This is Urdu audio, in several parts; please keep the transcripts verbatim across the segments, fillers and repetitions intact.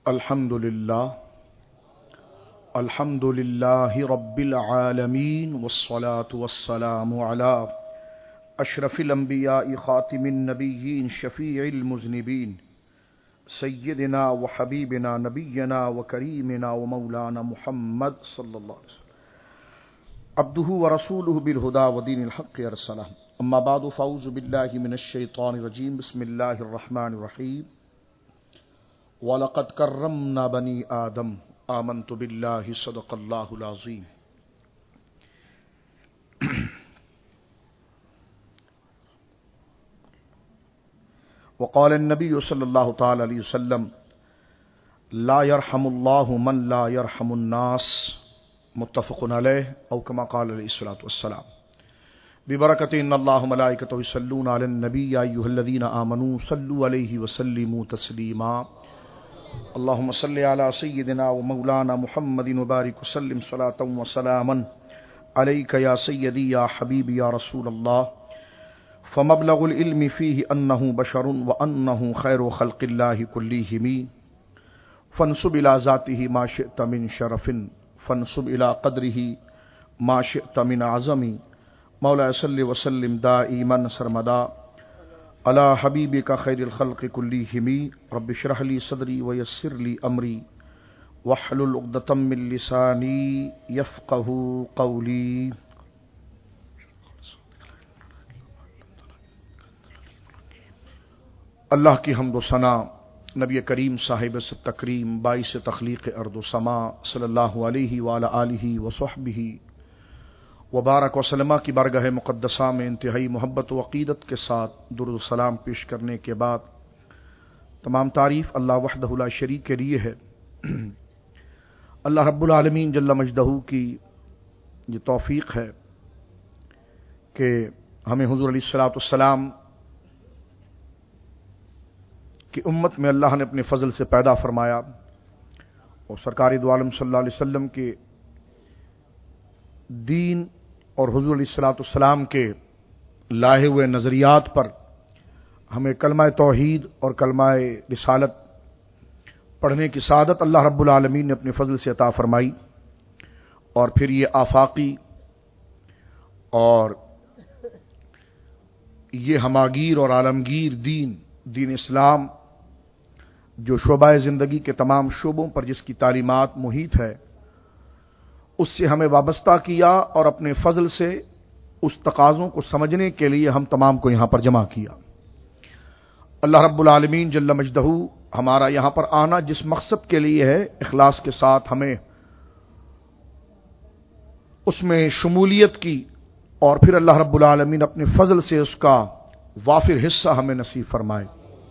الحمد للہ الحمد للہ رب العالمین والصلاة والسلام علی اشرف الانبیاء خاتم النبیین شفیع المذنبین سیدنا وحبیبنا نبینا وکریمنا ومولانا محمد صلی اللہ علیہ وسلم عبدہ ورسولہ بالہدی ودین الحق ارسلہ اما بعد فاعوذ باللہ من الشیطان الرجیم بسم اللہ الرحمن الرحیم وَلَقَدْ كَرَّمْنَا بَنِي آدَمَ آمَنْتُ بِاللَّهِ صدق اللہ العظیم. وقال النبی صلی اللہ تعالی علیہ وسلم لا يرحم اللہ من لا يرحم الناس متفق علیہ او کما قال علیہ الصلوۃ والسلام. ببرکۃ ان اللہ ملائکۃ یصلون علی النبی یا ایھا الذین آمنوا صلوا علیہ وسلموا تسلیما. اللهم صل على سيدنا ومولانا محمد وبارك وسلم صلاة وسلاما عليك يا سيدي يا حبيبي يا رسول الله. فمبلغ العلم فيه أنه بشر وأنه خير خلق الله كلهم. فانسب إلى ذاته ما شئت من شرف فانسب إلى قدره ما شئت من عظم. مولاي صل وسلم دائما سرمدا علی حبیبک خیر الخلق کلہم. رب اشرح لی صدری ویسر لی امری واحلل عقدۃ من لسانی یفقهوا قولی. اللہ کی حمد و ثنا نبی کریم صاحب تکریم باعث تخلیق ارض و سما صلی اللہ علیہ وعلی آلہ وصحبہ وبارک وسلمہ کی بارگاہ مقدسہ میں انتہائی محبت و عقیدت کے ساتھ درود و سلام پیش کرنے کے بعد تمام تعریف اللہ وحدہ لا شریک کے لیے ہے. اللہ رب العالمین جل مجدہ کی یہ توفیق ہے کہ ہمیں حضور علیہ الصلوۃ والسلام کی امت میں اللہ نے اپنے فضل سے پیدا فرمایا اور سرکار دو عالم صلی اللہ علیہ وسلم کے دین اور حضور علیہ الصلوۃ والسلام کے لائے ہوئے نظریات پر ہمیں کلمہ توحید اور کلمہ رسالت پڑھنے کی سعادت اللہ رب العالمین نے اپنے فضل سے عطا فرمائی. اور پھر یہ آفاقی اور یہ ہماگیر اور عالمگیر دین دین اسلام جو شعبہ زندگی کے تمام شعبوں پر جس کی تعلیمات محیط ہے اس سے ہمیں وابستہ کیا اور اپنے فضل سے اس تقاضوں کو سمجھنے کے لیے ہم تمام کو یہاں پر جمع کیا. اللہ رب العالمین جل مجدہ ہمارا یہاں پر آنا جس مقصد کے لیے ہے اخلاص کے ساتھ ہمیں اس میں شمولیت کی اور پھر اللہ رب العالمین اپنے فضل سے اس کا وافر حصہ ہمیں نصیب فرمائے.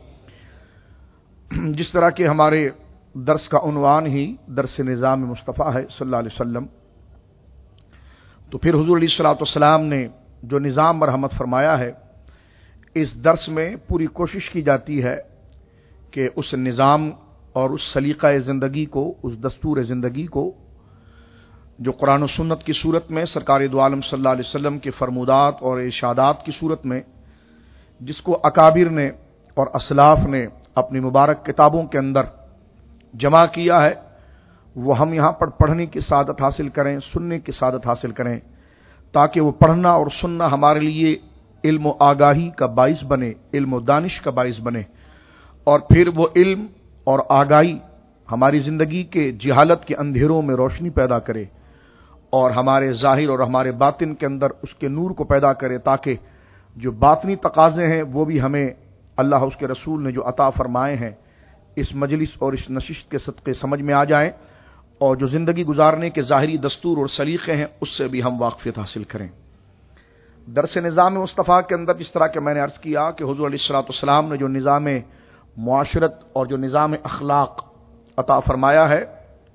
جس طرح کہ ہمارے درس کا عنوان ہی درس نظام مصطفیٰ ہے صلی اللہ علیہ وسلم، تو پھر حضور علیہ الصلوۃ والسلام نے جو نظام مرحمت فرمایا ہے اس درس میں پوری کوشش کی جاتی ہے کہ اس نظام اور اس سلیقہ زندگی کو، اس دستور زندگی کو جو قرآن و سنت کی صورت میں سرکار دو عالم صلی اللہ علیہ وسلم کے فرمودات اور ارشادات کی صورت میں جس کو اکابر نے اور اسلاف نے اپنی مبارک کتابوں کے اندر جمع کیا ہے وہ ہم یہاں پر پڑھنے کی سعادت حاصل کریں، سننے کی سعادت حاصل کریں، تاکہ وہ پڑھنا اور سننا ہمارے لیے علم و آگاہی کا باعث بنے، علم و دانش کا باعث بنے، اور پھر وہ علم اور آگاہی ہماری زندگی کے جہالت کے اندھیروں میں روشنی پیدا کرے اور ہمارے ظاہر اور ہمارے باطن کے اندر اس کے نور کو پیدا کرے، تاکہ جو باطنی تقاضے ہیں وہ بھی ہمیں اللہ اس کے رسول نے جو عطا فرمائے ہیں اس مجلس اور اس نشست کے صدقے سمجھ میں آ جائیں، اور جو زندگی گزارنے کے ظاہری دستور اور سلیقے ہیں اس سے بھی ہم واقفیت حاصل کریں. درس نظام مصطفیٰ کے اندر جس طرح کہ میں نے عرض کیا کہ حضور علیہ الصلوۃ والسلام نے جو نظام معاشرت اور جو نظام اخلاق عطا فرمایا ہے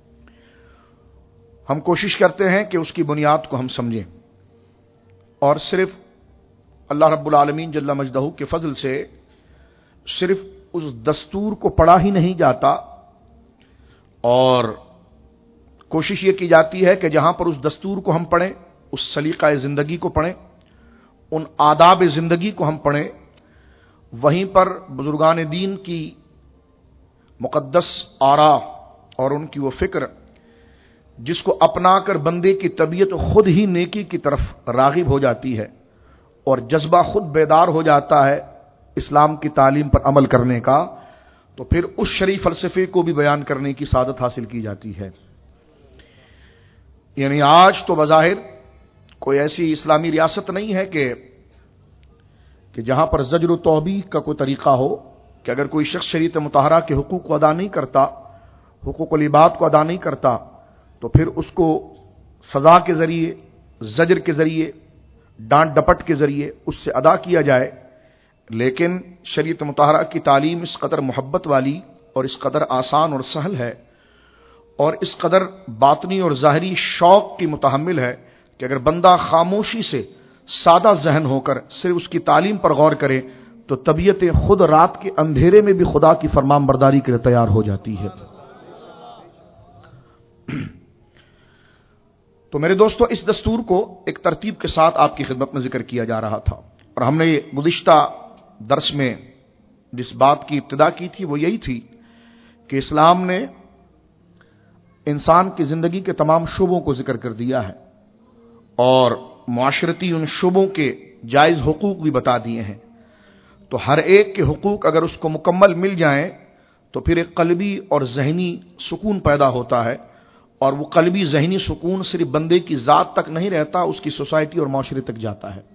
ہم کوشش کرتے ہیں کہ اس کی بنیاد کو ہم سمجھیں، اور صرف اللہ رب العالمین جل مجدہ کے فضل سے صرف اس دستور کو پڑھا ہی نہیں جاتا، اور کوشش یہ کی جاتی ہے کہ جہاں پر اس دستور کو ہم پڑھیں، اس سلیقہ زندگی کو پڑھیں، ان آداب زندگی کو ہم پڑھیں، وہیں پر بزرگان دین کی मुक़द्दस आरा और उनकी वो फिक्र जिसको अपना कर बंदे की तबीयत खुद ही नेकी की तरफ राग़िब हो जाती है और जज्बा खुद बेदार हो जाता है इस्लाम की तालीम पर अमल करने का, तो फिर उस शरीफ फलसफे को भी बयान करने की सादत हासिल की जाती है। यानी आज तो बज़ाहिर कोई ऐसी इस्लामी रियासत नहीं है कि कि जहां पर ज़ज्र तौबीह का कोई तरीका हो कि अगर कोई शख्स शरीयत मुतहरा के हुकूक को अदा नहीं करता, हुकूकुल इबाद को अदा नहीं करता, तो फिर उसको सजा के जरिए, ज़ज्र के जरिए, डांट डपट के जरिए उससे अदा किया जाए। लेकिन शरीयत मुतहरा की तालीम इस कदर मोहब्बत वाली और इस कदर आसान और सहल है और इस कदर बातनी और ज़ाहरी शौक की मुतहम्मिल है कि अगर बंदा खामोशी से सादा जहन होकर सिर्फ उसकी तालीम पर गौर करे तो तबीयतें खुद रात के अंधेरे में भी खुदा की फरमानबरदारी के लिए तैयार हो जाती है। तो मेरे दोस्तों, इस दस्तूर को एक तरतीब के साथ आपकी खिदमत में जिक्र किया जा रहा था और हमने गुज़िश्ता दर्स में जिस बात की इब्तिदा की थी वो यही थी कि इस्लाम ने इंसान की जिंदगी के तमाम शुबों को जिक्र कर दिया है और मुआशरती उन शुबों के जायज हुकूक भी बता दिए हैं। तो हर एक के हुकूक अगर उसको मुकम्मल मिल जाएं तो फिर एक कल्बी और जहनी सुकून पैदा होता है और वो कल्बी जहनी सुकून सिर्फ बंदे की जात तक नहीं रहता, उसकी सोसाइटी और माशरे तक जाता है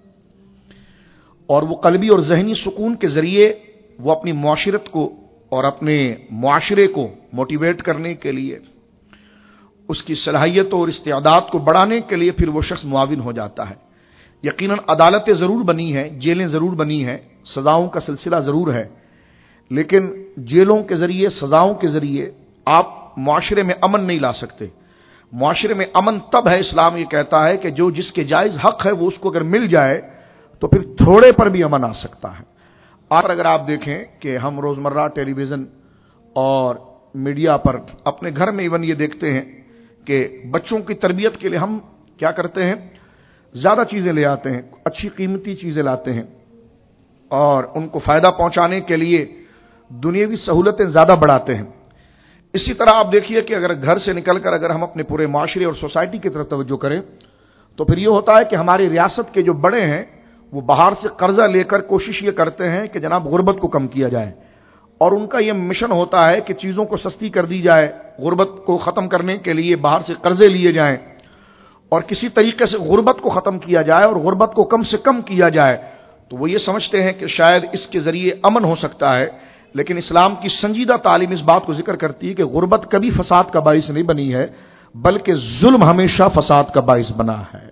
और वो कल्बी और जहनी सुकून के जरिए वो अपनी मुआशरत को और अपने मुआशरे को मोटिवेट करने के लिए, उसकी सलाहियत और इस्तेदाद को बढ़ाने के लिए फिर वो शख्स मुआविन हो जाता है। यकीनन अदालतें जरूर बनी हैं, जेलें जरूर बनी हैं, सजाओं का सिलसिला जरूर है, लेकिन जेलों के जरिए, सजाओं के जरिए आप मुआशरे में अमन नहीं ला सकते। मुआशरे में अमन तब है, इस्लाम ये कहता है कि जो जिसके जायज हक है वो उसको अगर मिल जाए तो फिर थोड़े पर भी अमन आ सकता है। और अगर आप देखें कि हम रोजमर्रा टेलीविजन और मीडिया पर अपने घर में इवन ये देखते हैं कि बच्चों की तरबियत के लिए हम क्या करते हैं, ज्यादा चीजें ले आते हैं, अच्छी कीमती चीजें लाते हैं और उनको फायदा पहुंचाने के लिए दुनियावी सहूलतें ज्यादा बढ़ाते हैं। इसी तरह आप देखिए कि अगर घर से निकलकर अगर हम अपने पूरे माशरे और सोसाइटी की तरफ तवज्जो करें तो फिर यह होता है कि हमारी रियासत के जो बड़े हैं वो बाहर से कर्जा लेकर कोशिश ये करते हैं कि जनाब गुर्बत को कम किया जाए और उनका यह मिशन होता है कि चीजों को सस्ती कर दी जाए, गुर्बत को खत्म करने के लिए बाहर से कर्जे लिए जाएं और किसी तरीके से गुर्बत को खत्म किया जाए और गुर्बत को कम से कम किया जाए। तो वो ये समझते हैं कि शायद इसके जरिए अमन हो सकता है, लेकिन इस्लाम की संजीदा तालीम इस बात को जिक्र करती है कि गुर्बत कभी फसाद का बाइस नहीं बनी है, बल्कि जुल्म हमेशा फसाद का बाइस बना है।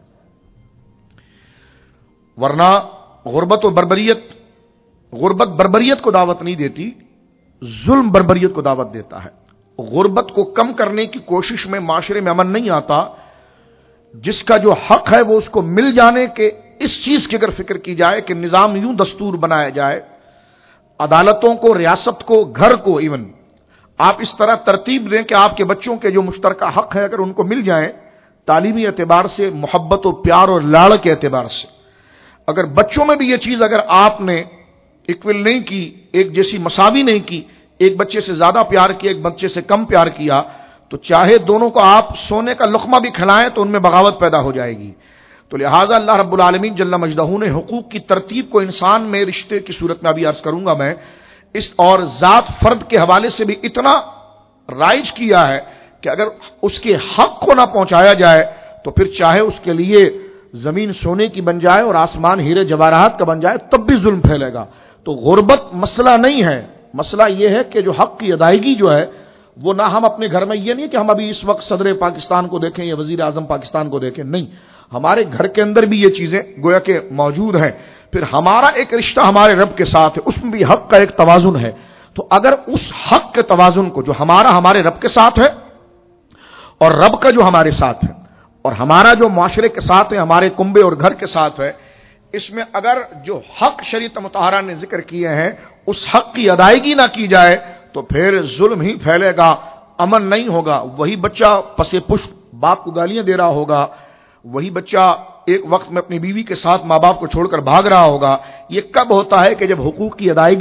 वरना गुर्बत और बर्बरियत, गुर्बत बर्बरियत को दावत नहीं देती, जुल्म बर्बरियत को दावत देता है। गुर्बत को कम करने की कोशिश में माशरे में अमन नहीं आता। जिसका जो हक है वो उसको मिल जाने के, इस चीज की अगर फिक्र की जाए कि निजाम यूं दस्तूर बनाया जाए, अदालतों को, रियासत को, घर को, इवन आप इस तरह तरतीब दें कि आपके बच्चों के जो मुश्तरका हक है अगर उनको मिल जाए, तालीमी एतबार से, मोहब्बत और प्यार और लाड़ के एतबार से, अगर बच्चों में भी ये चीज अगर आपने इक्वल नहीं की, एक जैसी मसावी नहीं की, एक बच्चे से ज्यादा प्यार किया, एक बच्चे से कम प्यार किया, तो चाहे दोनों को आप सोने का लुक़मा भी खिलाएं तो उनमें बगावत पैदा हो जाएगी। तो लिहाजा अल्लाह रब्बुल आलमीन जल्ला मजदहू ने हुकूक की तरतीब को इंसान में रिश्ते की सूरत में अभी अर्ज करूंगा मैं, इस और जात फर्द के हवाले से भी इतना राइज किया है कि अगर उसके हक को ना पहुंचाया जाए तो फिर चाहे उसके लिए जमीन सोने की बन जाए और आसमान हीरे जवाहरात का बन जाए तब भी जुल्म फैलेगा। तो गुर्बत मसला नहीं है, मसला यह है कि जो हक की अदायगी जो है वो ना हम अपने घर में, ये नहीं कि हम अभी इस वक्त सदर पाकिस्तान को देखें या वजीर आजम पाकिस्तान को देखें, नहीं, हमारे घर के अंदर भी ये चीजें गोया के मौजूद हैं। फिर हमारा एक रिश्ता हमारे रब के साथ है, उसमें भी हक का एक तवाजुन है। तो अगर उस हक के तवाजुन को जो हमारा हमारे रब के साथ है और रब का जो हमारे साथ है और हमारा जो माशरे के साथ है, हमारे कुंबे और घर के साथ है, इसमें अगर जो हक शरीयत मुतहरा ने जिक्र किए हैं उस हक की अदायगी ना की जाए तो फिर जुल्म ही फैलेगा, अमन नहीं होगा। वही बच्चा पसे पुष्ट बाप को गालियां दे रहा होगा, वही बच्चा एक वक्त में अपनी बीवी के साथ माँ बाप को छोड़कर भाग रहा होगा। ये कब होता है कि जब हुकूक की अदायगी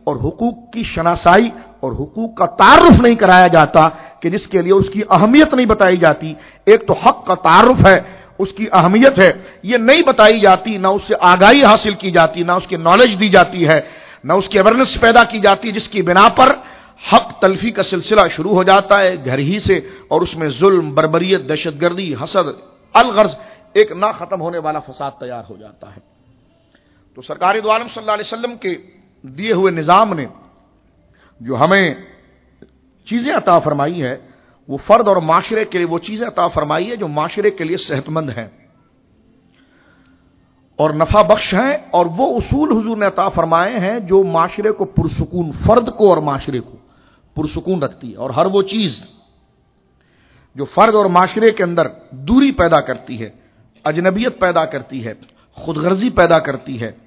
اور حقوق کی شناسائی اور حقوق کا تعارف نہیں کرایا جاتا کہ جس کے لیے اس کی اہمیت نہیں بتائی جاتی. ایک تو حق کا تعارف ہے، اس کی اہمیت ہے، یہ نہیں بتائی جاتی، نہ اس سے آگاہی حاصل کی جاتی، نہ اس کی نالج دی جاتی ہے، نہ اس کی اویئرنیس پیدا کی جاتی، جس کی بنا پر حق تلفی کا سلسلہ شروع ہو جاتا ہے گھر ہی سے، اور اس میں ظلم، بربریت، دہشت گردی، حسد، الغرض ایک نہ ختم ہونے والا فساد تیار ہو جاتا ہے. تو سرکار دو عالم صلی اللہ علیہ وسلم کے دیے ہوئے نظام نے جو ہمیں چیزیں عطا فرمائی ہے، وہ فرد اور معاشرے کے لیے وہ چیزیں عطا فرمائی ہے جو معاشرے کے لیے صحت مند ہیں اور نفع بخش ہیں، اور وہ اصول حضور نے عطا فرمائے ہیں جو معاشرے کو پرسکون، فرد کو اور معاشرے کو پرسکون رکھتی ہے. اور ہر وہ چیز جو فرد اور معاشرے کے اندر دوری پیدا کرتی ہے، اجنبیت پیدا کرتی ہے، خود غرضی پیدا کرتی ہے،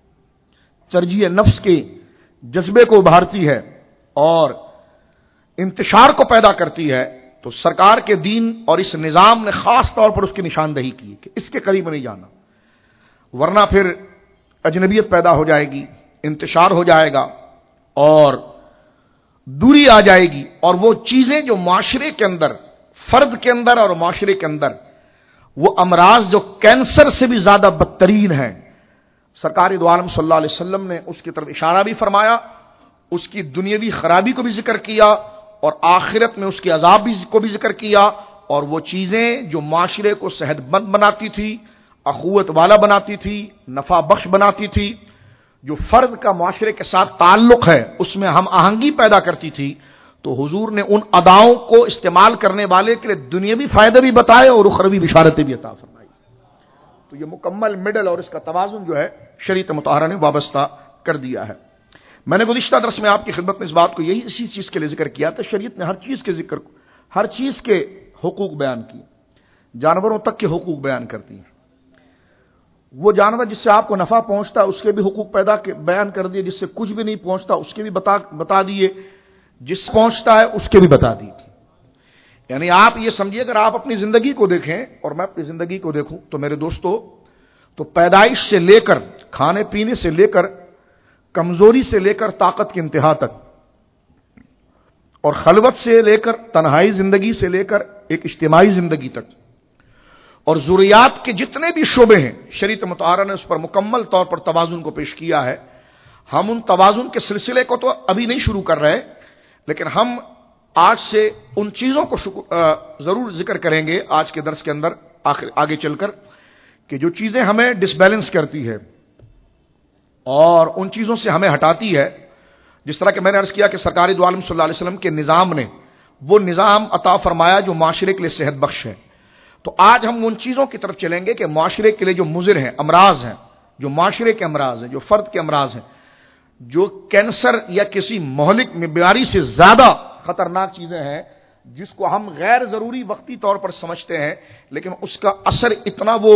ترجیح نفس کے جذبے کو ابھارتی ہے اور انتشار کو پیدا کرتی ہے، تو سرکار کے دین اور اس نظام نے خاص طور پر اس کی نشاندہی کی کہ اس کے قریب نہیں جانا، ورنہ پھر اجنبیت پیدا ہو جائے گی، انتشار ہو جائے گا اور دوری آ جائے گی. اور وہ چیزیں جو معاشرے کے اندر، فرد کے اندر اور معاشرے کے اندر، وہ امراض جو کینسر سے بھی زیادہ بدترین ہیں، سرکار دو عالم صلی اللہ علیہ وسلم نے اس کی طرف اشارہ بھی فرمایا، اس کی دنیاوی خرابی کو بھی ذکر کیا اور آخرت میں اس کے عذاب بھی کو بھی ذکر کیا. اور وہ چیزیں جو معاشرے کو صحت مند بناتی تھی، اخوت والا بناتی تھی، نفع بخش بناتی تھی، جو فرد کا معاشرے کے ساتھ تعلق ہے اس میں ہم آہنگی پیدا کرتی تھی، تو حضور نے ان اداؤں کو استعمال کرنے والے کے لیے دنیاوی فائدے بھی بتائے اور اخروی بشارتیں بھی عطا فرمائی. تو یہ مکمل مڈل اور اس کا توازن جو ہے شریعت مطہرہ نے وابستہ کر دیا ہے. میں نے گزشتہ درس میں آپ کی خدمت میں اس بات کو یہی اسی چیز کے لیے ذکر کیا تھا، شریعت نے ہر چیز کے ذکر ہر چیز کے حقوق بیان کیے، جانوروں تک کے حقوق بیان کرتی ہیں. وہ جانور جس سے آپ کو نفع پہنچتا ہے اس کے بھی حقوق پیدا بیان کر دیے، جس سے کچھ بھی نہیں پہنچتا اس کے بھی بتا بتا دیے، جس سے پہنچتا ہے اس کے بھی بتا دی. یعنی آپ یہ سمجھیے اگر آپ اپنی زندگی کو دیکھیں اور میں اپنی زندگی کو دیکھوں تو میرے دوستو، تو پیدائش سے لے کر کھانے پینے سے لے کر کمزوری سے لے کر طاقت کی انتہا تک، اور خلوت سے لے کر تنہائی زندگی سے لے کر ایک اجتماعی زندگی تک، اور ضروریات کے جتنے بھی شعبے ہیں شریعت مطہرہ نے اس پر مکمل طور پر توازن کو پیش کیا ہے. ہم ان توازن کے سلسلے کو تو ابھی نہیں شروع کر رہے، لیکن ہم آج سے ان چیزوں کو ضرور ذکر کریں گے آج کے درس کے اندر آگے چل کر کہ جو چیزیں ہمیں ڈس بیلنس کرتی ہے اور ان چیزوں سے ہمیں ہٹاتی ہے. جس طرح کہ میں نے عرض کیا کہ سرکار دو عالم صلی اللہ علیہ وسلم کے نظام نے وہ نظام عطا فرمایا جو معاشرے کے لیے صحت بخش ہے. تو آج ہم ان چیزوں کی طرف چلیں گے کہ معاشرے کے لیے جو مضر ہیں، امراض ہیں، جو معاشرے کے امراض ہیں، جو فرد کے امراض ہیں، جو کینسر یا کسی مہلک بیماری سے زیادہ خطرناک چیزیں ہیں، جس کو ہم غیر ضروری وقتی طور پر سمجھتے ہیں لیکن اس کا اثر اتنا وہ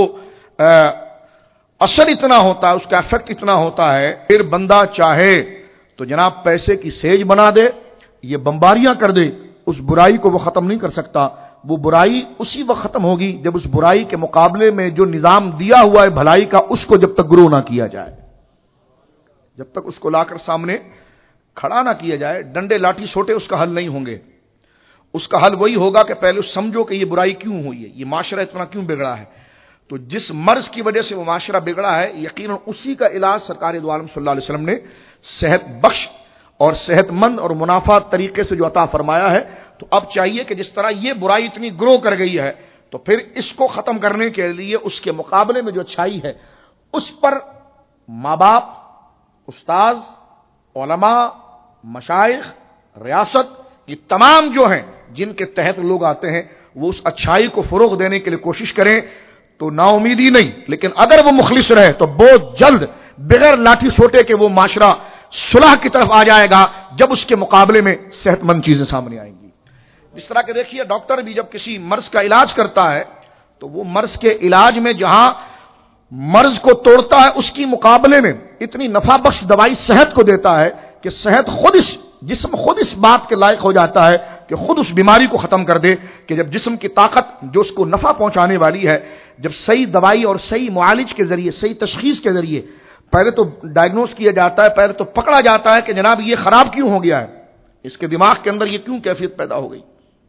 اثر اتنا ہوتا ہے، اس کا ایفیکٹ اتنا ہوتا ہے، پھر بندہ چاہے تو جناب پیسے کی سیج بنا دے، یہ بمباریاں کر دے، اس برائی کو وہ ختم نہیں کر سکتا. وہ برائی اسی وقت ختم ہوگی جب اس برائی کے مقابلے میں جو نظام دیا ہوا ہے بھلائی کا، اس کو جب تک گرو نہ کیا جائے، جب تک اس کو لا کر سامنے کھڑا نہ کیا جائے، ڈنڈے لاٹھی سوٹے اس کا حل نہیں ہوں گے. اس کا حل وہی ہوگا کہ پہلے سمجھو کہ یہ برائی کیوں ہوئی ہے، یہ معاشرہ اتنا کیوں بگڑا ہے. تو جس مرض کی وجہ سے وہ معاشرہ بگڑا ہے، یقیناً اسی کا علاج سرکار دو عالم صلی اللہ علیہ وسلم نے صحت بخش اور صحت مند اور منافع طریقے سے جو عطا فرمایا ہے. تو اب چاہیے کہ جس طرح یہ برائی اتنی گرو کر گئی ہے تو پھر اس کو ختم کرنے کے لیے اس کے مقابلے میں جو اچھائی ہے اس پر ماں باپ، استاذ، علماء، مشائخ، ریاست، یہ تمام جو ہیں جن کے تحت لوگ آتے ہیں وہ اس اچھائی کو فروغ دینے کے لیے کوشش کریں. تو نا امیدی نہیں، لیکن اگر وہ مخلص رہے تو بہت جلد بغیر لاٹھی سوٹے کے وہ معاشرہ صلح کی طرف آ جائے گا جب اس کے مقابلے میں صحت مند چیزیں سامنے آئیں گی. جس طرح کہ دیکھیے ڈاکٹر بھی جب کسی مرض کا علاج کرتا ہے تو وہ مرض کے علاج میں جہاں مرض کو توڑتا ہے اس کی مقابلے میں اتنی نفع بخش دوائی صحت کو دیتا ہے کہ صحت خود اس جسم خود اس بات کے لائق ہو جاتا ہے کہ خود اس بیماری کو ختم کر دے. کہ جب جسم کی طاقت جو اس کو نفع پہنچانے والی ہے جب صحیح دوائی اور صحیح معالج کے ذریعے، صحیح تشخیص کے ذریعے پہلے تو ڈائگنوز کیا جاتا ہے، پہلے تو پکڑا جاتا ہے کہ جناب یہ خراب کیوں ہو گیا ہے، اس کے دماغ کے اندر یہ کیوں کیفیت پیدا ہو گئی،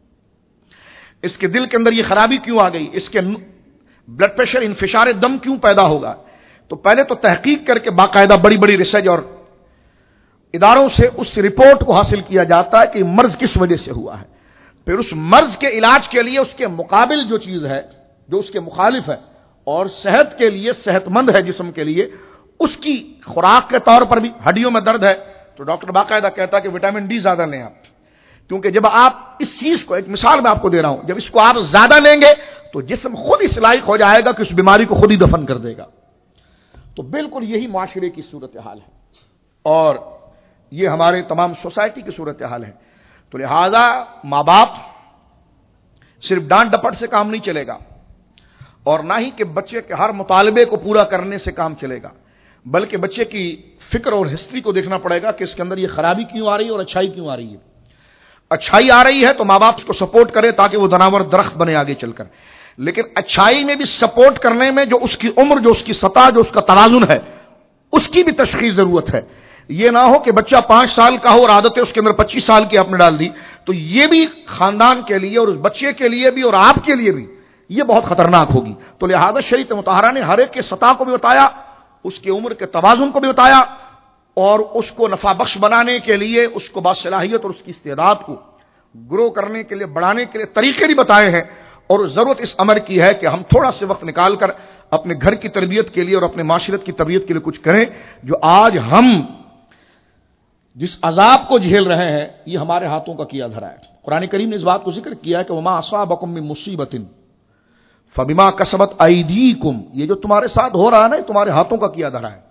اس کے دل کے اندر یہ خرابی کیوں آ گئی، اس کے بلڈ پریشر انفشار دم کیوں پیدا ہوگا. تو پہلے تو تحقیق کر کے باقاعدہ بڑی بڑی ریسرچ اور اداروں سے اس رپورٹ کو حاصل کیا جاتا ہے کہ مرض کس وجہ سے ہوا ہے. پھر اس مرض کے علاج کے لیے اس کے مقابل جو چیز ہے، جو اس کے مخالف ہے اور صحت کے لیے صحت مند ہے جسم کے لیے، اس کی خوراک کے طور پر بھی ہڈیوں میں درد ہے تو ڈاکٹر باقاعدہ کہتا ہے کہ وٹامن ڈی زیادہ لیں آپ، کیونکہ جب آپ اس چیز کو، ایک مثال میں آپ کو دے رہا ہوں، جب اس کو آپ زیادہ لیں گے تو جسم خود اس لائق ہو جائے گا کہ اس بیماری کو خود ہی دفن کر دے گا. تو بالکل یہی معاشرے کی صورتحال ہے اور یہ ہمارے تمام سوسائٹی کی صورتحال ہے. تو لہذا ماں باپ صرف ڈانٹ ڈپٹ سے کام نہیں چلے گا اور نہ ہی کہ بچے کے ہر مطالبے کو پورا کرنے سے کام چلے گا، بلکہ بچے کی فکر اور ہسٹری کو دیکھنا پڑے گا کہ اس کے اندر یہ خرابی کیوں آ رہی ہے اور اچھائی کیوں آ رہی ہے. اچھائی آ رہی ہے تو ماں باپ اس کو سپورٹ کرے تاکہ وہ دناور درخت بنے آگے چل کر، لیکن اچھائی میں بھی سپورٹ کرنے میں جو اس کی عمر، جو اس کی سطح، جو اس کا توازن ہے، اس کی بھی تشخیص ضرورت ہے. یہ نہ ہو کہ بچہ پانچ سال کا ہو اور عادتیں اس کے اندر پچیس سال کی آپ نے ڈال دی، تو یہ بھی خاندان کے لیے اور اس بچے کے لیے بھی اور آپ کے لیے بھی یہ بہت خطرناک ہوگی. تو لہذا شریعت مطہرہ نے ہر ایک کے سطح کو بھی بتایا، اس کی عمر کے توازن کو بھی بتایا اور اس کو نفع بخش بنانے کے لیے اس کو باصلاحیت اور اس کی استعداد کو گرو کرنے کے لیے، بڑھانے کے لیے طریقے بھی بتائے ہیں. اور ضرورت اس امر کی ہے کہ ہم تھوڑا سے وقت نکال کر اپنے گھر کی تربیت کے لیے اور اپنے معاشرت کی تربیت کے لیے کچھ کریں. جو آج ہم جس عذاب کو جھیل رہے ہیں یہ ہمارے ہاتھوں کا کیا دھرا ہے. قرآن کریم نے اس بات کو ذکر کیا ہے کہ وما اصابکم من مصیبت فبما کسبت ایدیکم، یہ جو تمہارے ساتھ ہو رہا ہے نا یہ تمہارے ہاتھوں کا کیا دھرا ہے.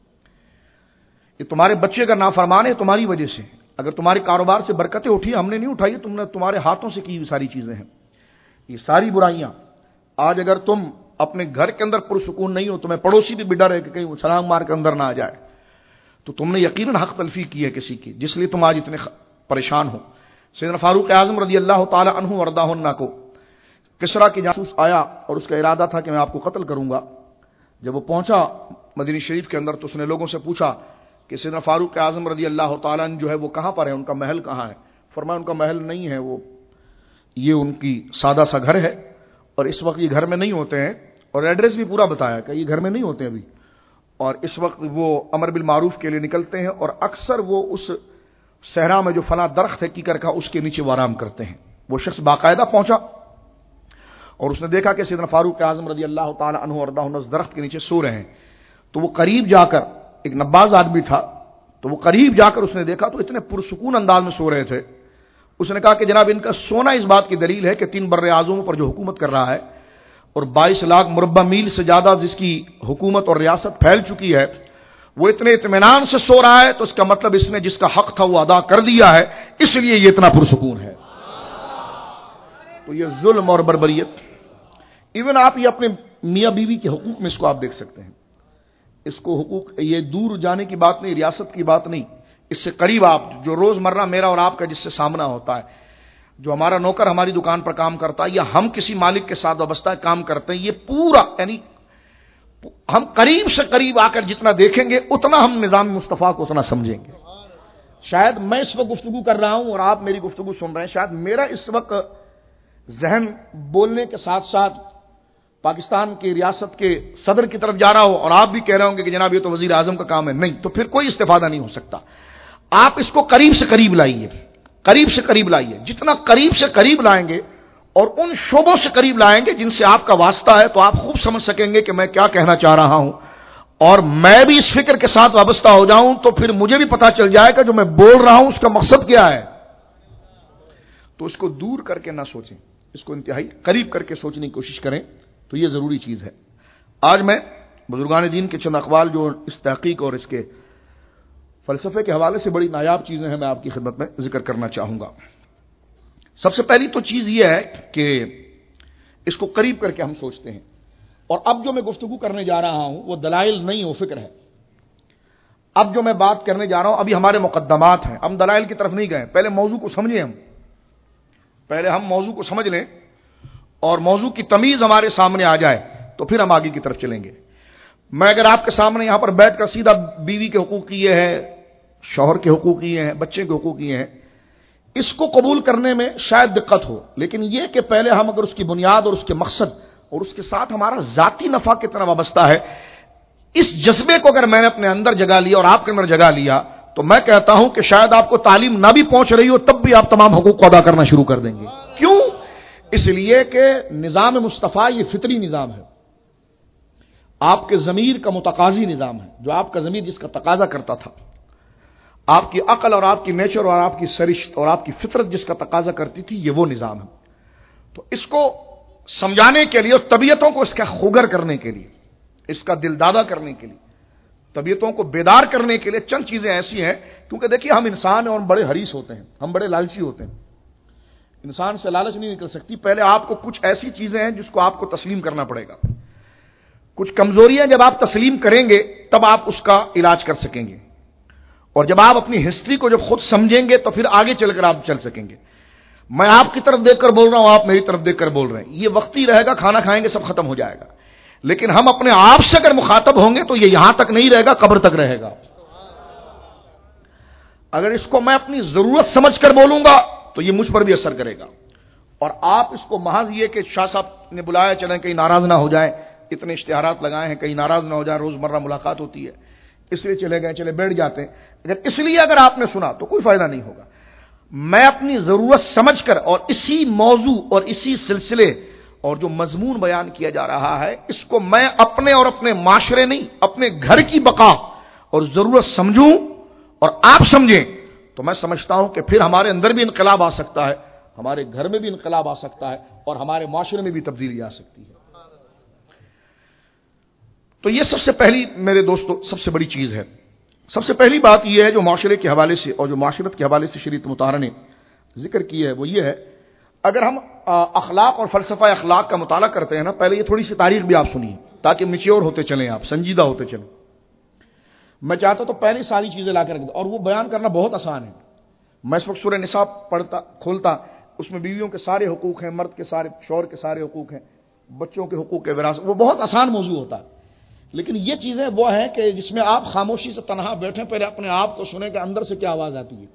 یہ تمہارے بچے کا نافرمان ہے تمہاری وجہ سے. اگر تمہارے کاروبار سے برکتیں اٹھی ہم نے نہیں اٹھائی، تم نے تمہارے ہاتھوں سے کی ہوئی ساری چیزیں ہیں. یہ ساری برائیاں آج اگر تم اپنے گھر کے اندر پرسکون نہیں ہو، تمہیں پڑوسی بھی ڈر ہے کہ کہیں وہ چھلانگ مار کے اندر نہ آ جائے، تو تم نے یقیناً حق تلفی کی ہے کسی کی، جس لیے تم آج اتنے پریشان ہو. سیدنا فاروق اعظم رضی اللہ تعالی عنہ وارضاہ عنہ کو کسریٰ کی جاسوس آیا اور اس کا ارادہ تھا کہ میں آپ کو قتل کروں گا. جب وہ پہنچا مدینہ شریف کے اندر تو اس نے لوگوں سے پوچھا کہ سیدنا فاروق اعظم رضی اللہ تعالیٰ عنہ جو ہے وہ کہاں پر ہے، ان کا محل کہاں ہے. فرمایا ان کا محل نہیں ہے، وہ یہ ان کی سادہ سا گھر ہے اور اس وقت یہ گھر میں نہیں ہوتے ہیں، اور ایڈریس بھی پورا بتایا کہ یہ گھر میں نہیں ہوتے ابھی، اور اس وقت وہ امر بالمعروف کے لیے نکلتے ہیں اور اکثر وہ اس صحرا میں جو فلاں درخت ہے کیکر کا اس کے نیچے وہ آرام کرتے ہیں. وہ شخص باقاعدہ پہنچا اور اس نے دیکھا کہ سیدنا فاروق اعظم رضی اللہ تعالی عنہ وارضاہ عنہ اس درخت کے نیچے سو رہے ہیں. تو وہ قریب جا کر، ایک نباز آدمی تھا، تو وہ قریب جا کر اس نے دیکھا تو اتنے پرسکون انداز میں سو رہے تھے. اس نے کہا کہ جناب ان کا سونا اس بات کی دلیل ہے کہ تین بر اعظموں پر جو حکومت کر رہا ہے اور بائیس لاکھ مربع میل سے زیادہ جس کی حکومت اور ریاست پھیل چکی ہے، وہ اتنے اطمینان سے سو رہا ہے، تو اس کا مطلب اس نے جس کا حق تھا وہ ادا کر دیا ہے، اس لیے یہ اتنا پرسکون ہے. تو یہ ظلم اور بربریت، ایون آپ یہ اپنے میاں بیوی کے حقوق میں اس کو آپ دیکھ سکتے ہیں. اس کو حقوق، یہ دور جانے کی بات نہیں، ریاست کی بات نہیں، اس سے قریب آپ جو روز مرہ میرا اور آپ کا جس سے سامنا ہوتا ہے، جو ہمارا نوکر ہماری دکان پر کام کرتا ہے یا ہم کسی مالک کے ساتھ وابستہ کام کرتے ہیں، یہ پورا یعنی ہم قریب سے قریب آ کر جتنا دیکھیں گے اتنا ہم نظام مصطفیٰ کو اتنا سمجھیں گے. شاید میں اس وقت گفتگو کر رہا ہوں اور آپ میری گفتگو سن رہے ہیں، شاید میرا اس وقت ذہن بولنے کے ساتھ ساتھ پاکستان کی ریاست کے صدر کی طرف جا رہا ہو اور آپ بھی کہہ رہے ہوں گے کہ جناب یہ تو وزیر اعظم کا کام ہے. نہیں، تو پھر کوئی استفادہ نہیں ہو سکتا. آپ اس کو قریب سے قریب لائیے، قریب سے قریب لائیے. جتنا قریب سے قریب لائیں گے اور ان شعبوں سے قریب لائیں گے جن سے آپ کا واسطہ ہے، تو آپ خوب سمجھ سکیں گے کہ میں کیا کہنا چاہ رہا ہوں، اور میں بھی اس فکر کے ساتھ وابستہ ہو جاؤں تو پھر مجھے بھی پتا چل جائے گا جو میں بول رہا ہوں اس کا مقصد کیا ہے. تو اس کو دور کر کے نہ سوچیں، اس کو انتہائی قریب کر کے سوچنے کی کوشش کریں. تو یہ ضروری چیز ہے. آج میں بزرگان دین کے چند اقوال جو اس تحقیق اور اس کے فلسفے کے حوالے سے بڑی نایاب چیزیں ہیں میں آپ کی خدمت میں ذکر کرنا چاہوں گا. سب سے پہلی تو چیز یہ ہے کہ اس کو قریب کر کے ہم سوچتے ہیں. اور اب جو میں گفتگو کرنے جا رہا ہوں وہ دلائل نہیں، وہ فکر ہے. اب جو میں بات کرنے جا رہا ہوں ابھی ہمارے مقدمات ہیں، ہم دلائل کی طرف نہیں گئے. پہلے موضوع کو سمجھیں، ہم پہلے ہم موضوع کو سمجھ لیں اور موضوع کی تمیز ہمارے سامنے آ جائے تو پھر ہم آگے کی طرف چلیں گے. میں اگر آپ کے سامنے یہاں پر بیٹھ کر سیدھا بیوی کے حقوق یہ ہے، شوہر کے حقوق یہ ہیں، بچے کے حقوق یہ ہیں، اس کو قبول کرنے میں شاید دقت ہو، لیکن یہ کہ پہلے ہم اگر اس کی بنیاد اور اس کے مقصد اور اس کے ساتھ ہمارا ذاتی نفع کتنا وابستہ ہے، اس جذبے کو اگر میں نے اپنے اندر جگہ لیا اور آپ کے اندر جگہ لیا، تو میں کہتا ہوں کہ شاید آپ کو تعلیم نہ بھی پہنچ رہی ہو تب بھی آپ تمام حقوق کو ادا کرنا شروع کر دیں گے۔ کیوں؟ اس لیے کہ نظام مصطفیٰ یہ فطری نظام ہے، آپ کے ضمیر کا متقاضی نظام ہے، جو آپ کا ضمیر جس کا تقاضا کرتا تھا، آپ کی عقل اور آپ کی نیچر اور آپ کی سرشت اور آپ کی فطرت جس کا تقاضا کرتی تھی، یہ وہ نظام ہے۔ تو اس کو سمجھانے کے لیے اور طبیعتوں کو اس کا خوگر کرنے کے لیے، اس کا دل دادا کرنے کے لیے، طبیعتوں کو بیدار کرنے کے لیے چند چیزیں ایسی ہیں، کیونکہ دیکھیے ہم انسان ہیں اور ہم بڑے حریص ہوتے ہیں، ہم بڑے لالچی ہوتے ہیں، انسان سے لالچ نہیں نکل سکتی۔ پہلے آپ کو کچھ ایسی چیزیں ہیں جس کو آپ کو تسلیم کرنا پڑے گا، کچھ کمزوریاں جب آپ تسلیم کریں گے تب آپ اس کا علاج کر سکیں گے، اور جب آپ اپنی ہسٹری کو جب خود سمجھیں گے تو پھر آگے چل کر آپ چل سکیں گے۔ میں آپ کی طرف دیکھ کر بول رہا ہوں، آپ میری طرف دیکھ کر بول رہے ہیں، یہ وقتی رہے گا، کھانا کھائیں گے سب ختم ہو جائے گا، لیکن ہم اپنے آپ سے اگر مخاطب ہوں گے تو یہ یہاں تک نہیں رہے گا، قبر تک رہے گا۔ اگر اس کو میں اپنی ضرورت سمجھ کر بولوں گا تو یہ مجھ پر بھی اثر کرے گا، اور آپ اس کو محض یہ کہ شاہ صاحب نے بلایا چلیں کہیں ناراض نہ ہو جائیں، اتنے اشتہارات لگائے ہیں کہیں ناراض نہ ہو جائے، روزمرہ ملاقات ہوتی ہے اس لیے چلے گئے، چلے بیٹھ جاتے ہیں، اگر اس لیے اگر آپ نے سنا تو کوئی فائدہ نہیں ہوگا۔ میں اپنی ضرورت سمجھ کر اور اسی موضوع اور اسی سلسلے اور جو مضمون بیان کیا جا رہا ہے، اس کو میں اپنے اور اپنے معاشرے نہیں، اپنے گھر کی بقا اور ضرورت سمجھوں اور آپ سمجھیں، تو میں سمجھتا ہوں کہ پھر ہمارے اندر بھی انقلاب آ سکتا ہے، ہمارے گھر میں بھی انقلاب آ سکتا ہے، اور ہمارے معاشرے میں بھی تبدیلی آ سکتی ہے۔ تو یہ سب سے پہلی میرے دوستو سب سے بڑی چیز ہے۔ سب سے پہلی بات یہ ہے جو معاشرے کے حوالے سے اور جو معاشرت کے حوالے سے شریعت مطہرہ نے ذکر کی ہے، وہ یہ ہے، اگر ہم اخلاق اور فلسفہ اخلاق کا مطالعہ کرتے ہیں نا، پہلے یہ تھوڑی سی تاریخ بھی آپ سنیے تاکہ میچیور ہوتے چلیں، آپ سنجیدہ ہوتے چلیں۔ میں چاہتا تو پہلے ساری چیزیں لا کر رکھ دوں، اور وہ بیان کرنا بہت آسان ہے۔ میں اس وقت سورہ نساء پڑھتا کھولتا، اس میں بیویوں کے سارے حقوق ہیں، مرد کے سارے، شوہر کے سارے حقوق ہیں، بچوں کے حقوق کے وراثت، وہ بہت آسان موضوع ہوتا ہے، لیکن یہ چیزیں وہ ہیں کہ جس میں آپ خاموشی سے تنہا بیٹھیں، پہلے اپنے آپ کو سنیں کہ اندر سے کیا آواز آتی ہے،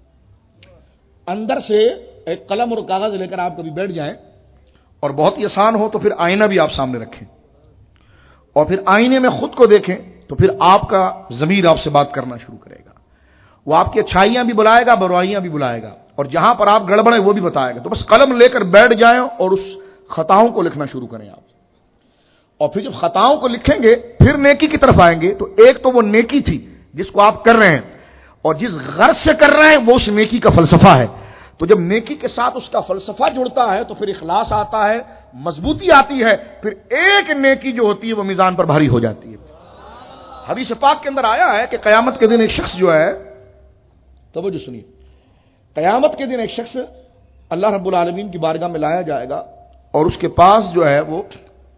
اندر سے ایک قلم اور کاغذ لے کر آپ کبھی بیٹھ جائیں، اور بہت ہی آسان ہو تو پھر آئینہ بھی آپ سامنے رکھیں، اور پھر آئینے میں خود کو دیکھیں، تو پھر آپ کا ضمیر آپ سے بات کرنا شروع کرے گا، وہ آپ کی اچھائیاں بھی بلائے گا، برائیاں بھی بلائے گا، اور جہاں پر آپ گڑبڑیں وہ بھی بتائے گا۔ تو بس قلم لے کر بیٹھ جائیں اور اس خطاؤں کو لکھنا شروع کریں آپ، اور پھر جب خطاؤں کو لکھیں گے پھر نیکی کی طرف آئیں گے، تو ایک تو وہ نیکی تھی جس کو آپ کر رہے ہیں، اور جس غرض سے کر رہے ہیں وہ اس نیکی کا فلسفہ ہے۔ تو جب نیکی کے ساتھ اس کا فلسفہ جڑتا ہے تو پھر اخلاص آتا ہے، مضبوطی آتی ہے، پھر ایک نیکی جو ہوتی ہے وہ میزان پر بھاری ہو جاتی ہے۔ حدیث پاک کے اندر آیا ہے کہ قیامت کے دن ایک شخص جو ہے، توجہ سنیے، قیامت کے دن ایک شخص اللہ رب العالمین کی بارگاہ میں لایا جائے گا، اور اس کے پاس جو ہے وہ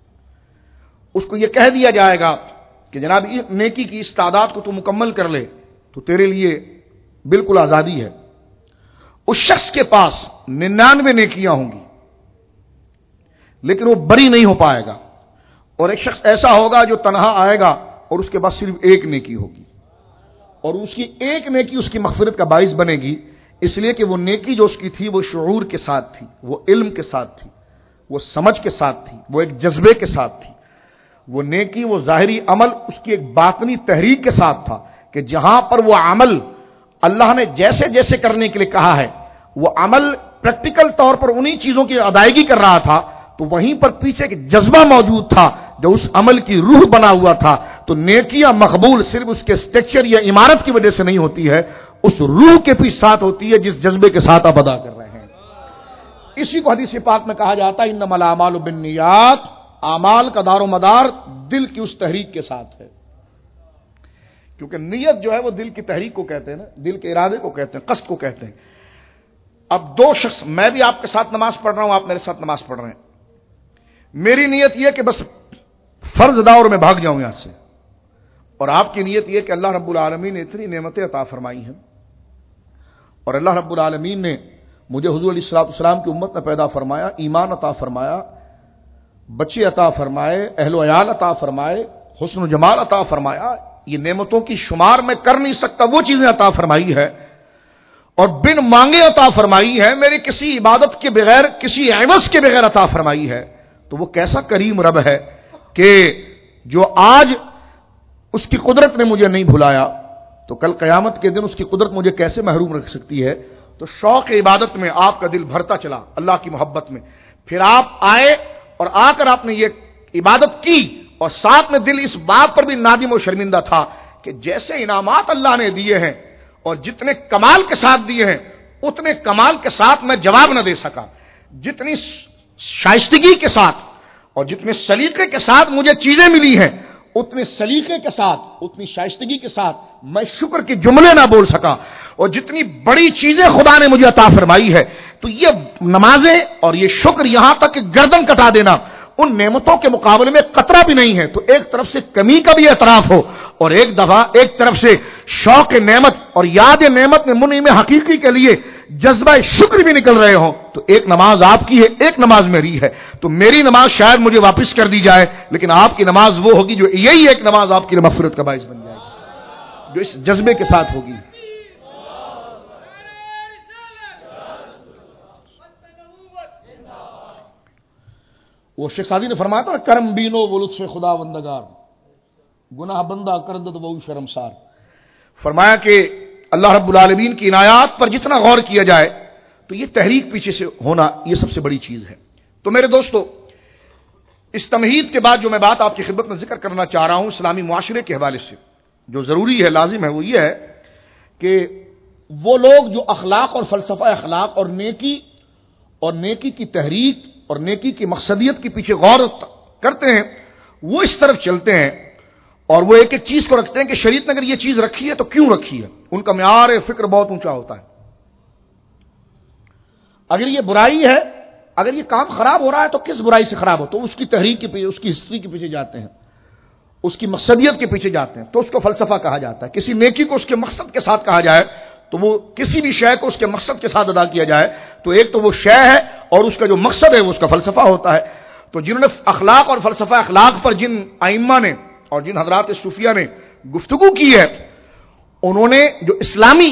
اس کو یہ کہہ دیا جائے گا کہ جناب یہ نیکی کی اس تعداد کو تو مکمل کر لے تو تیرے لیے بالکل آزادی ہے۔ اس شخص کے پاس ننانوے نیکیاں ہوں گی لیکن وہ بری نہیں ہو پائے گا، اور ایک شخص ایسا ہوگا جو تنہا آئے گا اور اس کے پاس صرف ایک نیکی ہوگی، اور اس کی ایک نیکی اس کی مغفرت کا باعث بنے گی، اس لیے کہ وہ نیکی جو اس کی تھی وہ شعور کے ساتھ تھی، وہ علم کے ساتھ تھی، وہ سمجھ کے ساتھ تھی، وہ ایک جذبے کے ساتھ تھی۔ وہ نیکی، وہ ظاہری عمل اس کی ایک باطنی تحریک کے ساتھ تھا کہ جہاں پر وہ عمل اللہ نے جیسے جیسے کرنے کے لیے کہا ہے، وہ عمل پریکٹیکل طور پر انہی چیزوں کی ادائیگی کر رہا تھا، تو وہیں پر پیچھے ایک جذبہ موجود تھا جو اس عمل کی روح بنا ہوا تھا۔ تو نیکیاں مقبول صرف اس کے اسٹرکچر یا عمارت کی وجہ سے نہیں ہوتی ہے، اس روح کے بھی ساتھ ہوتی ہے جس جذبے کے ساتھ آپ ادا کر رہے ہیں۔ اسی کو حدیث پاک میں کہا جاتا ہے انما الاعمال بالنیات، اعمال کا دار و مدار دل کی اس تحریک کے ساتھ ہے، کیونکہ نیت جو ہے وہ دل کی تحریک کو کہتے ہیں نا، دل کے ارادے کو کہتے ہیں، قصد کو کہتے ہیں۔ اب دو شخص، میں بھی آپ کے ساتھ نماز پڑھ رہا ہوں، آپ میرے ساتھ نماز پڑھ رہے ہیں، میری نیت یہ کہ بس فرض ادا اور میں بھاگ جاؤں یہاں سے، اور آپ کی نیت یہ کہ اللہ رب العالمین نے اتنی نعمتیں عطا فرمائی ہیں، اور اللہ رب العالمین نے مجھے حضور علیہ الصلوۃ والسلام کی امت میں پیدا فرمایا، ایمان عطا فرمایا، بچے عطا فرمائے، اہل و عیال عطا فرمائے، حسن و جمال عطا فرمایا، یہ نعمتوں کی شمار میں کر نہیں سکتا وہ چیزیں عطا فرمائی ہے اور بن مانگے عطا فرمائی ہے، میری کسی عبادت کے بغیر، کسی عوض کے بغیر عطا فرمائی ہے، تو وہ کیسا کریم رب ہے کہ جو آج اس کی قدرت نے مجھے نہیں بھلایا تو کل قیامت کے دن اس کی قدرت مجھے کیسے محروم رکھ سکتی ہے۔ تو شوق عبادت میں آپ کا دل بھرتا چلا اللہ کی محبت میں، پھر آپ آئے اور آ کر آپ نے یہ عبادت کی اور ساتھ میں دل اس بات پر بھی نادم و شرمندہ تھا کہ جیسے انعامات اللہ نے دیے ہیں اور جتنے کمال کے ساتھ دیے ہیں اتنے کمال کے ساتھ میں جواب نہ دے سکا، جتنی شائستگی کے ساتھ اور جتنے سلیقے کے ساتھ مجھے چیزیں ملی ہیں اتنے سلیقے کے ساتھ، اتنی شائستگی کے ساتھ میں شکر کے جملے نہ بول سکا، اور جتنی بڑی چیزیں خدا نے مجھے عطا فرمائی ہے تو یہ نمازیں اور یہ شکر یہاں تک کہ گردن کٹا دینا ان نعمتوں کے مقابلے میں قطرہ بھی نہیں ہے۔ تو ایک طرف سے کمی کا بھی اعتراف ہو اور ایک دفعہ ایک طرف سے شوق نعمت اور یاد نعمت میں منعم حقیقی کے لیے جذبہ شکر بھی نکل رہے ہوں، تو ایک نماز آپ کی ہے، ایک نماز میری ہے، تو میری نماز شاید مجھے واپس کر دی جائے لیکن آپ کی نماز وہ ہوگی جو یہی ایک نماز آپ کی مغفرت کا باعث بن جائے گی، جو اس جذبے کے ساتھ ہوگی۔ وہ شیخ سعدی نے فرمایا تھا کرم بینو و لطف خدا بندگار، گناہ بندہ کردت وہ شرمسار۔ فرمایا کہ اللہ رب العالمین کی عنایات پر جتنا غور کیا جائے تو یہ تحریک پیچھے سے ہونا یہ سب سے بڑی چیز ہے۔ تو میرے دوستو، اس تمہید کے بعد جو میں بات آپ کی خدمت میں ذکر کرنا چاہ رہا ہوں اسلامی معاشرے کے حوالے سے جو ضروری ہے، لازم ہے، وہ یہ ہے کہ وہ لوگ جو اخلاق اور فلسفہ اخلاق اور نیکی اور نیکی کی تحریک اور نیکی کی مقصدیت کے پیچھے غور کرتے ہیں وہ اس طرف چلتے ہیں اور وہ ایک ایک چیز کو رکھتے ہیں کہ شریعت نے اگر یہ چیز رکھی ہے تو کیوں رکھی ہے، ان کا معیار فکر بہت اونچا ہوتا ہے۔ اگر یہ برائی ہے، اگر یہ کام خراب ہو رہا ہے تو کس برائی سے خراب ہو، تو اس کی تحریک کے پیچھے، اس کی ہسٹری کے پیچھے جاتے ہیں، اس کی مقصدیت کے پیچھے جاتے ہیں، تو اس کو فلسفہ کہا جاتا ہے۔ کسی نیکی کو اس کے مقصد کے ساتھ کہا جائے تو وہ کسی بھی شے کو اس کے مقصد کے ساتھ ادا کیا جائے تو ایک تو وہ شے ہے اور اس کا جو مقصد ہے وہ اس کا فلسفہ ہوتا ہے۔ تو جنہوں نے اخلاق اور فلسفہ اخلاق پر جن ائمہ نے اور جن حضرات صوفیہ نے گفتگو کی ہے، انہوں نے جو اسلامی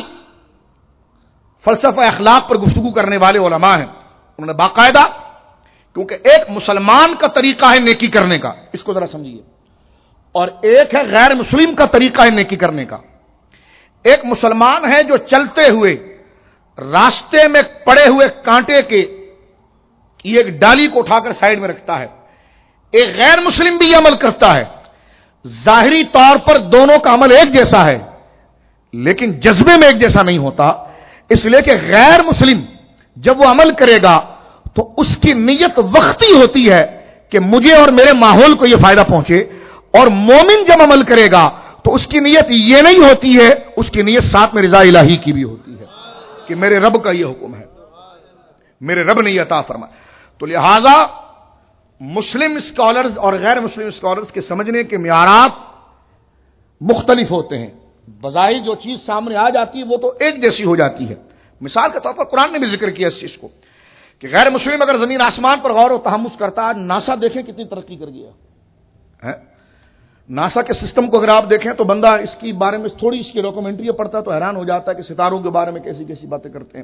فلسفہ اخلاق پر گفتگو کرنے والے علماء ہیں انہوں نے باقاعدہ، کیونکہ ایک مسلمان کا طریقہ ہے نیکی کرنے کا، اس کو ذرا سمجھیے، اور ایک ہے غیر مسلم کا طریقہ ہے نیکی کرنے کا۔ ایک مسلمان ہے جو چلتے ہوئے راستے میں پڑے ہوئے کانٹے کے ایک ڈالی کو اٹھا کر سائڈ میں رکھتا ہے، ایک غیر مسلم بھی یہ عمل کرتا ہے۔ ظاہری طور پر دونوں کا عمل ایک جیسا ہے لیکن جذبے میں ایک جیسا نہیں ہوتا، اس لیے کہ غیر مسلم جب وہ عمل کرے گا تو اس کی نیت وقتی ہوتی ہے کہ مجھے اور میرے ماحول کو یہ فائدہ پہنچے، اور مومن جب عمل کرے گا تو اس کی نیت یہ نہیں ہوتی ہے، اس کی نیت ساتھ میں رضا الہی کی بھی ہوتی ہے کہ میرے رب کا یہ حکم ہے، میرے رب نے یہ عطا فرمایا۔ تو لہذا مسلم اسکالرز اور غیر مسلم اسکالرز کے سمجھنے کے معیارات مختلف ہوتے ہیں، بظاہر جو چیز سامنے آ جاتی ہے وہ تو ایک جیسی ہو جاتی ہے۔ مثال کے طور پر قرآن نے بھی ذکر کیا اس چیز کو کہ غیر مسلم اگر زمین آسمان پر غور و تحمس کرتا ہے، ناسا دیکھیں کتنی ترقی کر گیا ہے، ناسا کے سسٹم کو اگر آپ دیکھیں تو بندہ اس کی بارے میں تھوڑی اس کی ڈاکومنٹری پڑھتا ہے تو حیران ہو جاتا ہے کہ ستاروں کے بارے میں کیسی کیسی باتیں کرتے ہیں،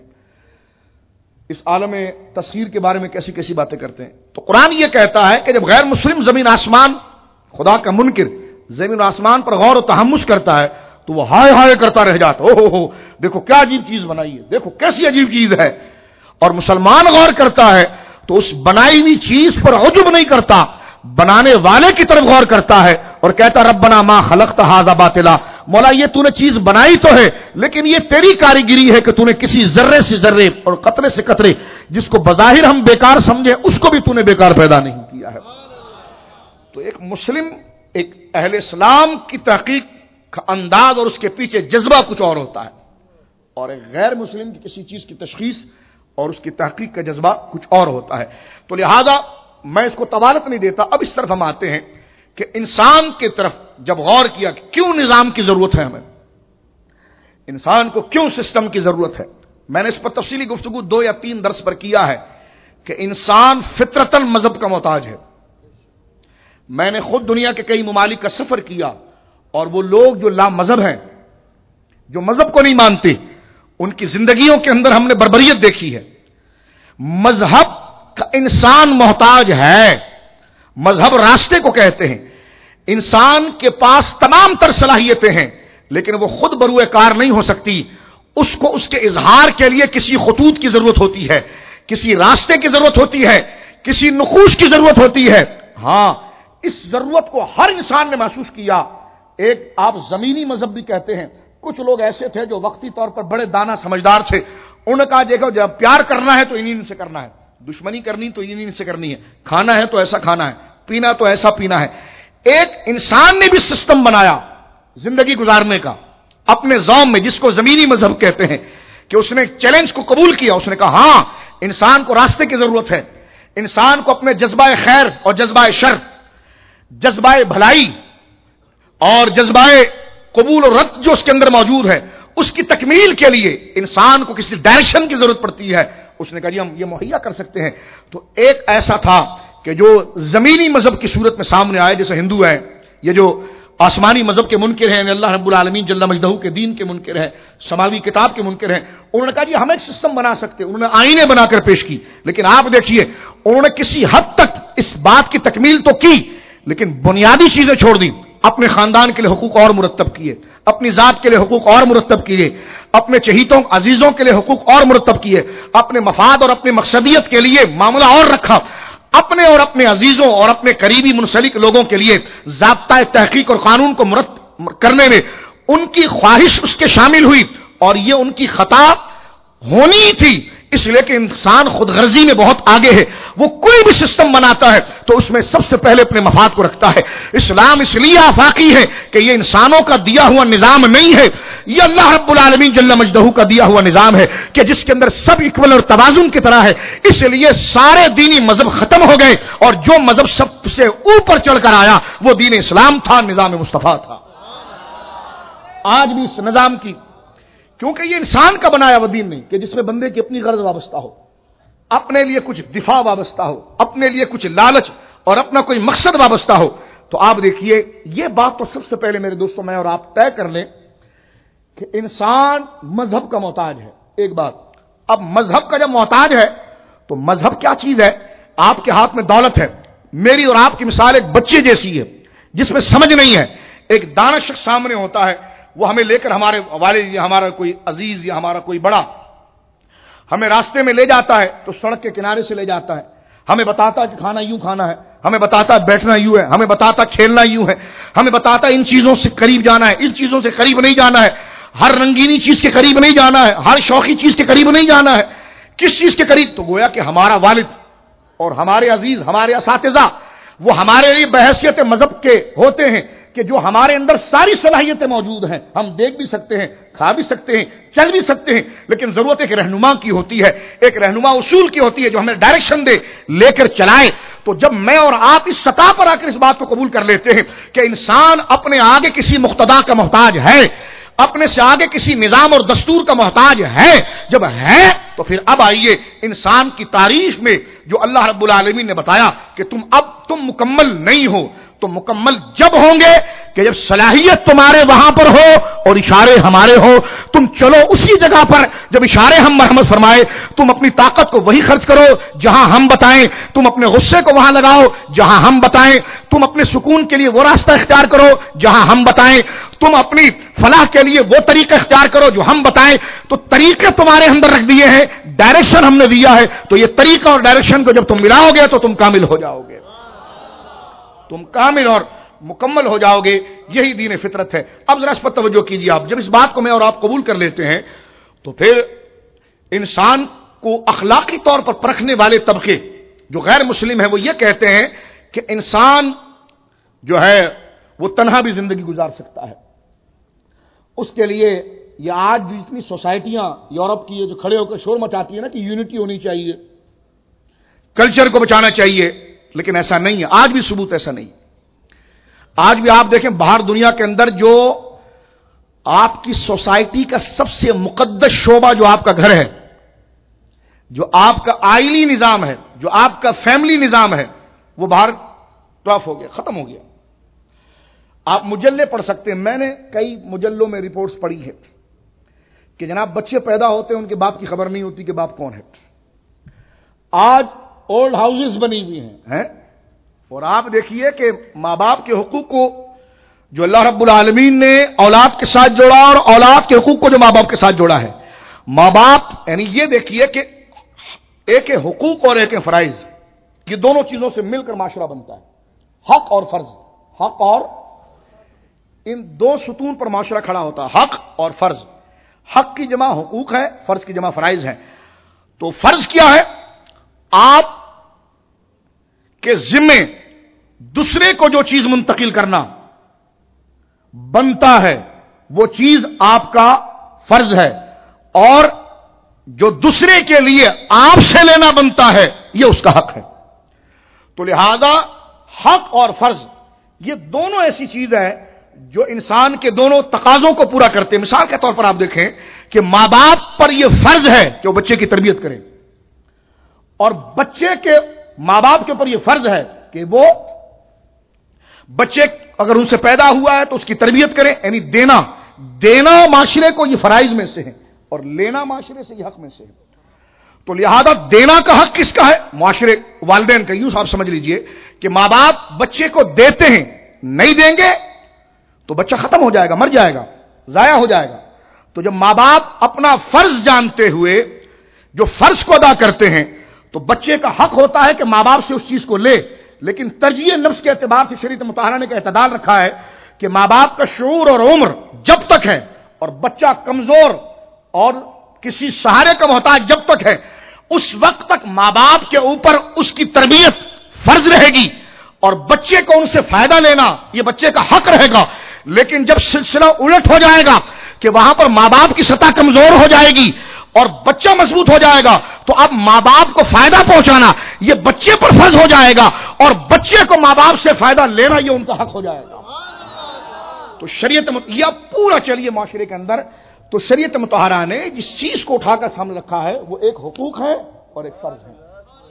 اس عالم تصویر کے بارے میں کیسی کیسی باتیں کرتے ہیں۔ تو قرآن یہ کہتا ہے کہ جب غیر مسلم زمین آسمان، خدا کا منکر زمین آسمان پر غور و تحمس کرتا ہے تو وہ ہائے ہائے کرتا رہ جاتا، او ہو ہو دیکھو کیا عجیب چیز بنائی ہے، دیکھو کیسی عجیب چیز ہے۔ اور مسلمان غور کرتا ہے تو اس بنائی ہوئی چیز پر عجب نہیں کرتا، بنانے والے کی طرف غور کرتا ہے اور کہتا ربنا ما خلقت ھذا باطلا، مولا یہ تو نے چیز بنائی تو ہے لیکن یہ تیری کاریگری ہے کہ تو نے کسی ذرے سے ذرے اور قطرے سے قطرے جس کو بظاہر ہم بیکار سمجھیں اس کو بھی تو نے بیکار پیدا نہیں کیا ہے۔ تو ایک مسلم، ایک اہل اسلام کی تحقیق کا انداز اور اس کے پیچھے جذبہ کچھ اور ہوتا ہے، اور ایک غیر مسلم کی کسی چیز کی تشخیص اور اس کی تحقیق کا جذبہ کچھ اور ہوتا ہے۔ تو لہذا میں اس کو طوالت نہیں دیتا، اب اس طرف ہم آتے ہیں کہ انسان کی طرف جب غور کیا کہ کیوں نظام کی ضرورت ہے، ہمیں انسان کو کیوں سسٹم کی ضرورت ہے، میں نے اس پر تفصیلی گفتگو دو یا تین درس پر کیا ہے کہ انسان فطرتاً مذہب کا محتاج ہے۔ میں نے خود دنیا کے کئی ممالک کا سفر کیا، اور وہ لوگ جو لا مذہب ہیں، جو مذہب کو نہیں مانتے، ان کی زندگیوں کے اندر ہم نے بربریت دیکھی ہے۔ مذہب کا انسان محتاج ہے، مذہب راستے کو کہتے ہیں۔ انسان کے پاس تمام تر صلاحیتیں ہیں، لیکن وہ خود بروئے کار نہیں ہو سکتی، اس کو اس کے اظہار کے لیے کسی خطوط کی ضرورت ہوتی ہے، کسی راستے کی ضرورت ہوتی ہے، کسی نقوش کی ضرورت ہوتی ہے۔ ہاں، اس ضرورت کو ہر انسان نے محسوس کیا۔ ایک آپ زمینی مذہب بھی کہتے ہیں، کچھ لوگ ایسے تھے جو وقتی طور پر بڑے دانا سمجھدار تھے، انہوں نے کہا دیکھو جب پیار کرنا ہے تو انہیں سے کرنا ہے، دشمنی کرنی تو انہیں سے کرنی ہے، کھانا ہے تو ایسا کھانا ہے، پینا تو ایسا پینا ہے۔ ایک انسان نے بھی سسٹم بنایا زندگی گزارنے کا اپنے ذوم میں، جس کو زمینی مذہب کہتے ہیں، کہ اس نے چیلنج کو قبول کیا۔ اس نے کہا ہاں انسان کو راستے کی ضرورت ہے، انسان کو اپنے جذبہ خیر اور جذبہ شر، جذبہ بھلائی اور جذبہ قبول اور رد جو اس کے اندر موجود ہے، اس کی تکمیل کے لیے انسان کو کسی ڈائریکشن کی ضرورت پڑتی ہے۔ اس نے کہا جی ہم یہ مہیا کر سکتے ہیں۔ تو ایک ایسا تھا کہ جو زمینی مذہب کی صورت میں سامنے آئے، جیسے ہندو ہے، یہ جو آسمانی مذہب کے منکر ہیں، اللہ رب العالمین جل مجدہ کے دین کے منکر ہیں، سماوی کتاب کے منکر ہیں، انہوں نے کہا جی ہم ایک سسٹم بنا سکتے ہیں۔ انہوں نے آئینے بنا کر پیش کی، لیکن آپ دیکھیے انہوں نے کسی حد تک اس بات کی تکمیل تو کی، لیکن بنیادی چیزیں چھوڑ دی۔ اپنے خاندان کے لیے حقوق اور مرتب کیے، اپنی ذات کے لیے حقوق اور مرتب کیے، اپنے چہیتوں عزیزوں کے لیے حقوق اور مرتب کیے، اپنے مفاد اور اپنے مقصدیت کے لیے معاملہ اور رکھا، اپنے اور اپنے عزیزوں اور اپنے قریبی منسلک لوگوں کے لیے ضابطۂ تحقیق اور قانون کو مرتب کرنے میں ان کی خواہش اس کے شامل ہوئی، اور یہ ان کی خطا ہونی تھی، اس لیے کہ انسان خود غرضی میں بہت آگے ہے۔ وہ کوئی بھی سسٹم بناتا ہے تو اس میں سب سے پہلے اپنے مفاد کو رکھتا ہے۔ اسلام اس لیے آفاقی ہے کہ یہ انسانوں کا دیا ہوا نظام نہیں ہے، یہ اللہ رب العالمین جل مجدہ کا دیا ہوا نظام ہے کہ جس کے اندر سب اکول اور توازن کی طرح ہے۔ اس لیے سارے دینی مذہب ختم ہو گئے، اور جو مذہب سب سے اوپر چڑھ کر آیا وہ دین اسلام تھا، نظام مصطفیٰ تھا۔ آج بھی اس نظام کی، کیونکہ یہ انسان کا بنایا ہوا دین نہیں کہ جس میں بندے کی اپنی غرض وابستہ ہو، اپنے لیے کچھ دفاع وابستہ ہو، اپنے لیے کچھ لالچ اور اپنا کوئی مقصد وابستہ ہو۔ تو آپ دیکھیے یہ بات تو سب سے پہلے میرے دوستوں میں اور آپ طے کر لیں کہ انسان مذہب کا محتاج ہے۔ ایک بات، اب مذہب کا جب محتاج ہے تو مذہب کیا چیز ہے؟ آپ کے ہاتھ میں دولت ہے، میری اور آپ کی مثال ایک بچے جیسی ہے جس میں سمجھ نہیں ہے۔ ایک دانا شخص سامنے ہوتا ہے، وہ ہمیں لے کر ہمارے والد یا ہمارا کوئی عزیز یا ہمارا کوئی بڑا ہمیں راستے میں لے جاتا ہے تو سڑک کے کنارے سے لے جاتا ہے، ہمیں بتاتا ہے کہ کھانا یوں کھانا ہے، ہمیں بتاتا ہے بیٹھنا یوں ہے، ہمیں بتاتا ہے کھیلنا یوں ہے، ہمیں بتاتا ہے ان چیزوں سے قریب جانا ہے، ان چیزوں سے قریب نہیں جانا ہے، ہر رنگینی چیز کے قریب نہیں جانا ہے، ہر شوخی چیز کے قریب نہیں جانا ہے۔ کس چیز کے قریب؟ تو گویا کہ ہمارا والد اور ہمارے عزیز، ہمارے اساتذہ، وہ ہمارے لیے بحیثیت مذہب کے ہوتے ہیں کہ جو ہمارے اندر ساری صلاحیتیں موجود ہیں، ہم دیکھ بھی سکتے ہیں، کھا بھی سکتے ہیں، چل بھی سکتے ہیں، لیکن ضرورت ایک رہنما کی ہوتی ہے، ایک رہنما اصول کی ہوتی ہے جو ہمیں ڈائریکشن دے، لے کر چلائے۔ تو جب میں اور آپ اس سطح پر آ کر اس بات کو قبول کر لیتے ہیں کہ انسان اپنے آگے کسی مقتدا کا محتاج ہے، اپنے سے آگے کسی نظام اور دستور کا محتاج ہے، جب ہے تو پھر اب آئیے انسان کی تعریف میں جو اللہ رب العالمین نے بتایا کہ تم اب تم مکمل نہیں ہو، تو مکمل جب ہوں گے کہ جب صلاحیت تمہارے وہاں پر ہو اور اشارے ہمارے ہو، تم چلو اسی جگہ پر جب اشارے ہم مرحمت فرمائے، تم اپنی طاقت کو وہی خرچ کرو جہاں ہم بتائیں، تم اپنے غصے کو وہاں لگاؤ جہاں ہم بتائیں، تم اپنے سکون کے لیے وہ راستہ اختیار کرو جہاں ہم بتائیں، تم اپنی فلاح کے لیے وہ طریقہ اختیار کرو جو ہم بتائیں۔ تو طریقے تمہارے اندر رکھ دیے ہیں، ڈائریکشن ہم نے دیا ہے، تو یہ طریقہ اور ڈائریکشن کو جب تم ملاؤ گے تو تم کامل ہو جاؤ گے، تم کامل اور مکمل ہو جاؤ گے۔ یہی دین فطرت ہے۔ اب ذرا اس پر توجہ کیجیے، آپ جب اس بات کو میں اور آپ قبول کر لیتے ہیں تو پھر انسان کو اخلاقی طور پر پرکھنے والے طبقے جو غیر مسلم ہیں وہ یہ کہتے ہیں کہ انسان جو ہے وہ تنہا بھی زندگی گزار سکتا ہے۔ اس کے لیے یہ آج جو اتنی سوسائٹیاں یورپ کی جو کھڑے ہو کر شور مچاتی ہیں نا کہ یونٹی ہونی چاہیے، کلچر کو بچانا چاہیے، لیکن ایسا نہیں ہے، آج بھی ثبوت ایسا نہیں۔ آج بھی آپ دیکھیں باہر دنیا کے اندر جو آپ کی سوسائٹی کا سب سے مقدس شعبہ جو آپ کا گھر ہے، جو آپ کا آئلی نظام ہے، جو آپ کا فیملی نظام ہے، وہ باہر ٹرف ہو گیا، ختم ہو گیا. آپ مجلے پڑھ سکتے ہیں، میں نے کئی مجلوں میں رپورٹس پڑھی ہے کہ جناب بچے پیدا ہوتے ہیں ان کے باپ کی خبر نہیں ہوتی کہ باپ کون ہے. آج اولڈ ہاؤسز بنی ہوئی ہیں اور آپ دیکھیے کہ ماں باپ کے حقوق کو جو اللہ رب العالمین نے اولاد کے ساتھ جوڑا اور اولاد کے حقوق کو جو ماں باپ کے ساتھ جوڑا ہے. ماں باپ یعنی یہ دیکھیے کہ ایک ہے حقوق اور ایک ہے فرائض، یہ دونوں چیزوں سے مل کر معاشرہ بنتا ہے. حق اور فرض، حق اور ان دو ستون پر معاشرہ کھڑا ہوتا ہے، حق اور فرض. حق کی جمع حقوق ہے، فرض کی جمع فرائض ہے. تو فرض کیا ہے؟ آپ کے ذمے دوسرے کو جو چیز منتقل کرنا بنتا ہے وہ چیز آپ کا فرض ہے، اور جو دوسرے کے لیے آپ سے لینا بنتا ہے یہ اس کا حق ہے. تو لہذا حق اور فرض یہ دونوں ایسی چیز ہے جو انسان کے دونوں تقاضوں کو پورا کرتے ہیں. مثال کے طور پر آپ دیکھیں کہ ماں باپ پر یہ فرض ہے کہ وہ بچے کی تربیت کریں، اور بچے کے ماں باپ کے اوپر یہ فرض ہے کہ وہ بچے اگر ان سے پیدا ہوا ہے تو اس کی تربیت کریں، یعنی دینا دینا معاشرے کو یہ فرائض میں سے ہے اور لینا معاشرے سے یہ حق میں سے ہے. تو لہذا دینا کا حق کس کا ہے؟ معاشرے والدین کا. یوں آپ سمجھ لیجئے کہ ماں باپ بچے کو دیتے ہیں، نہیں دیں گے تو بچہ ختم ہو جائے گا، مر جائے گا، ضائع ہو جائے گا. تو جب ماں باپ اپنا فرض جانتے ہوئے جو فرض کو ادا کرتے ہیں تو بچے کا حق ہوتا ہے کہ ماں باپ سے اس چیز کو لے. لیکن ترجیح نفس کے اعتبار سے شریعت مطہرہ نے کا اعتدال رکھا ہے کہ ماں باپ کا شعور اور عمر جب تک ہے اور بچہ کمزور اور کسی سہارے کا محتاج جب تک ہے، اس وقت تک ماں باپ کے اوپر اس کی تربیت فرض رہے گی اور بچے کو ان سے فائدہ لینا یہ بچے کا حق رہے گا. لیکن جب سلسلہ الٹ ہو جائے گا کہ وہاں پر ماں باپ کی سطح کمزور ہو جائے گی اور بچہ مضبوط ہو جائے گا تو اب ماں باپ کو فائدہ پہنچانا یہ بچے پر فرض ہو جائے گا اور بچے کو ماں باپ سے فائدہ لینا یہ ان کا حق ہو جائے گا. تو شریعت مت... یہ پورا چلیے معاشرے کے اندر تو شریعت مطہرہ نے جس چیز کو اٹھا کر سامنے رکھا ہے وہ ایک حقوق ہے اور ایک فرض ہے.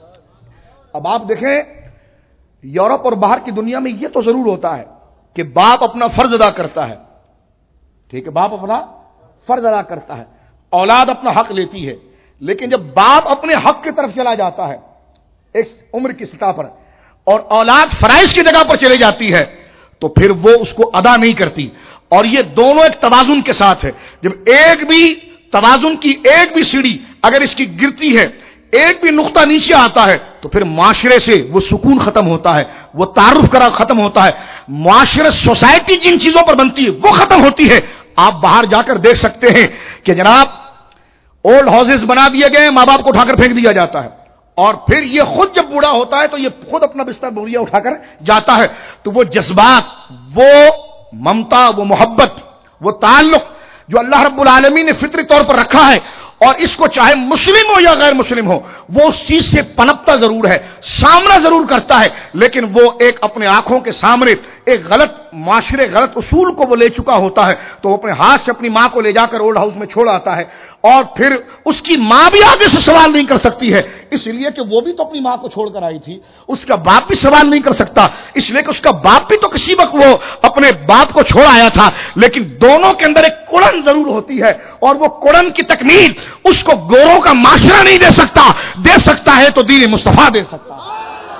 اب آپ دیکھیں یورپ اور باہر کی دنیا میں یہ تو ضرور ہوتا ہے کہ باپ اپنا فرض ادا کرتا ہے، ٹھیک ہے، باپ اپنا فرض ادا کرتا ہے، اولاد اپنا حق لیتی ہے. لیکن جب باپ اپنے حق کی طرف چلا جاتا ہے ایک عمر کی سطح پر اور اولاد فرائض کی جگہ پر چلی جاتی ہے تو پھر وہ اس کو ادا نہیں کرتی. اور یہ دونوں ایک توازن کے ساتھ ہے. جب ایک بھی توازن کی ایک بھی سیڑھی اگر اس کی گرتی ہے، ایک بھی نقطہ نیچے آتا ہے تو پھر معاشرے سے وہ سکون ختم ہوتا ہے، وہ تعارف کرا ختم ہوتا ہے، معاشرے سوسائٹی جن چیزوں پر بنتی ہے وہ ختم ہوتی ہے. آپ باہر جا کر دیکھ سکتے ہیں کہ جناب اولڈ ہاؤسز بنا دیے گئے، ماں باپ کو اٹھا کر پھینک دیا جاتا ہے اور پھر یہ خود جب بوڑھا ہوتا ہے تو یہ خود اپنا بستر بوریا اٹھا کر جاتا ہے. تو وہ جذبات، وہ ممتا، وہ محبت، وہ تعلق جو اللہ رب العالمین نے فطری طور پر رکھا ہے اور اس کو چاہے مسلم ہو یا غیر مسلم ہو وہ اس چیز سے پنپتا ضرور ہے، سامنا ضرور کرتا ہے، لیکن وہ ایک اپنے آنکھوں کے سامنے ایک غلط معاشرے غلط اصول کو وہ لے چکا ہوتا ہے تو وہ اپنے ہاتھ سے اپنی ماں کو لے جا کر اولڈ ہاؤس میں چھوڑ آتا ہے اور پھر اس کی ماں بھی آگے سے سوال نہیں کر سکتی ہے، اس لیے کہ وہ بھی تو اپنی ماں کو چھوڑ کر آئی تھی. اس کا باپ بھی سوال نہیں کر سکتا اس لیے کہ اس کا باپ بھی تو کسی وقت وہ اپنے باپ کو چھوڑ آیا تھا. لیکن دونوں کے اندر ایک کڑن ضرور ہوتی ہے اور وہ کڑن کی تکمیل اس کو گوروں کا معاشرہ نہیں دے سکتا، دے سکتا ہے تو دین مصطفیٰ دے سکتا ہے.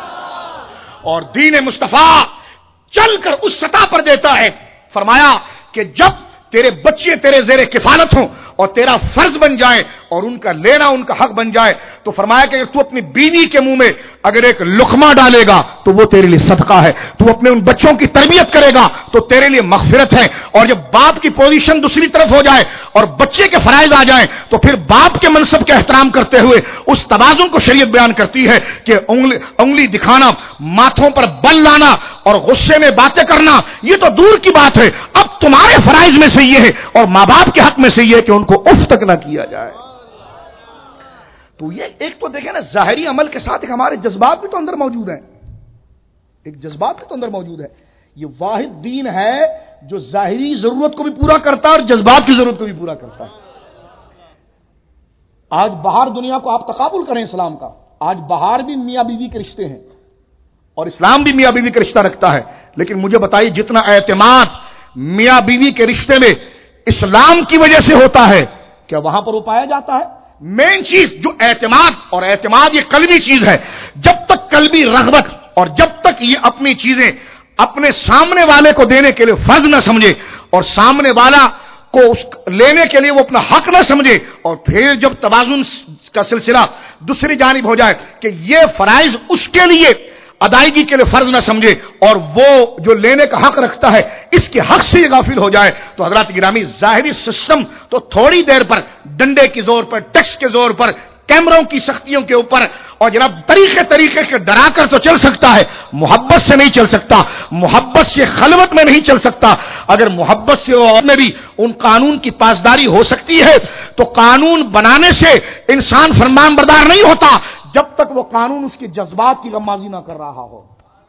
اور دین مصطفیٰ چل کر اس سطح پر دیتا ہے. فرمایا کہ جب تیرے بچے تیرے زیر کفالت ہوں اور تیرا فرض بن جائے اور ان کا لینا ان کا حق بن جائے تو فرمایا کہ اگر تو اپنی بیوی کے منہ میں اگر ایک لقمہ ڈالے گا تو وہ تیرے لیے صدقہ ہے، تو اپنے ان بچوں کی تربیت کرے گا تو تیرے لیے مغفرت ہے. اور جب باپ کی پوزیشن دوسری طرف ہو جائے اور بچے کے فرائض آ جائیں تو پھر باپ کے منصب کا احترام کرتے ہوئے اس توازن کو شریعت بیان کرتی ہے کہ انگلی انگلی دکھانا، ماتھوں پر بل لانا اور غصے میں باتیں کرنا یہ تو دور کی بات ہے، اب تمہارے فرائض میں سے یہ ہے اور ماں باپ کے حق میں سے یہ ہے کہ ان کو اف تک نہ کیا جائے. تو یہ ایک تو دیکھیں نا ظاہری عمل کے ساتھ ایک ہمارے جذبات بھی تو اندر موجود ہیں، ایک جذبات بھی تو اندر موجود ہے. یہ واحد دین ہے جو ظاہری ضرورت کو بھی پورا کرتا ہے اور جذبات کی ضرورت کو بھی پورا کرتا ہے. آج باہر دنیا کو آپ تقابل کریں اسلام کا، آج باہر بھی میاں بیوی کے رشتے ہیں اور اسلام بھی میاں بیوی کا رشتہ رکھتا ہے، لیکن مجھے بتائیے جتنا اعتماد میاں بیوی کے رشتے میں اسلام کی وجہ سے ہوتا ہے، کیا وہاں پر وہ پایا جاتا ہے؟ مین چیز جو اعتماد، اور اعتماد یہ قلبی چیز ہے، جب تک قلبی رغبت اور جب تک یہ اپنی چیزیں اپنے سامنے والے کو دینے کے لیے فرض نہ سمجھے اور سامنے والا کو اس لینے کے لیے وہ اپنا حق نہ سمجھے، اور پھر جب توازن کا سلسلہ دوسری جانب ہو جائے کہ یہ فرائض اس کے لیے ادائیگی کے لیے فرض نہ سمجھے اور وہ جو لینے کا حق رکھتا ہے اس کے حق سے یہ غافل ہو جائے، تو حضرات گرامی ظاہری سسٹم تو تھوڑی دیر پر ڈنڈے کی زور پر، ٹیکس کے زور پر، کیمروں کی سختیوں کے اوپر اور جناب طریقے طریقے کے ڈرا کر تو چل سکتا ہے، محبت سے نہیں چل سکتا، محبت سے خلوت میں نہیں چل سکتا۔ اگر محبت سے میں بھی ان قانون کی پاسداری ہو سکتی ہے تو قانون بنانے سے انسان فرمان بردار نہیں ہوتا جب تک وہ قانون اس کے جذبات کی غمازی نہ کر رہا ہو،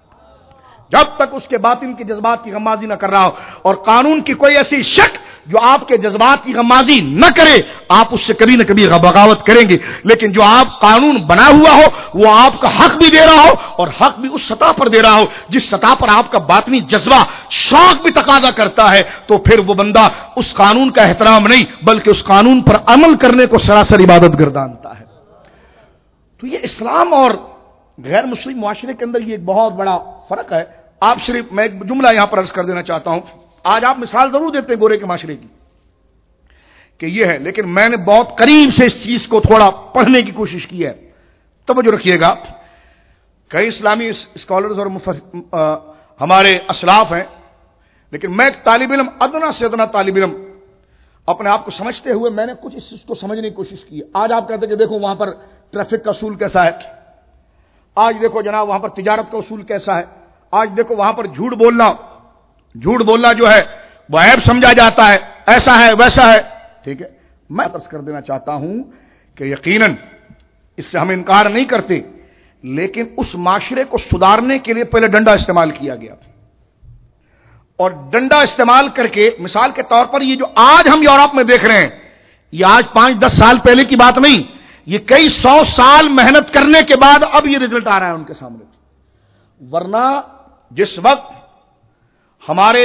جب تک اس کے باطن کے جذبات کی غمازی نہ کر رہا ہو، اور قانون کی کوئی ایسی شک جو آپ کے جذبات کی غمازی نہ کرے آپ اس سے کبھی نہ کبھی بغاوت کریں گے، لیکن جو آپ قانون بنا ہوا ہو وہ آپ کا حق بھی دے رہا ہو اور حق بھی اس سطح پر دے رہا ہو جس سطح پر آپ کا باطنی جذبہ شوق بھی تقاضا کرتا ہے، تو پھر وہ بندہ اس قانون کا احترام نہیں بلکہ اس قانون پر عمل کرنے کو سراسر عبادت گردانتا ہے۔ تو یہ اسلام اور غیر مسلم معاشرے کے اندر یہ ایک بہت بڑا فرق ہے۔ آپ صرف میں ایک جملہ یہاں پر عرض کر دینا چاہتا ہوں، آج آپ مثال ضرور دیتے ہیں گورے کے معاشرے کی کہ یہ ہے، لیکن میں نے بہت قریب سے اس چیز کو تھوڑا پڑھنے کی کوشش کی ہے، توجہ رکھیے گا۔ کئی اسلامی اسکالرز اور ہمارے اسلاف ہیں، لیکن میں ایک طالب علم، ادنا سے ادنا طالب علم اپنے آپ کو سمجھتے ہوئے میں نے کچھ اس چیز کو سمجھنے کی کوشش کی ہے۔ آج آپ کہتے ہیں کہ دیکھو وہاں پر ٹریفک کا اصول کیسا ہے، آج دیکھو جناب وہاں پر تجارت کا اصول کیسا ہے، آج دیکھو وہاں پر جھوٹ بولنا جھوٹ بولنا جو ہے وہ عیب سمجھا جاتا ہے، ایسا ہے ویسا ہے، ٹھیک ہے۔ میں عرض کر دینا چاہتا ہوں کہ یقیناً اس سے ہم انکار نہیں کرتے، لیکن اس معاشرے کو سدھارنے کے لیے پہلے ڈنڈا استعمال کیا گیا، اور ڈنڈا استعمال کر کے مثال کے طور پر یہ جو آج ہم یورپ میں دیکھ رہے ہیں، یہ آج پانچ دس سال پہلے کی بات نہیں، یہ کئی سو سال محنت کرنے کے بعد اب یہ رزلٹ آ رہا ہے ان کے سامنے۔ ورنہ جس وقت ہمارے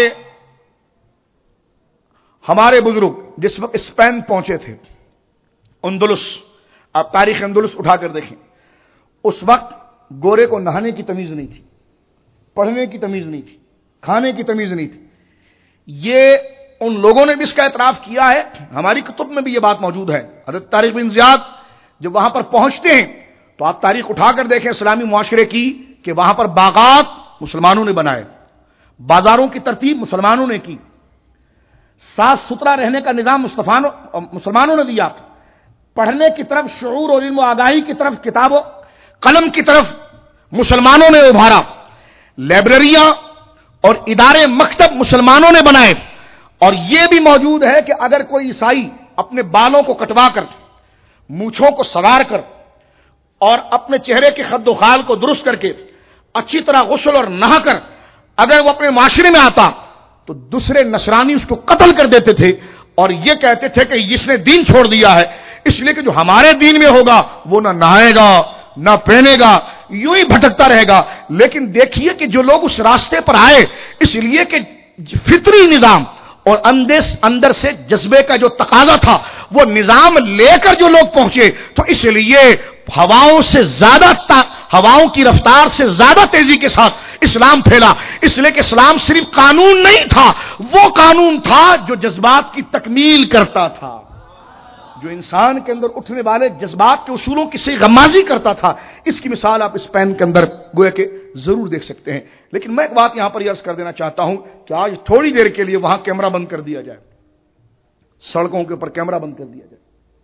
ہمارے بزرگ جس وقت اسپین پہنچے تھے، اندلس، آپ تاریخ اندلس اٹھا کر دیکھیں، اس وقت گورے کو نہانے کی تمیز نہیں تھی، پڑھنے کی تمیز نہیں تھی، کھانے کی تمیز نہیں تھی۔ یہ ان لوگوں نے بھی اس کا اعتراف کیا ہے، ہماری کتب میں بھی یہ بات موجود ہے۔ حضرت طارق بن زیاد جب وہاں پر پہنچتے ہیں تو آپ تاریخ اٹھا کر دیکھیں اسلامی معاشرے کی کہ وہاں پر باغات مسلمانوں نے بنائے، بازاروں کی ترتیب مسلمانوں نے کی، صاف ستھرا رہنے کا نظام مسلمانوں نے دیا، پڑھنے کی طرف شعور اور علم و آگاہی کی طرف کتاب و قلم کی طرف مسلمانوں نے ابھارا، لائبریریاں اور ادارے مکتب مسلمانوں نے بنائے، اور یہ بھی موجود ہے کہ اگر کوئی عیسائی اپنے بالوں کو کٹوا کر، مونچھوں کو سوار کر اور اپنے چہرے کے خد و خال کو درست کر کے اچھی طرح غسل اور نہا کر اگر وہ اپنے معاشرے میں آتا تو دوسرے نصرانی اس کو قتل کر دیتے تھے، اور یہ کہتے تھے کہ اس نے دین چھوڑ دیا ہے، اس لیے کہ جو ہمارے دین میں ہوگا وہ نہ نہائے گا نہ پہنے گا، یوں ہی بھٹکتا رہے گا۔ لیکن دیکھیے کہ جو لوگ اس راستے پر آئے اس لیے کہ فطری نظام اور اندر سے جذبے کا جو تقاضا تھا وہ نظام لے کر جو لوگ پہنچے، تو اس لیے ہواؤں سے زیادہ ہواؤں کی رفتار سے زیادہ تیزی کے ساتھ اسلام پھیلا، اس لیے کہ اسلام صرف قانون نہیں تھا، وہ قانون تھا جو جذبات کی تکمیل کرتا تھا، جو انسان کے اندر اٹھنے والے جذبات کے اصولوں کی صحیح غمازی کرتا تھا۔ اس کی مثال آپ اسپین کے اندر گویا کہ ضرور دیکھ سکتے ہیں۔ لیکن میں ایک بات یہاں پر عرض کر دینا چاہتا ہوں کہ آج تھوڑی دیر کے لیے وہاں کیمرہ بند کر دیا جائے، سڑکوں کے اوپر کیمرہ بند کر دیا جائے۔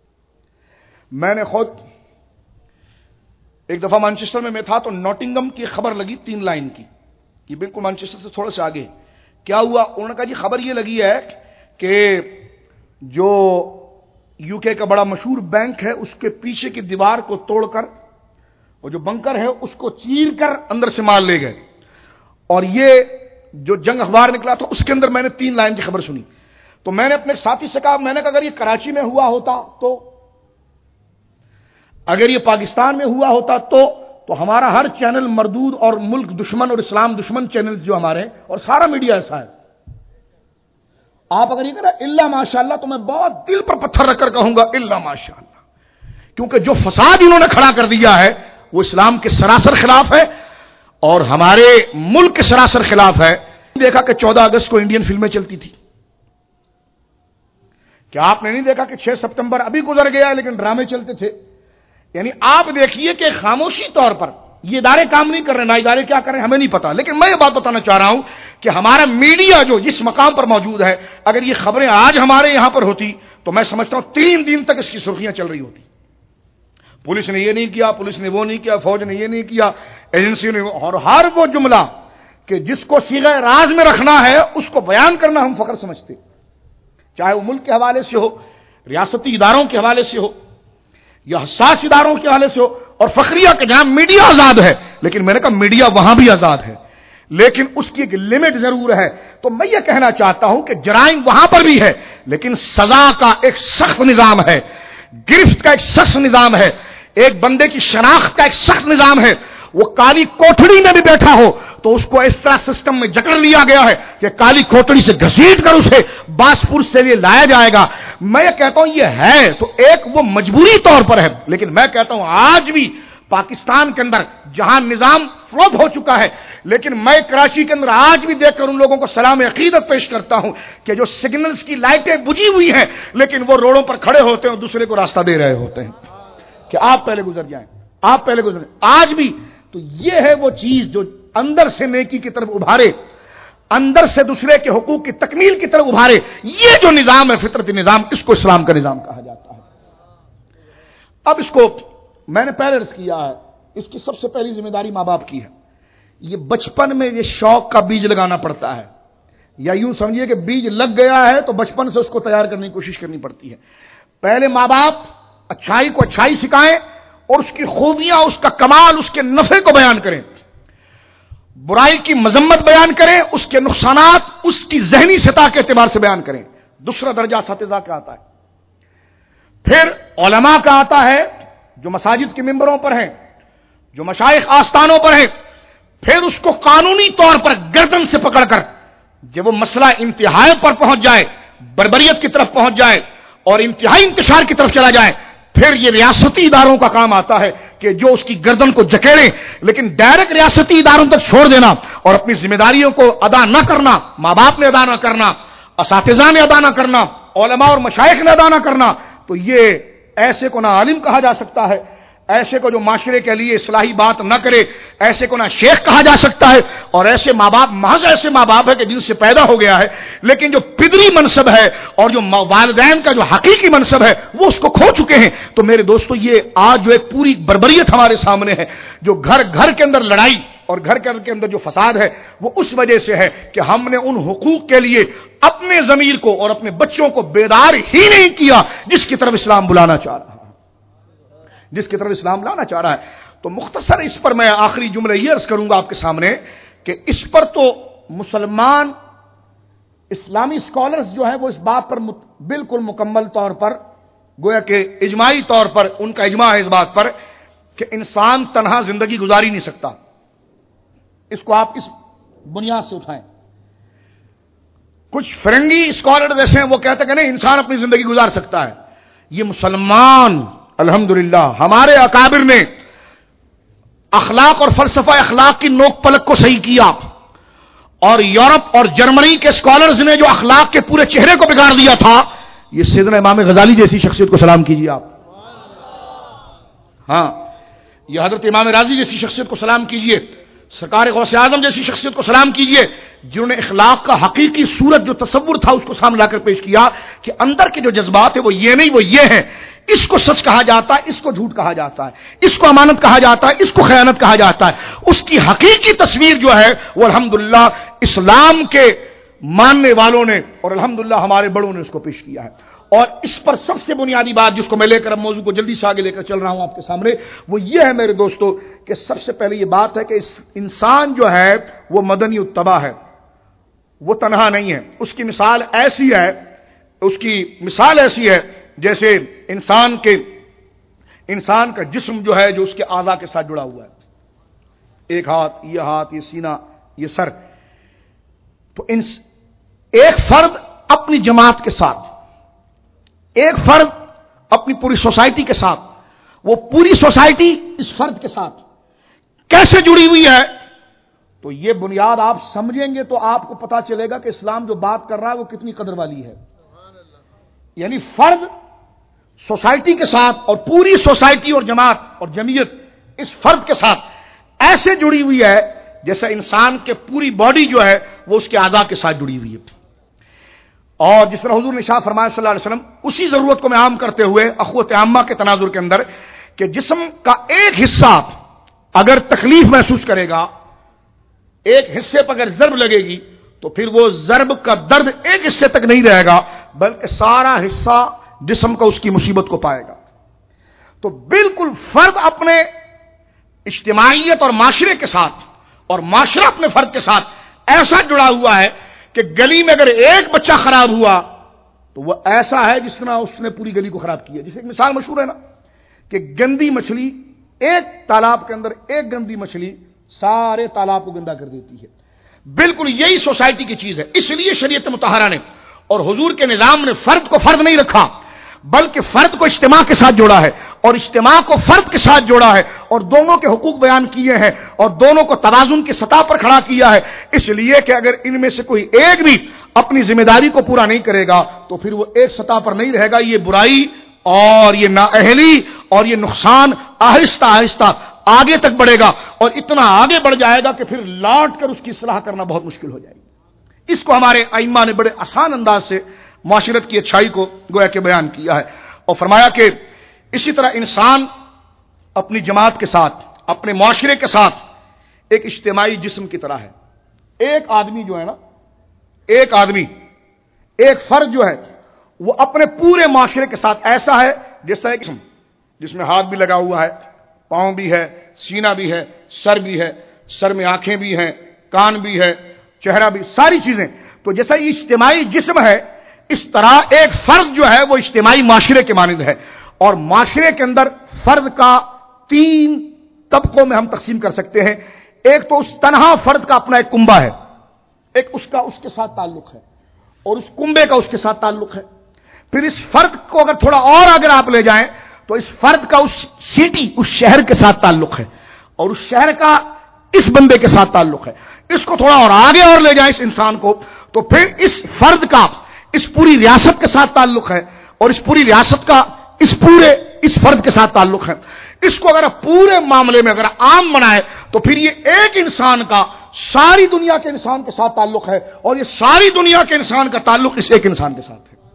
میں نے خود ایک دفعہ مانچسٹر میں میں تھا تو نوٹنگم کی خبر لگی تین لائن کی، یہ بالکل مانچسٹر سے تھوڑا سے آگے۔ کیا ہوا؟ انہوں نے کہا جی خبر یہ لگی ہے کہ جو یو کے کا بڑا مشہور بینک ہے اس کے پیچھے کی دیوار کو توڑ کر اور جو بنکر ہے اس کو چیر کر اندر سے مال لے گئے، اور یہ جو جنگ اخبار نکلا تھا اس کے اندر میں نے تین لائن کی خبر سنی۔ تو میں نے اپنے ساتھی سے کہا، میں نے کہا اگر یہ کراچی میں ہوا ہوتا تو، اگر یہ پاکستان میں ہوا ہوتا تو تو ہمارا ہر چینل مردود اور ملک دشمن اور اسلام دشمن چینل جو ہمارے، اور سارا میڈیا ایسا ہے. آپ اگر یہ کہنا الا ماشاء اللہ تو میں بہت دل پر پتھر رکھ کر کہوں گا الا ماشاء اللہ، کیونکہ جو فساد انہوں نے کھڑا کر دیا ہے وہ اسلام کے سراسر خلاف ہے اور ہمارے ملک کے سراسر خلاف ہے. دیکھا کہ چودہ اگست کو انڈین فلمیں چلتی تھی، کیا آپ نے نہیں دیکھا کہ چھ ستمبر ابھی گزر گیا ہے لیکن ڈرامے چلتے تھے؟ یعنی آپ دیکھیے کہ خاموشی طور پر یہ ادارے کام نہیں کر رہے، نہ ادارے کیا کر رہے ہیں ہمیں نہیں پتا، لیکن میں یہ بات بتانا چاہ رہا ہوں کہ ہمارا میڈیا جو جس مقام پر موجود ہے، اگر یہ خبریں آج ہمارے یہاں پر ہوتی تو میں سمجھتا ہوں تین دن تک اس کی سرخیاں چل رہی ہوتی. پولیس نے یہ نہیں کیا، پولیس نے وہ نہیں کیا، فوج نے یہ نہیں کیا، ایجنسی نے، اور ہر وہ جملہ کہ جس کو صیغہ راز میں رکھنا ہے اس کو بیان کرنا ہم فخر سمجھتے، چاہے وہ ملک کے حوالے سے ہو، ریاستی اداروں کے حوالے سے ہو یا حساس اداروں کے حوالے سے ہو. اور فخریہ کہ جہاں میڈیا آزاد ہے، لیکن میں نے کہا میڈیا وہاں بھی آزاد ہے لیکن اس کی ایک لمٹ ضرور ہے. تو میں یہ کہنا چاہتا ہوں کہ جرائم وہاں پر بھی ہے لیکن سزا کا ایک سخت نظام ہے، گرفت کا ایک سخت نظام ہے، ایک بندے کی شناخت کا ایک سخت نظام ہے. وہ کالی کوٹڑی میں بھی بیٹھا ہو تو اس کو اس طرح سسٹم میں جکڑ لیا گیا ہے کہ کالی کوٹڑی سے گھسیٹ کر اسے باسپور سے لیے لایا جائے گا. میں یہ کہتا ہوں یہ ہے تو ایک وہ مجبوری طور پر ہے، لیکن میں کہتا ہوں آج بھی پاکستان کے اندر جہاں نظام فروغ ہو چکا ہے، لیکن میں کراچی کے اندر آج بھی دیکھ کر ان لوگوں کو سلام عقیدت پیش کرتا ہوں کہ جو سگنلز کی لائٹیں بجھی ہوئی ہیں لیکن وہ روڈوں پر کھڑے ہوتے ہیں اور دوسرے کو راستہ دے رہے ہوتے ہیں کہ آپ پہلے گزر جائیں، آپ پہلے گزریں. آج بھی تو یہ ہے وہ چیز جو اندر سے نیکی کی طرف ابھارے، اندر سے دوسرے کے حقوق کی تکمیل کی طرف ابھارے. یہ جو نظام ہے فطرتی نظام، اس کو اسلام کا نظام کہا جاتا ہے. اب اس کو میں نے پہلے عرض کیا ہے، اس کی سب سے پہلی ذمہ داری ماں باپ کی ہے. یہ بچپن میں یہ شوق کا بیج لگانا پڑتا ہے، یا یوں سمجھیے کہ بیج لگ گیا ہے تو بچپن سے اس کو تیار کرنے کی کوشش کرنی پڑتی ہے. پہلے ماں باپ اچھائی کو اچھائی سکھائیں اور اس کی خوبیاں، اس کا کمال، اس کے نفع کو بیان کریں، برائی کی مذمت بیان کریں، اس کے نقصانات اس کی ذہنی سطح کے اعتبار سے بیان کریں. دوسرا درجہ اساتذہ کا آتا ہے، پھر علماء کا آتا ہے جو مساجد کے ممبروں پر ہیں، جو مشائخ آستانوں پر ہیں. پھر اس کو قانونی طور پر گردن سے پکڑ کر جب وہ مسئلہ انتہائی پر پہنچ جائے، بربریت کی طرف پہنچ جائے اور انتہائی انتشار کی طرف چلا جائے، پھر یہ ریاستی اداروں کا کام آتا ہے کہ جو اس کی گردن کو جکیڑیں. لیکن ڈائریکٹ ریاستی اداروں تک چھوڑ دینا اور اپنی ذمہ داریوں کو ادا نہ کرنا، ماں باپ نے ادا نہ کرنا، اساتذہ نے ادا نہ کرنا، علماء اور مشائخ نے ادا نہ کرنا، تو یہ ایسے کو نہ عالم کہا جا سکتا ہے، ایسے کو جو معاشرے کے لیے اصلاحی بات نہ کرے، ایسے کو نہ شیخ کہا جا سکتا ہے. اور ایسے ماں باپ محض ایسے ماں باپ ہے کہ جن سے پیدا ہو گیا ہے، لیکن جو پدری منصب ہے اور جو والدین کا جو حقیقی منصب ہے وہ اس کو کھو چکے ہیں. تو میرے دوستو یہ آج جو ایک پوری بربریت ہمارے سامنے ہے، جو گھر گھر کے اندر لڑائی اور گھر گھر کے اندر جو فساد ہے، وہ اس وجہ سے ہے کہ ہم نے ان حقوق کے لیے اپنے ضمیر کو اور اپنے بچوں کو بیدار ہی نہیں کیا جس کی طرف اسلام بلانا چاہ رہا ہے، جس کی طرف اسلام لانا چاہ رہا ہے. تو مختصر اس پر میں آخری جملہ یہ عرض کروں گا آپ کے سامنے کہ اس پر تو مسلمان اسلامی اسکالرز جو ہیں وہ اس بات پر بالکل مکمل طور پر گویا کہ اجماعی طور پر ان کا اجماع ہے اس بات پر کہ انسان تنہا زندگی گزار ہی نہیں سکتا. اس کو آپ اس بنیاد سے اٹھائیں. کچھ فرنگی اسکالر جیسے ہیں وہ کہتے ہیں کہ نہیں انسان اپنی زندگی گزار سکتا ہے. یہ مسلمان الحمدللہ ہمارے اکابر نے اخلاق اور فلسفہ اخلاق کی نوک پلک کو صحیح کیا، اور یورپ اور جرمنی کے اسکالرز نے جو اخلاق کے پورے چہرے کو بگاڑ دیا تھا، یہ سیدنا امام غزالی جیسی شخصیت کو سلام کیجیے آپ. ہاں، یہ حضرت امام راضی جیسی شخصیت کو سلام کیجیے، سرکار غوث اعظم جیسی شخصیت کو سلام کیجیے، جنہوں نے اخلاق کا حقیقی صورت جو تصور تھا اس کو سامنے لا کر پیش کیا کہ اندر کے جو جذبات ہیں وہ یہ نہیں، وہ یہ ہیں. اس کو سچ کہا جاتا ہے، اس کو جھوٹ کہا جاتا ہے، اس کو امانت کہا جاتا ہے، اس کو خیانت کہا جاتا ہے. اس کی حقیقی تصویر جو ہے وہ الحمدللہ اسلام کے ماننے والوں نے اور الحمدللہ ہمارے بڑوں نے اس کو پیش کیا ہے. اور اس پر سب سے بنیادی بات جس کو میں لے کر اب موضوع کو جلدی سے آگے لے کر چل رہا ہوں آپ کے سامنے، وہ یہ ہے میرے دوستو کہ سب سے پہلے یہ بات ہے کہ اس انسان جو ہے وہ مدنی اتباع ہے، وہ تنہا نہیں ہے. اس کی مثال ایسی ہے، اس کی مثال ایسی ہے جیسے انسان کے انسان کا جسم جو ہے جو اس کے اعضاء کے ساتھ جڑا ہوا ہے. ایک ہاتھ، یہ ہاتھ، یہ سینہ، یہ سر. تو ان ایک فرد اپنی جماعت کے ساتھ، ایک فرد اپنی پوری سوسائٹی کے ساتھ، وہ پوری سوسائٹی اس فرد کے ساتھ کیسے جڑی ہوئی ہے، تو یہ بنیاد آپ سمجھیں گے تو آپ کو پتا چلے گا کہ اسلام جو بات کر رہا ہے وہ کتنی قدر والی ہے. یعنی فرد سوسائٹی کے ساتھ اور پوری سوسائٹی اور جماعت اور جمعیت اس فرد کے ساتھ ایسے جڑی ہوئی ہے جیسے انسان کے پوری باڈی جو ہے وہ اس کے اعضاء کے ساتھ جڑی ہوئی ہے. اور جس طرح حضور نے ارشاد فرمایا صلی اللہ علیہ وسلم، اسی ضرورت کو میں عام کرتے ہوئے اخوت عامہ کے تناظر کے اندر، کہ جسم کا ایک حصہ اگر تکلیف محسوس کرے گا، ایک حصے پر اگر ضرب لگے گی تو پھر وہ ضرب کا درد ایک حصے تک نہیں رہے گا بلکہ سارا حصہ جسم کا اس کی مصیبت کو پائے گا. تو بالکل فرد اپنے اجتماعیت اور معاشرے کے ساتھ اور معاشرہ اپنے فرد کے ساتھ ایسا جڑا ہوا ہے کہ گلی میں اگر ایک بچہ خراب ہوا تو وہ ایسا ہے جس طرح اس نے پوری گلی کو خراب کیا. جیسے ایک مثال مشہور ہے نا کہ گندی مچھلی ایک تالاب کے اندر، ایک گندی مچھلی سارے تالاب کو گندا کر دیتی ہے. بالکل یہی سوسائٹی کی چیز ہے. اس لیے شریعت مطہرہ نے اور حضور کے نظام نے فرد کو فرد نہیں رکھا بلکہ فرد کو اجتماع کے ساتھ جوڑا ہے اور اجتماع کو فرد کے ساتھ جوڑا ہے اور دونوں کے حقوق بیان کیے ہیں اور دونوں کو توازن کی سطح پر کھڑا کیا ہے. اس لیے کہ اگر ان میں سے کوئی ایک بھی اپنی ذمہ داری کو پورا نہیں کرے گا تو پھر وہ ایک سطح پر نہیں رہے گا. یہ برائی اور یہ نااہلی اور یہ نقصان آہستہ آہستہ آگے تک بڑھے گا اور اتنا آگے بڑھ جائے گا کہ پھر لوٹ کر اس کی اصلاح کرنا بہت مشکل ہو جائے گی. اس کو ہمارے ائمہ نے بڑے آسان انداز سے معاشرت کی اچھائی کو گویا کہ بیان کیا ہے اور فرمایا کہ اسی طرح انسان اپنی جماعت کے ساتھ، اپنے معاشرے کے ساتھ ایک اجتماعی جسم کی طرح ہے. ایک آدمی جو ہے نا، ایک آدمی ایک فرد جو ہے وہ اپنے پورے معاشرے کے ساتھ ایسا ہے جیسا ایک جسم جس میں ہاتھ بھی لگا ہوا ہے، پاؤں بھی ہے، سینہ بھی ہے، سر بھی ہے، سر میں آنکھیں بھی ہیں، کان بھی ہے، چہرہ بھی، ساری چیزیں. تو جیسا یہ اجتماعی جسم ہے اس طرح ایک فرد جو ہے وہ اجتماعی معاشرے کے مانند ہے. اور معاشرے کے اندر فرد کا تین طبقوں میں ہم تقسیم کر سکتے ہیں. ایک تو اس تنہا فرد کا اپنا ایک کنبہ ہے، ایک اس کا اس کے ساتھ تعلق ہے اور اس کنبے کا اس کے ساتھ تعلق ہے. پھر اس فرد کو اگر تھوڑا اور اگر آپ لے جائیں تو اس فرد کا اس سٹی، اس شہر کے ساتھ تعلق ہے اور اس شہر کا اس بندے کے ساتھ تعلق ہے. اس کو تھوڑا اور آگے اور لے جائیں اس انسان کو تو پھر اس فرد کا اس پوری ریاست کے ساتھ تعلق ہے اور اس پوری ریاست کا اس پورے اس فرد کے ساتھ تعلق ہے. اس کو اگر پورے معاملے میں اگر عام بنائے تو پھر یہ ایک انسان کا ساری دنیا کے انسان کے ساتھ تعلق ہے اور یہ ساری دنیا کے انسان کا تعلق اس ایک انسان کے ساتھ ہے.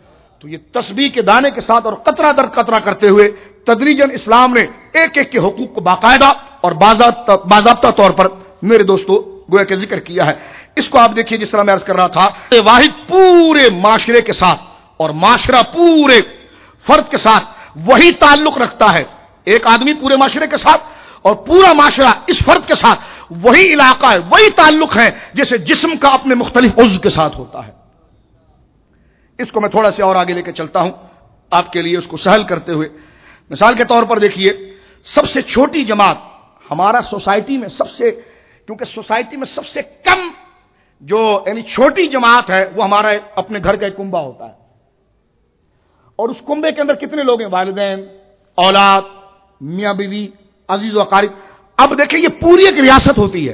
تو یہ تسبیح کے دانے کے ساتھ اور قطرہ در قطرہ کرتے ہوئے تدریجاً اسلام نے ایک ایک کے حقوق کو باقاعدہ اور باضابطہ طور پر میرے دوستو گویا کہ ذکر کیا ہے. اس کو آپ دیکھیے جس طرح میں عرض کر رہا تھا، واحد پورے معاشرے کے ساتھ اور معاشرہ پورے فرد کے ساتھ وہی تعلق رکھتا ہے. ایک آدمی پورے معاشرے کے ساتھ اور پورا معاشرہ اس فرد کے ساتھ وہی علاقہ ہے، وہی تعلق ہے جیسے جسم کا اپنے مختلف عضو کے ساتھ ہوتا ہے. اس کو میں تھوڑا سا اور آگے لے کے چلتا ہوں آپ کے لیے اس کو سہل کرتے ہوئے. مثال کے طور پر دیکھیے، سب سے چھوٹی جماعت ہمارا سوسائٹی میں سب سے، کیونکہ سوسائٹی میں سب سے کم جو یعنی چھوٹی جماعت ہے وہ ہمارا اپنے گھر کا ایک کنبہ ہوتا ہے. اور اس کنبے کے اندر کتنے لوگ ہیں؟ والدین، اولاد، میاں بیوی، عزیز و اقارب. اب دیکھیں یہ پوری ایک ریاست ہوتی ہے،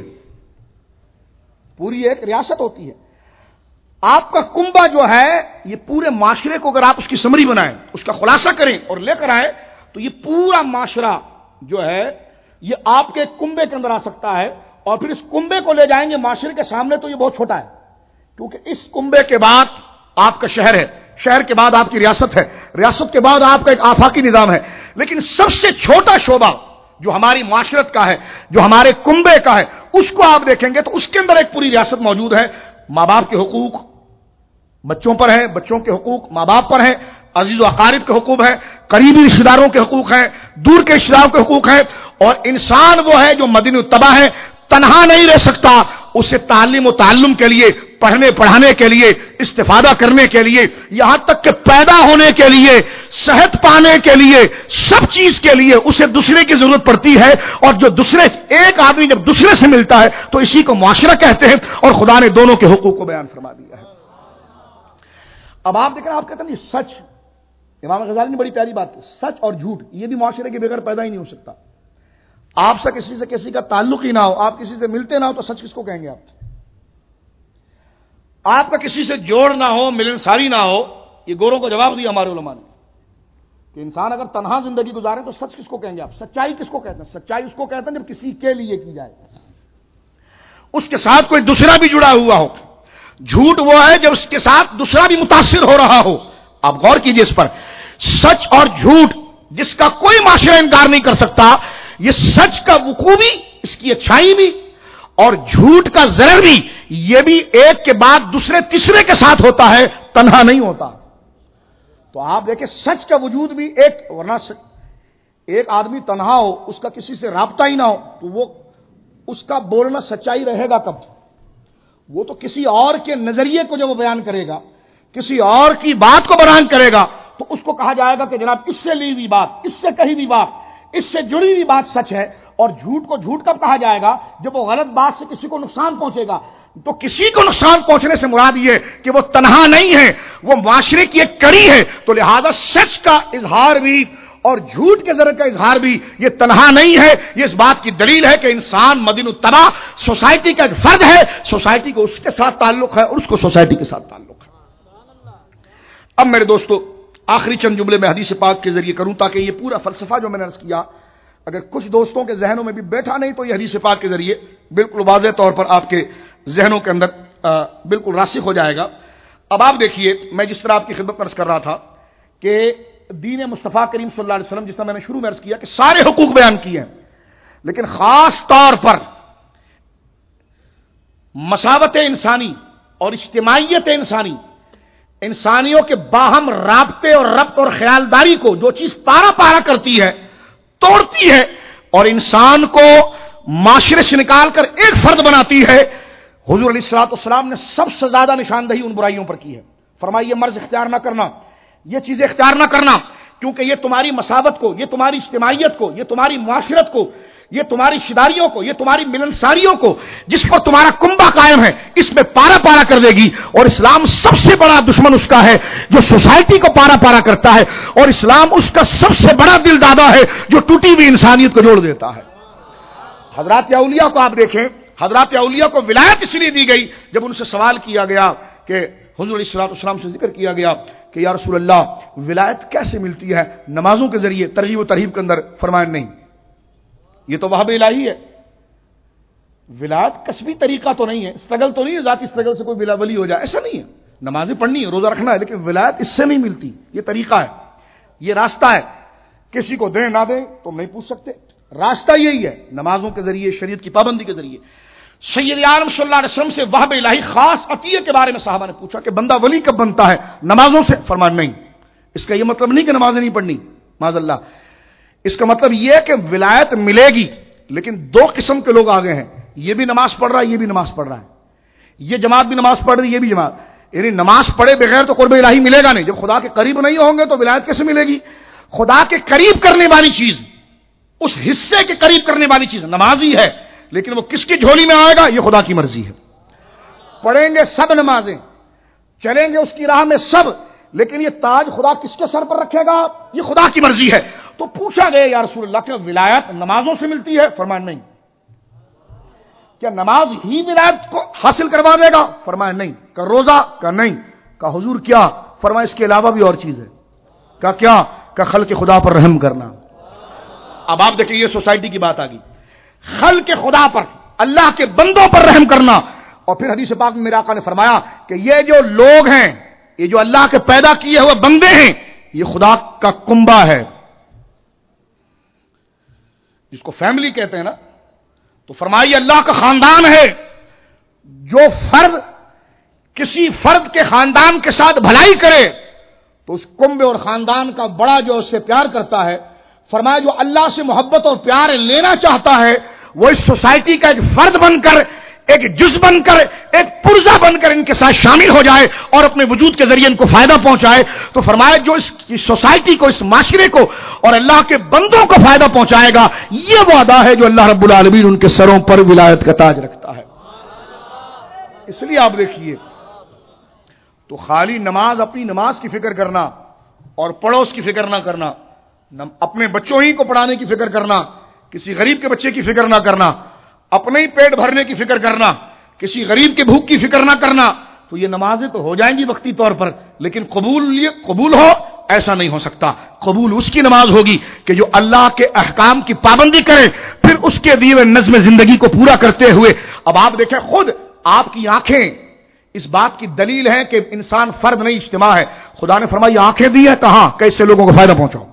پوری ایک ریاست ہوتی ہے. آپ کا کنبہ جو ہے یہ پورے معاشرے کو اگر آپ اس کی سمری بنائیں، اس کا خلاصہ کریں اور لے کر آئیں تو یہ پورا معاشرہ جو ہے یہ آپ کے کنبے کے اندر آ سکتا ہے. اور پھر اس کنبے کو لے جائیں گے معاشرے کے سامنے تو یہ بہت چھوٹا ہے، کیونکہ اس کنبے کے بعد آپ کا شہر ہے، شہر کے بعد آپ کی ریاست ہے، ریاست کے بعد آپ کا ایک آفاقی نظام ہے. لیکن سب سے چھوٹا شعبہ جو ہماری معاشرت کا ہے، جو ہمارے کنبے کا ہے، اس کو آپ دیکھیں گے تو اس کے اندر ایک پوری ریاست موجود ہے. ماں باپ کے حقوق بچوں پر ہے، بچوں کے حقوق ماں باپ پر ہے، عزیز و اقارب کے حقوق ہیں، قریبی رشتہ داروں کے حقوق ہیں، دور کے رشتہ داروں کے حقوق ہیں. اور انسان وہ ہے جو مدنی الطبع ہے، تنہا نہیں رہ سکتا، اسے تعلیم و تعلم کے لیے پڑھنے پڑھانے کے لیے، استفادہ کرنے کے لیے، یہاں تک کہ پیدا ہونے کے لیے، صحت پانے کے لیے، سب چیز کے لیے اسے دوسرے کی ضرورت پڑتی ہے. اور جو دوسرے ایک آدمی جب دوسرے سے ملتا ہے تو اسی کو معاشرہ کہتے ہیں، اور خدا نے دونوں کے حقوق کو بیان فرما دیا ہے. اب آپ دیکھ رہے ہیں، آپ کہتے ہیں سچ، امام غزالی نے بڑی پیاری بات کی، سچ اور جھوٹ یہ بھی معاشرے کے بغیر پیدا ہی نہیں ہو سکتا. آپ سے کسی سے کسی کا تعلق ہی نہ ہو، آپ کسی سے ملتے نہ ہو تو سچ کس کو کہیں گے؟ آپ آپ کا کسی سے جوڑ نہ ہو، ملنساری نہ ہو. یہ گوروں کو جواب دیا ہمارے علماء نے کہ انسان اگر تنہا زندگی گزارے تو سچ کس کو کہیں گے؟ آپ سچائی کس کو کہتے ہیں؟ سچائی اس کو کہتے ہیں جب کسی کے لیے کی جائے، اس کے ساتھ کوئی دوسرا بھی جڑا ہوا ہو. جھوٹ وہ ہے جب اس کے ساتھ دوسرا بھی متاثر ہو رہا ہو. آپ غور کیجئے اس پر. سچ اور جھوٹ جس کا کوئی معاشرہ انکار نہیں کر سکتا، یہ سچ کا وقوع بھی، اس کی اچھائی بھی، اور جھوٹ کا ضرر بھی، یہ بھی ایک کے بعد دوسرے تیسرے کے ساتھ ہوتا ہے، تنہا نہیں ہوتا. تو آپ دیکھیں سچ کا وجود بھی ایک، ورنہ ایک آدمی تنہا ہو، اس کا کسی سے رابطہ ہی نہ ہو، تو وہ اس کا بولنا سچائی رہے گا کب؟ وہ تو کسی اور کے نظریے کو جب وہ بیان کرے گا، کسی اور کی بات کو بیان کرے گا، تو اس کو کہا جائے گا کہ جناب اس سے لی ہوئی بات، اس سے کہی ہوئی بات، اس سے جڑی ہوئی بات سچ ہے. اور جھوٹ کو جھوٹ کب کہا جائے گا؟ جب وہ غلط بات سے کسی کو نقصان پہنچے گا. تو کسی کو نقصان پہنچنے سے مراد یہ کہ وہ تنہا نہیں ہے، وہ معاشرے کی ایک کڑی ہے. تو لہذا سچ کا اظہار بھی اور جھوٹ کے ذریعے کا اظہار بھی یہ تنہا نہیں ہے. یہ اس بات کی دلیل ہے کہ انسان مدین التبا سوسائٹی کا ایک فرد ہے، سوسائٹی کو اس کے ساتھ تعلق ہے اور اس کو سوسائٹی کے ساتھ تعلق ہے. اب میرے دوستو آخری چند جملے میں حدیث پاک کے ذریعے کروں تاکہ یہ پورا فلسفہ جو میں نے عرض کیا اگر کچھ دوستوں کے ذہنوں میں بھی بیٹھا نہیں تو یہ حدیث پاک کے ذریعے بالکل واضح طور پر آپ کے ذہنوں کے اندر بالکل راسخ ہو جائے گا. اب آپ دیکھیے، میں جس طرح آپ کی خدمت میں عرض کر رہا تھا کہ دین مصطفیٰ کریم صلی اللہ علیہ وسلم، جس طرح میں نے شروع میں عرض کیا کہ سارے حقوق بیان کیے ہیں، لیکن خاص طور پر مساوت انسانی اور اجتماعیت انسانی، انسانیوں کے باہم رابطے اور ربط اور خیالداری کو جو چیز پارا پارا کرتی ہے، توڑتی ہے اور انسان کو معاشرے سے نکال کر ایک فرد بناتی ہے، حضور علیہ الصلوۃ والسلام نے سب سے زیادہ نشاندہی ان برائیوں پر کی ہے. فرمایا یہ مرض اختیار نہ کرنا، یہ چیزیں اختیار نہ کرنا، کیونکہ یہ تمہاری مساوت کو، یہ تمہاری اجتماعیت کو، یہ تمہاری معاشرت کو، یہ تمہاری شداریوں کو، یہ تمہاری ملنساریوں کو جس پر تمہارا کنبہ قائم ہے، اس میں پارا پارا کر دے گی. اور اسلام سب سے بڑا دشمن اس کا ہے جو سوسائٹی کو پارا پارا کرتا ہے، اور اسلام اس کا سب سے بڑا دل دادا ہے جو ٹوٹی ہوئی انسانیت کو جوڑ دیتا ہے. حضرات اولیاء کو آپ دیکھیں، حضرات اولیاء کو ولایت اس لیے دی گئی جب ان سے سوال کیا گیا کہ حضور علیہ الصلوۃ والسلام سے ذکر کیا گیا کہ یا رسول اللہ ولایت کیسے ملتی ہے؟ نمازوں کے ذریعے. ترغیب و ترہیب کے اندر فرمایا نہیں، یہ تو وہاب الہی ہے. ولایت کسبی طریقہ تو نہیں ہے، اسٹرگل تو نہیں ہے، ذاتی اسٹرگل سے کوئی بلا ولی ہو جائے، ایسا نہیں ہے. نمازیں پڑھنی ہے، روزہ رکھنا ہے، لیکن ولایت اس سے نہیں ملتی. یہ طریقہ ہے، یہ راستہ ہے. کسی کو دیں نہ دیں تم نہیں پوچھ سکتے، راستہ یہی ہے، نمازوں کے ذریعے، شریعت کی پابندی کے ذریعے. سید عالم صلی اللہ علیہ وسلم سے وہاب الہی خاص عطیہ کے بارے میں صحابہ نے پوچھا کہ بندہ ولی کب بنتا ہے؟ نمازوں سے. فرمایا نہیں. اس کا یہ مطلب نہیں کہ نمازیں نہیں پڑھنی، معاذ اللہ. اس کا مطلب یہ کہ ولایت ملے گی، لیکن دو قسم کے لوگ آگے ہیں، یہ بھی نماز پڑھ رہا ہے، یہ بھی نماز پڑھ رہا ہے، یہ جماعت بھی نماز پڑھ رہی ہے، یہ بھی جماعت. یعنی نماز پڑھے بغیر تو قرب الہی ملے گا نہیں. جب خدا کے قریب نہیں ہوں گے تو ولایت کیسے ملے گی؟ خدا کے قریب کرنے والی چیز، اس حصے کے قریب کرنے والی چیز نماز ہی ہے، لیکن وہ کس کی جھولی میں آئے گا یہ خدا کی مرضی ہے. پڑھیں گے سب نمازیں، چلیں گے اس کی راہ میں سب، لیکن یہ تاج خدا کس کے سر پر رکھے گا یہ خدا کی مرضی ہے. تو پوچھا گیا یا رسول اللہ کہ ولایت نمازوں سے ملتی ہے؟ فرمایا نہیں. کیا نماز ہی ولایت کو حاصل کروا دے گا؟ فرمایا نہیں. کہ روزہ؟ کہ نہیں. کہ حضور کیا؟ فرمایا اس کے علاوہ بھی اور چیز ہے. کہ کیا؟ کہ خلق خدا پر رحم کرنا. اب آپ دیکھیں یہ سوسائٹی کی بات آ گئی، خلق خدا پر، اللہ کے بندوں پر رحم کرنا. اور پھر حدیث پاک میں میرے آقا نے فرمایا کہ یہ جو لوگ ہیں، یہ جو اللہ کے پیدا کیے ہوئے بندے ہیں، یہ خدا کا کنبہ ہے، جس کو فیملی کہتے ہیں نا. تو فرمایا اللہ کا خاندان ہے. جو فرد کسی فرد کے خاندان کے ساتھ بھلائی کرے تو اس کنبے اور خاندان کا بڑا جو اس سے پیار کرتا ہے. فرمایا جو اللہ سے محبت اور پیار لینا چاہتا ہے وہ اس سوسائٹی کا ایک فرد بن کر ایک جز بن کر ایک پرزہ بن کر ان کے ساتھ شامل ہو جائے اور اپنے وجود کے ذریعے ان کو فائدہ پہنچائے، تو فرمایا جو اس سوسائٹی کو، اس معاشرے کو اور اللہ کے بندوں کو فائدہ پہنچائے گا، یہ وہ ادا ہے جو اللہ رب العالمین ان کے سروں پر ولایت کا تاج رکھتا ہے۔ اس لیے آپ دیکھیے تو خالی نماز، اپنی نماز کی فکر کرنا اور پڑوس کی فکر نہ کرنا، اپنے بچوں ہی کو پڑھانے کی فکر کرنا، کسی غریب کے بچے کی فکر نہ کرنا، اپنے ہی پیٹ بھرنے کی فکر کرنا، کسی غریب کے بھوک کی فکر نہ کرنا، تو یہ نمازیں تو ہو جائیں گی وقتی طور پر، لیکن قبول قبول ہو ایسا نہیں ہو سکتا۔ قبول اس کی نماز ہوگی کہ جو اللہ کے احکام کی پابندی کرے، پھر اس کے دیے ہوئے نظم زندگی کو پورا کرتے ہوئے۔ اب آپ دیکھیں خود آپ کی آنکھیں اس بات کی دلیل ہے کہ انسان فرد نہیں اجتماع ہے۔ خدا نے فرمایا آنکھیں دی ہے، کہاں؟ کیسے لوگوں کو فائدہ پہنچاؤ۔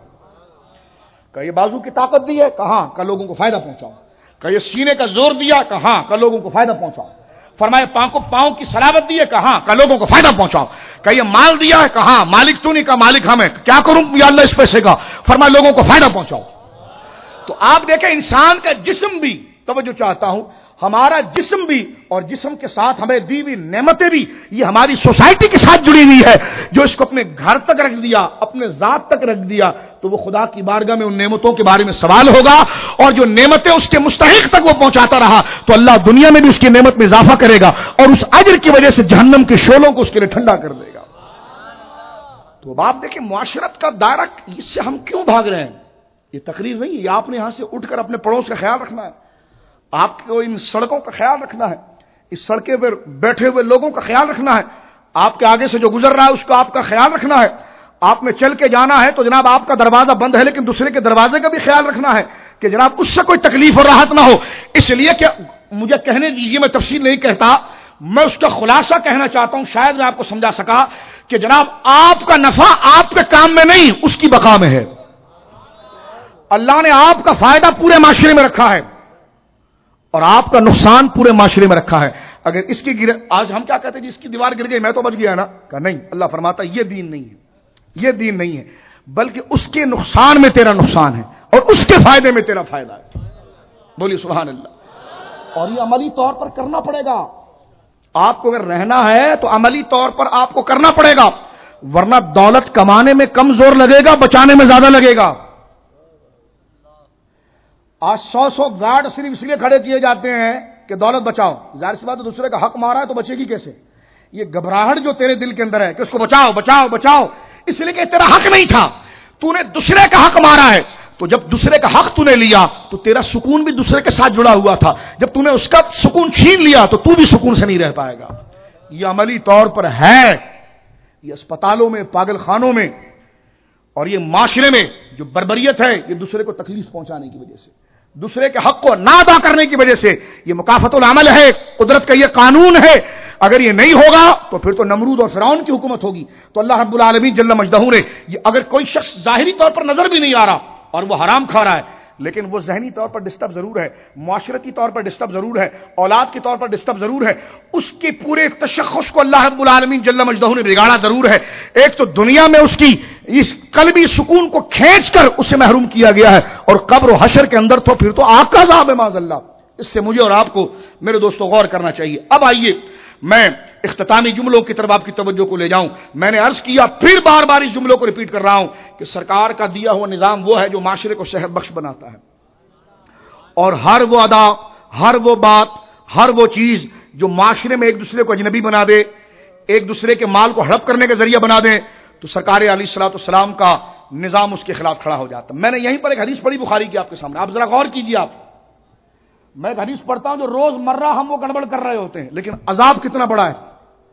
کہ یہ بازو کی طاقت دی ہے، کہاں؟ کہ لوگوں کو فائدہ پہنچاؤ۔ کہ یہ سینے کا زور دیا، کہاں؟ کہ لوگوں کو فائدہ پہنچاؤ۔ فرمایا پاؤں کو پاؤں کی سلامت دی ہے، کہاں؟ کہ لوگوں کو فائدہ پہنچاؤ۔ کہ یہ مال دیا ہے، کہاں؟ مالک تو نہیں، کا مالک ہمیں، کیا کروں یا اللہ اس پیسے کا؟ فرمایا لوگوں کو فائدہ پہنچاؤ۔ تو آپ دیکھیں انسان کا جسم بھی، توجہ چاہتا ہوں، ہمارا جسم بھی اور جسم کے ساتھ ہمیں دی ہوئی نعمتیں بھی، یہ ہماری سوسائٹی کے ساتھ جڑی ہوئی ہے۔ جو اس کو اپنے گھر تک رکھ دیا، اپنے ذات تک رکھ دیا، تو وہ خدا کی بارگاہ میں ان نعمتوں کے بارے میں سوال ہوگا، اور جو نعمتیں اس کے مستحق تک وہ پہنچاتا رہا تو اللہ دنیا میں بھی اس کی نعمت میں اضافہ کرے گا اور اس اجر کی وجہ سے جہنم کے شعلوں کو اس کے لیے ٹھنڈا کر دے گا۔ تو اب آپ دیکھیں معاشرت کا دائرہ، اس سے ہم کیوں بھاگ رہے ہیں؟ یہ تقریر نہیں ہے، یہ آپ نے یہاں سے اٹھ کر اپنے پڑوس کا خیال رکھنا ہے، آپ کو ان سڑکوں کا خیال رکھنا ہے، اس سڑکیں پر بیٹھے ہوئے لوگوں کا خیال رکھنا ہے، آپ کے آگے سے جو گزر رہا ہے اس کا آپ کا خیال رکھنا ہے۔ آپ نے چل کے جانا ہے تو جناب آپ کا دروازہ بند ہے، لیکن دوسرے کے دروازے کا بھی خیال رکھنا ہے کہ جناب اس سے کوئی تکلیف اور راحت نہ ہو۔ اس لیے کہ مجھے کہنے دیجیے، میں تفصیل نہیں کہتا، میں اس کا خلاصہ کہنا چاہتا ہوں، شاید میں آپ کو سمجھا سکا کہ جناب آپ کا نفع آپ کے کام میں نہیں، اس کی بقا میں ہے۔ اللہ نے آپ کا فائدہ پورے معاشرے میں رکھا ہے اور آپ کا نقصان پورے معاشرے میں رکھا ہے۔ اگر اس کی گر آج ہم کیا کہتے ہیں جی اس کی دیوار گر گئی میں تو بچ گیا نا، کہ نہیں، اللہ فرماتا ہے یہ دین نہیں ہے، یہ دین نہیں ہے، بلکہ اس کے نقصان میں تیرا نقصان ہے اور اس کے فائدے میں تیرا فائدہ ہے۔ بولیے سبحان اللہ۔ اور یہ عملی طور پر کرنا پڑے گا، آپ کو اگر رہنا ہے تو عملی طور پر آپ کو کرنا پڑے گا، ورنہ دولت کمانے میں کم زور لگے گا، بچانے میں زیادہ لگے گا۔ آج سو سو گارڈ صرف اس لیے کھڑے کیے جاتے ہیں کہ دولت بچاؤ، ظاہر سی بات ہے دوسرے کا حق مارا ہے تو بچے گی کیسے؟ یہ گھبراہٹ جو تیرے دل کے اندر ہے کہ اس کو بچاؤ بچاؤ بچاؤ، اس لیے کہ تیرا حق نہیں تھا، تو نے دوسرے کا حق مارا ہے، تو جب دوسرے کا حق تو نے لیا تو تیرا سکون بھی دوسرے کے ساتھ جڑا ہوا تھا، جب تو نے اس کا سکون چھین لیا تو تو بھی سکون سے نہیں رہ پائے گا۔ یہ عملی طور پر ہے، یہ اسپتالوں میں، پاگل خانوں میں اور یہ معاشرے میں جو بربریت ہے، یہ دوسرے کو تکلیف پہنچانے کی وجہ سے، دوسرے کے حق کو نہ ادا کرنے کی وجہ سے، یہ مکافات العمل ہے، قدرت کا یہ قانون ہے۔ اگر یہ نہیں ہوگا تو پھر تو نمرود اور فرعون کی حکومت ہوگی۔ تو اللہ رب العالمین جل مجدہ نے یہ اگر کوئی شخص ظاہری طور پر نظر بھی نہیں آ رہا اور وہ حرام کھا رہا ہے، لیکن وہ ذہنی طور پر ڈسٹرب ضرور ہے، معاشرتی طور پر ڈسٹرب ضرور ہے، اولاد کے طور پر ڈسٹرب ضرور ہے، اس کے پورے تشخص کو اللہ رب العالمین جل مجدہ نے بگاڑا ضرور ہے۔ ایک تو دنیا میں اس کی اس قلبی سکون کو کھینچ کر اسے محروم کیا گیا ہے، اور قبر و حشر کے اندر تو پھر تو آگ کا عذاب ہے معاذ اللہ۔ اس سے مجھے اور آپ کو میرے دوستوں غور کرنا چاہیے۔ اب آئیے میں اختتامی جملوں کی طرف آپ کی توجہ کو لے جاؤں۔ میں نے عرض کیا، پھر بار بار اس جملوں کو ریپیٹ کر رہا ہوں کہ سرکار کا دیا ہوا نظام وہ ہے جو معاشرے کو صحت بخش بناتا ہے، اور ہر وہ ادا، ہر وہ بات، ہر وہ چیز جو معاشرے میں ایک دوسرے کو اجنبی بنا دے، ایک دوسرے کے مال کو ہڑپ کرنے کا ذریعہ بنا دے، تو سرکار علیہ الصلوۃ والسلام کا نظام اس کے خلاف کھڑا ہو جاتا ہے۔ میں نے یہیں پر ایک حدیث پڑھی بخاری کی آپ کے سامنے، آپ ذرا غور کیجیے۔ آپ میں ایک حدیث پڑھتا ہوں جو روز مرہ ہم وہ گڑبڑ کر رہے ہوتے ہیں، لیکن عذاب کتنا بڑا ہے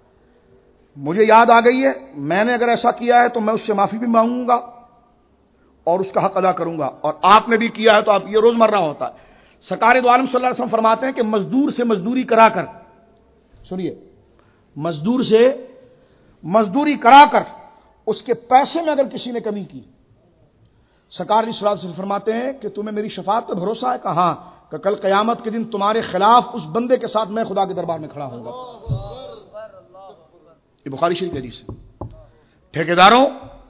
مجھے یاد آ گئی ہے۔ میں نے اگر ایسا کیا ہے تو میں اس سے معافی بھی مانگوں گا اور اس کا حق ادا کروں گا، اور آپ نے بھی کیا ہے تو آپ یہ روز مرہ ہوتا ہے۔ سرکار دو عالم صلی اللہ علیہ وسلم فرماتے ہیں کہ مزدور سے مزدوری کرا کر، سنیے، مزدور سے مزدوری کرا کر اس کے پیسے میں اگر کسی نے کمی کی، سرکار علیہ الصلوۃ والسلام فرماتے ہیں کہ تمہیں میری شفاعت پہ بھروسہ ہے؟ کہاں؟ کہ کل قیامت کے دن تمہارے خلاف اس بندے کے ساتھ میں خدا کے دربار میں کھڑا ہوں گا۔ یہ بخاری شریف کی حدیث ہے۔ ٹھیکیداروں،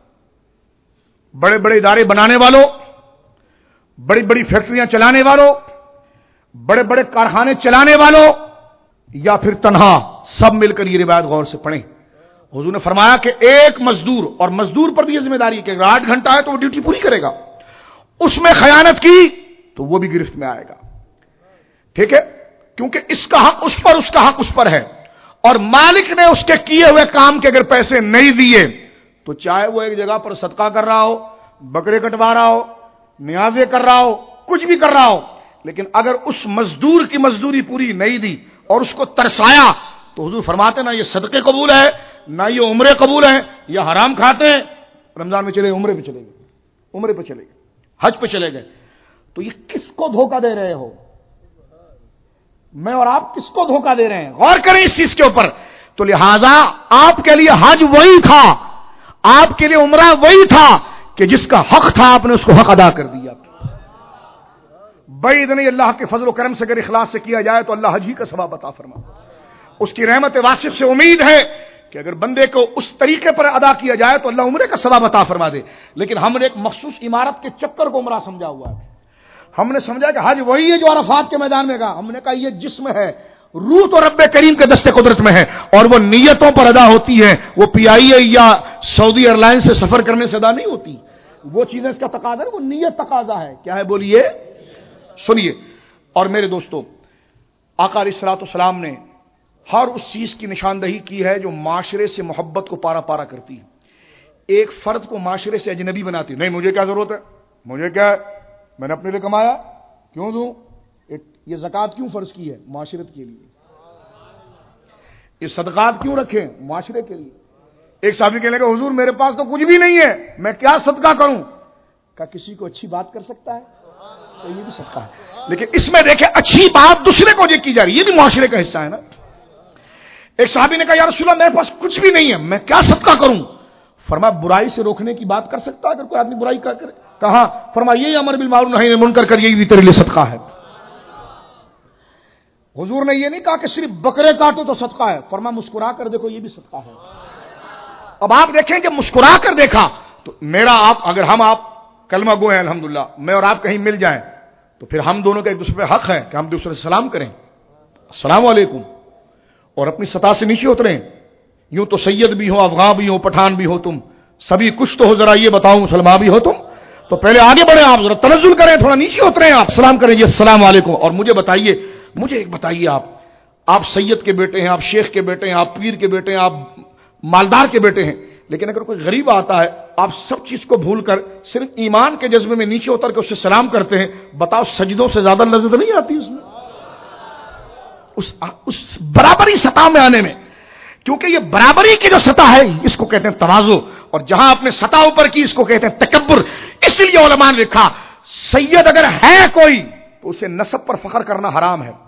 بڑے بڑے ادارے بنانے والوں، بڑی بڑی فیکٹریاں چلانے والوں، بڑے بڑے کارخانے چلانے والوں، یا پھر تنہا، سب مل کر یہ روایت غور سے پڑھیں. حضور نے فرمایا کہ ایک مزدور، اور مزدور پر بھی یہ ذمہ داری ہے کہ اگر آٹھ گھنٹہ ہے تو وہ ڈیوٹی پوری کرے گا، اس میں خیانت کی تو وہ بھی گرفت میں آئے گا. ٹھیک ہے، کیونکہ اس کا حق اس پر، اس کا حق اس پر ہے، اور مالک نے اس کے کیے ہوئے کام کے اگر پیسے نہیں دیے تو چاہے وہ ایک جگہ پر صدقہ کر رہا ہو، بکرے کٹوا رہا ہو، نیازیں کر رہا ہو، کچھ بھی کر رہا ہو، لیکن اگر اس مزدور کی مزدوری پوری نہیں دی اور اس کو ترسایا تو حضور فرماتے نہ یہ صدقے قبول ہے، نہ یہ عمرے قبول ہیں، یا حرام کھاتے ہیں. رمضان میں چلے، عمرے پہ چلے گئے، عمرے پہ چلے گئے، حج پہ چلے گئے، تو یہ کس کو دھوکہ دے رہے ہو؟ میں اور آپ کس کو دھوکہ دے رہے ہیں؟ غور کریں اس چیز کے اوپر. تو لہذا آپ کے لیے حج وہی تھا، آپ کے لیے عمرہ وہی تھا کہ جس کا حق تھا آپ نے اس کو حق ادا کر دیا. بعید نہیں، اللہ کے فضل و کرم سے اگر اخلاص سے کیا جائے تو اللہ حج ہی کا ثواب عطا فرما. اس کی رحمت واسف سے امید ہے کہ اگر بندے کو اس طریقے پر ادا کیا جائے تو اللہ عمرے کا ثواب عطا فرما دے. لیکن ہم نے ایک مخصوص عمارت کے چکر کو عمرہ سمجھا ہوا ہے. ہم نے سمجھا کہ حج وہی ہے جو عرفات کے میدان میں گا. ہم نے کہا یہ جسم ہے، روح تو رب کریم کے دست قدرت میں ہے، اور وہ نیتوں پر ادا ہوتی ہے. وہ پی آئی اے یا سعودی ایئر لائن سے سفر کرنے سے ادا نہیں ہوتی. وہ چیزیں اس کا تقاضا ہے، وہ نیت تقاضا ہے. کیا ہے بولیے، سنیے. اور میرے دوستو، آقا علیہ الصلوۃ والسلام نے ہر اس چیز کی نشاندہی کی ہے جو معاشرے سے محبت کو پارا پارا کرتی ہے. ایک فرد کو معاشرے سے اجنبی بناتی. نہیں مجھے کیا ضرورت ہے، مجھے کیا ہے، میں نے اپنے لیے کمایا کیوں دوں؟ یہ زکوٰۃ کیوں فرض کی ہے؟ معاشرت کے لیے. یہ صدقات کیوں رکھے؟ معاشرے کے لیے. ایک صحابی کہنے لگا حضور میرے پاس تو کچھ بھی نہیں ہے، میں کیا صدقہ کروں؟ کہا کسی کو اچھی بات کر سکتا ہے تو یہ بھی صدقہ ہے. لیکن اس میں دیکھیں اچھی بات دوسرے کو جو کی جا رہی ہے یہ بھی معاشرے کا حصہ ہے نا. ایک صحابی نے کہا یا رسول اللہ میرے پاس کچھ بھی نہیں ہے، میں کیا صدقہ کروں؟ فرمایا برائی سے روکنے کی بات کر سکتا ہے اگر کوئی آدمی برائی کا کرے؟ کہا فرمایا یہی امر بالمعروف نہی عن المنکر کر، یہی بھی تیرے لیے صدقہ ہے. حضور نے یہ نہیں کہا کہ صرف بکرے کاٹو تو صدقہ ہے، فرمایا مسکرا کر دیکھو یہ بھی صدقہ ہے. اب آپ دیکھیں کہ مسکرا کر دیکھا تو میرا آپ، اگر ہم آپ کلمہ گو ہیں الحمدللہ، میں اور آپ کہیں مل جائیں تو پھر ہم دونوں کا ایک دوسرے پہ حق ہے کہ ہم دوسرے سے سلام کریں، السلام علیکم، اور اپنی سطح سے نیچے اتریں. یوں تو سید بھی ہو، افغان بھی ہو، پٹھان بھی ہو، تم سبھی کچھ تو ہو، ذرا یہ بتاؤ مسلمان بھی ہو تم، تو پہلے آگے بڑھیں آپ، ذرا تنزل کریں، تھوڑا نیچے اتریں، آپ سلام کریں جی السلام علیکم. اور مجھے بتائیے، مجھے ایک بتائیے، آپ آپ سید کے بیٹے ہیں، آپ شیخ کے بیٹے ہیں، آپ پیر کے بیٹے ہیں، آپ مالدار کے بیٹے ہیں، لیکن اگر کوئی غریب آتا ہے آپ سب چیز کو بھول کر صرف ایمان کے جذبے میں نیچے اتر کے اس سے سلام کرتے ہیں، بتاؤ سجدوں سے زیادہ لذت نہیں آتی اس میں، اس, اس برابری سطح میں آنے میں؟ کیونکہ یہ برابری کی جو سطح ہے اس کو کہتے ہیں تواضع، اور جہاں آپ نے سطح اوپر کی اس کو کہتے ہیں تکبر. اس لیے علماء نے لکھا سید اگر ہے کوئی تو اسے نسب پر فخر کرنا حرام ہے.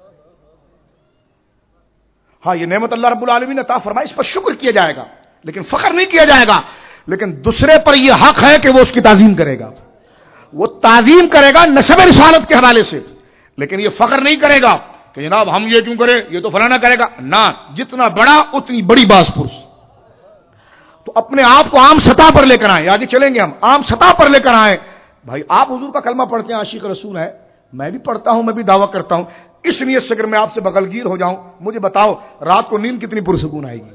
ہاں یہ نعمت اللہ رب العالمین نے عطا فرمائی، اس پر شکر کیا جائے گا لیکن فخر نہیں کیا جائے گا. لیکن دوسرے پر یہ حق ہے کہ وہ اس کی تعظیم کرے گا، وہ تعظیم کرے گا نسب رسالت کے حوالے سے، لیکن یہ فخر نہیں کرے گا کہ جناب ہم یہ کیوں کریں، یہ تو فلانا کرے گا. نہ، جتنا بڑا اتنی بڑی باز پرس. تو اپنے آپ کو عام سطح پر لے کر آئیں. آگے چلیں گے ہم، عام سطح پر لے کر آئیں. بھائی آپ حضور کا کلمہ پڑھتے ہیں، عاشق رسول ہے، میں بھی پڑھتا ہوں، میں بھی دعویٰ کرتا ہوں. اس نیت سے اگر میں آپ سے بغل گیر ہو جاؤں، مجھے بتاؤ رات کو نیند کتنی پرسکون آئے گی،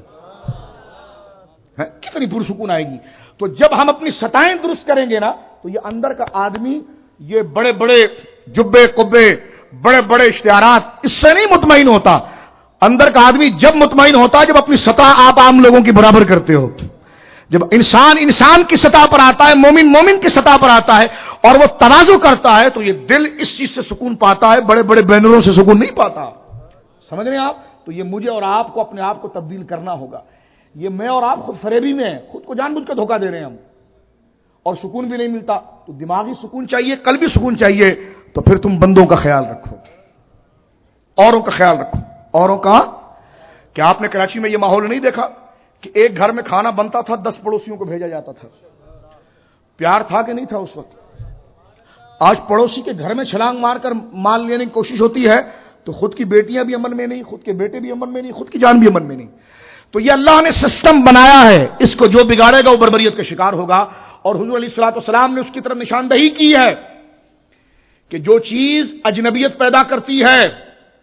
کتنی پرسکون آئے گی. تو جب ہم اپنی سطحیں درست کریں گے نا تو یہ اندر کا آدمی یہ بڑے بڑے جبے قبے، بڑے بڑے اشتہارات، اس سے نہیں مطمئن ہوتا. اندر کا آدمی جب مطمئن ہوتا ہے جب اپنی سطح آپ عام لوگوں کی برابر کرتے ہو. جب انسان انسان کی سطح پر آتا ہے، مومن مومن کی سطح پر آتا ہے اور وہ تواضع کرتا ہے تو یہ دل اس چیز سے سکون پاتا ہے، بڑے بڑے بینروں سے سکون نہیں پاتا. سمجھ رہے ہیں آپ؟ تو یہ مجھے اور آپ کو اپنے آپ کو تبدیل کرنا ہوگا. یہ میں اور آپ خود فریبی میں ہیں، خود کو جان بوجھ کے دھوکہ دے رہے ہیں ہم، اور سکون بھی نہیں ملتا. تو دماغی سکون چاہیے، قلبی سکون چاہیے. تو پھر تم بندوں کا خیال رکھو، اوروں کا خیال رکھو. اوروں کا کیا آپ نے کراچی میں یہ ماحول نہیں دیکھا کہ ایک گھر میں کھانا بنتا تھا، دس پڑوسیوں کو بھیجا جاتا تھا؟ پیار تھا کہ نہیں تھا اس وقت؟ آج پڑوسی کے گھر میں چھلانگ مار کر مال لینے کی کوشش ہوتی ہے تو خود کی بیٹیاں بھی امن میں نہیں، خود کے بیٹے بھی امن میں نہیں، خود کی جان بھی امن میں نہیں. تو یہ اللہ نے سسٹم بنایا ہے، اس کو جو بگاڑے گا وہ بربریت کا شکار ہوگا. اور حضور علیہ الصلوۃ والسلام نے اس کی طرف نشاندہی کی ہے کہ جو چیز اجنبیت پیدا کرتی ہے،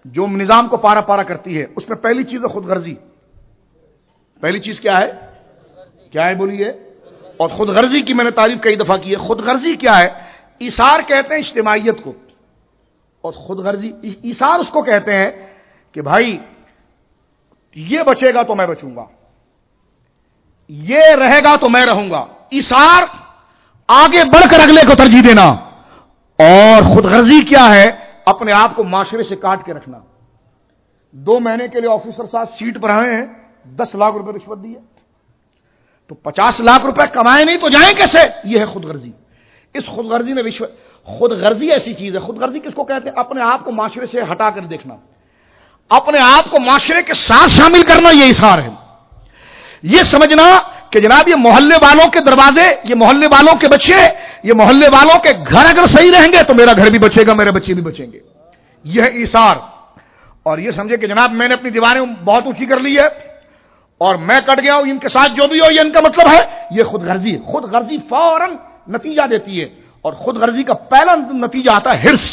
جو نظام کو پارا پارا کرتی ہے، اس میں پہلی چیز ہے خود غرضی. پہلی چیز کیا ہے؟ کیا ہے بولیے؟ اور خود غرضی کی میں نے تعریف کئی دفعہ کی ہے. خود غرضی کیا ہے؟ ایثار کہتے ہیں اجتماعیت کو، اور خود غرضی ایثار اس کو کہتے ہیں کہ بھائی یہ بچے گا تو میں بچوں گا، یہ رہے گا تو میں رہوں گا. ایثار آگے بڑھ کر اگلے کو ترجیح دینا. اور خود غرضی کیا ہے؟ اپنے آپ کو معاشرے سے کاٹ کے رکھنا. دو مہینے کے لیے آفیسر صاحب سیٹ پر آئے ہیں، دس لاکھ روپے رشوت دی ہے، تو پچاس لاکھ روپے کمائے نہیں تو جائیں کیسے؟ یہ ہے خود غرضی. اس خود غرضی نے رشوت، خود غرضی ایسی چیز ہے. خود غرضی کس کو کہتے ہیں؟ اپنے آپ کو معاشرے سے ہٹا کر دیکھنا، اپنے آپ کو معاشرے کے ساتھ شامل کرنا، یہ اظہار ہے. یہ سمجھنا کہ جناب یہ محلے والوں کے دروازے، یہ محلے والوں کے بچے، یہ محلے والوں کے گھر اگر صحیح رہیں گے تو میرا گھر بھی بچے گا، میرے بچے بھی بچیں گے. یہ ہے ایثار. اور یہ سمجھے کہ جناب میں نے اپنی دیواریں بہت اونچی کر لی ہے اور میں کٹ گیا ہوں، ان کے ساتھ جو بھی ہو یہ ان کا مطلب ہے. یہ خود غرضی ہے. خود غرضی فوراً نتیجہ دیتی ہے، اور خود غرضی کا پہلا نتیجہ آتا ہے ہرس.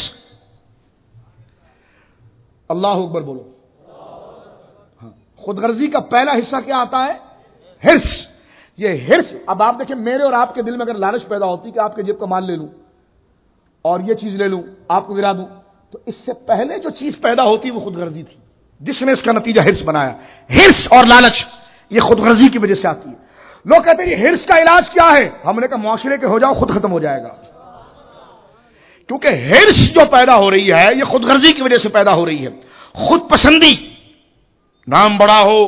اللہ اکبر بولو. ہاں، خود غرضی کا پہلا حصہ کیا آتا ہے؟ ہرس. یہ ہرس، اب آپ دیکھیں میرے اور آپ کے دل میں اگر لالچ پیدا ہوتی کہ آپ کے جیب کا مال لے لوں اور یہ چیز لے لوں، آپ کو گرا دوں، تو اس سے پہلے جو چیز پیدا ہوتی وہ خود غرضی تھی، جس نے اس کا نتیجہ ہرس بنایا. ہرس اور لالچ یہ خود غرضی کی وجہ سے آتی ہے. لوگ کہتے ہیں یہ ہرس کا علاج کیا ہے؟ ہم نے کہا معاشرے کے ہو جاؤ، خود ختم ہو جائے گا. کیونکہ ہرس جو پیدا ہو رہی ہے یہ خود غرضی کی وجہ سے پیدا ہو رہی ہے. خود پسندی، نام بڑا ہو،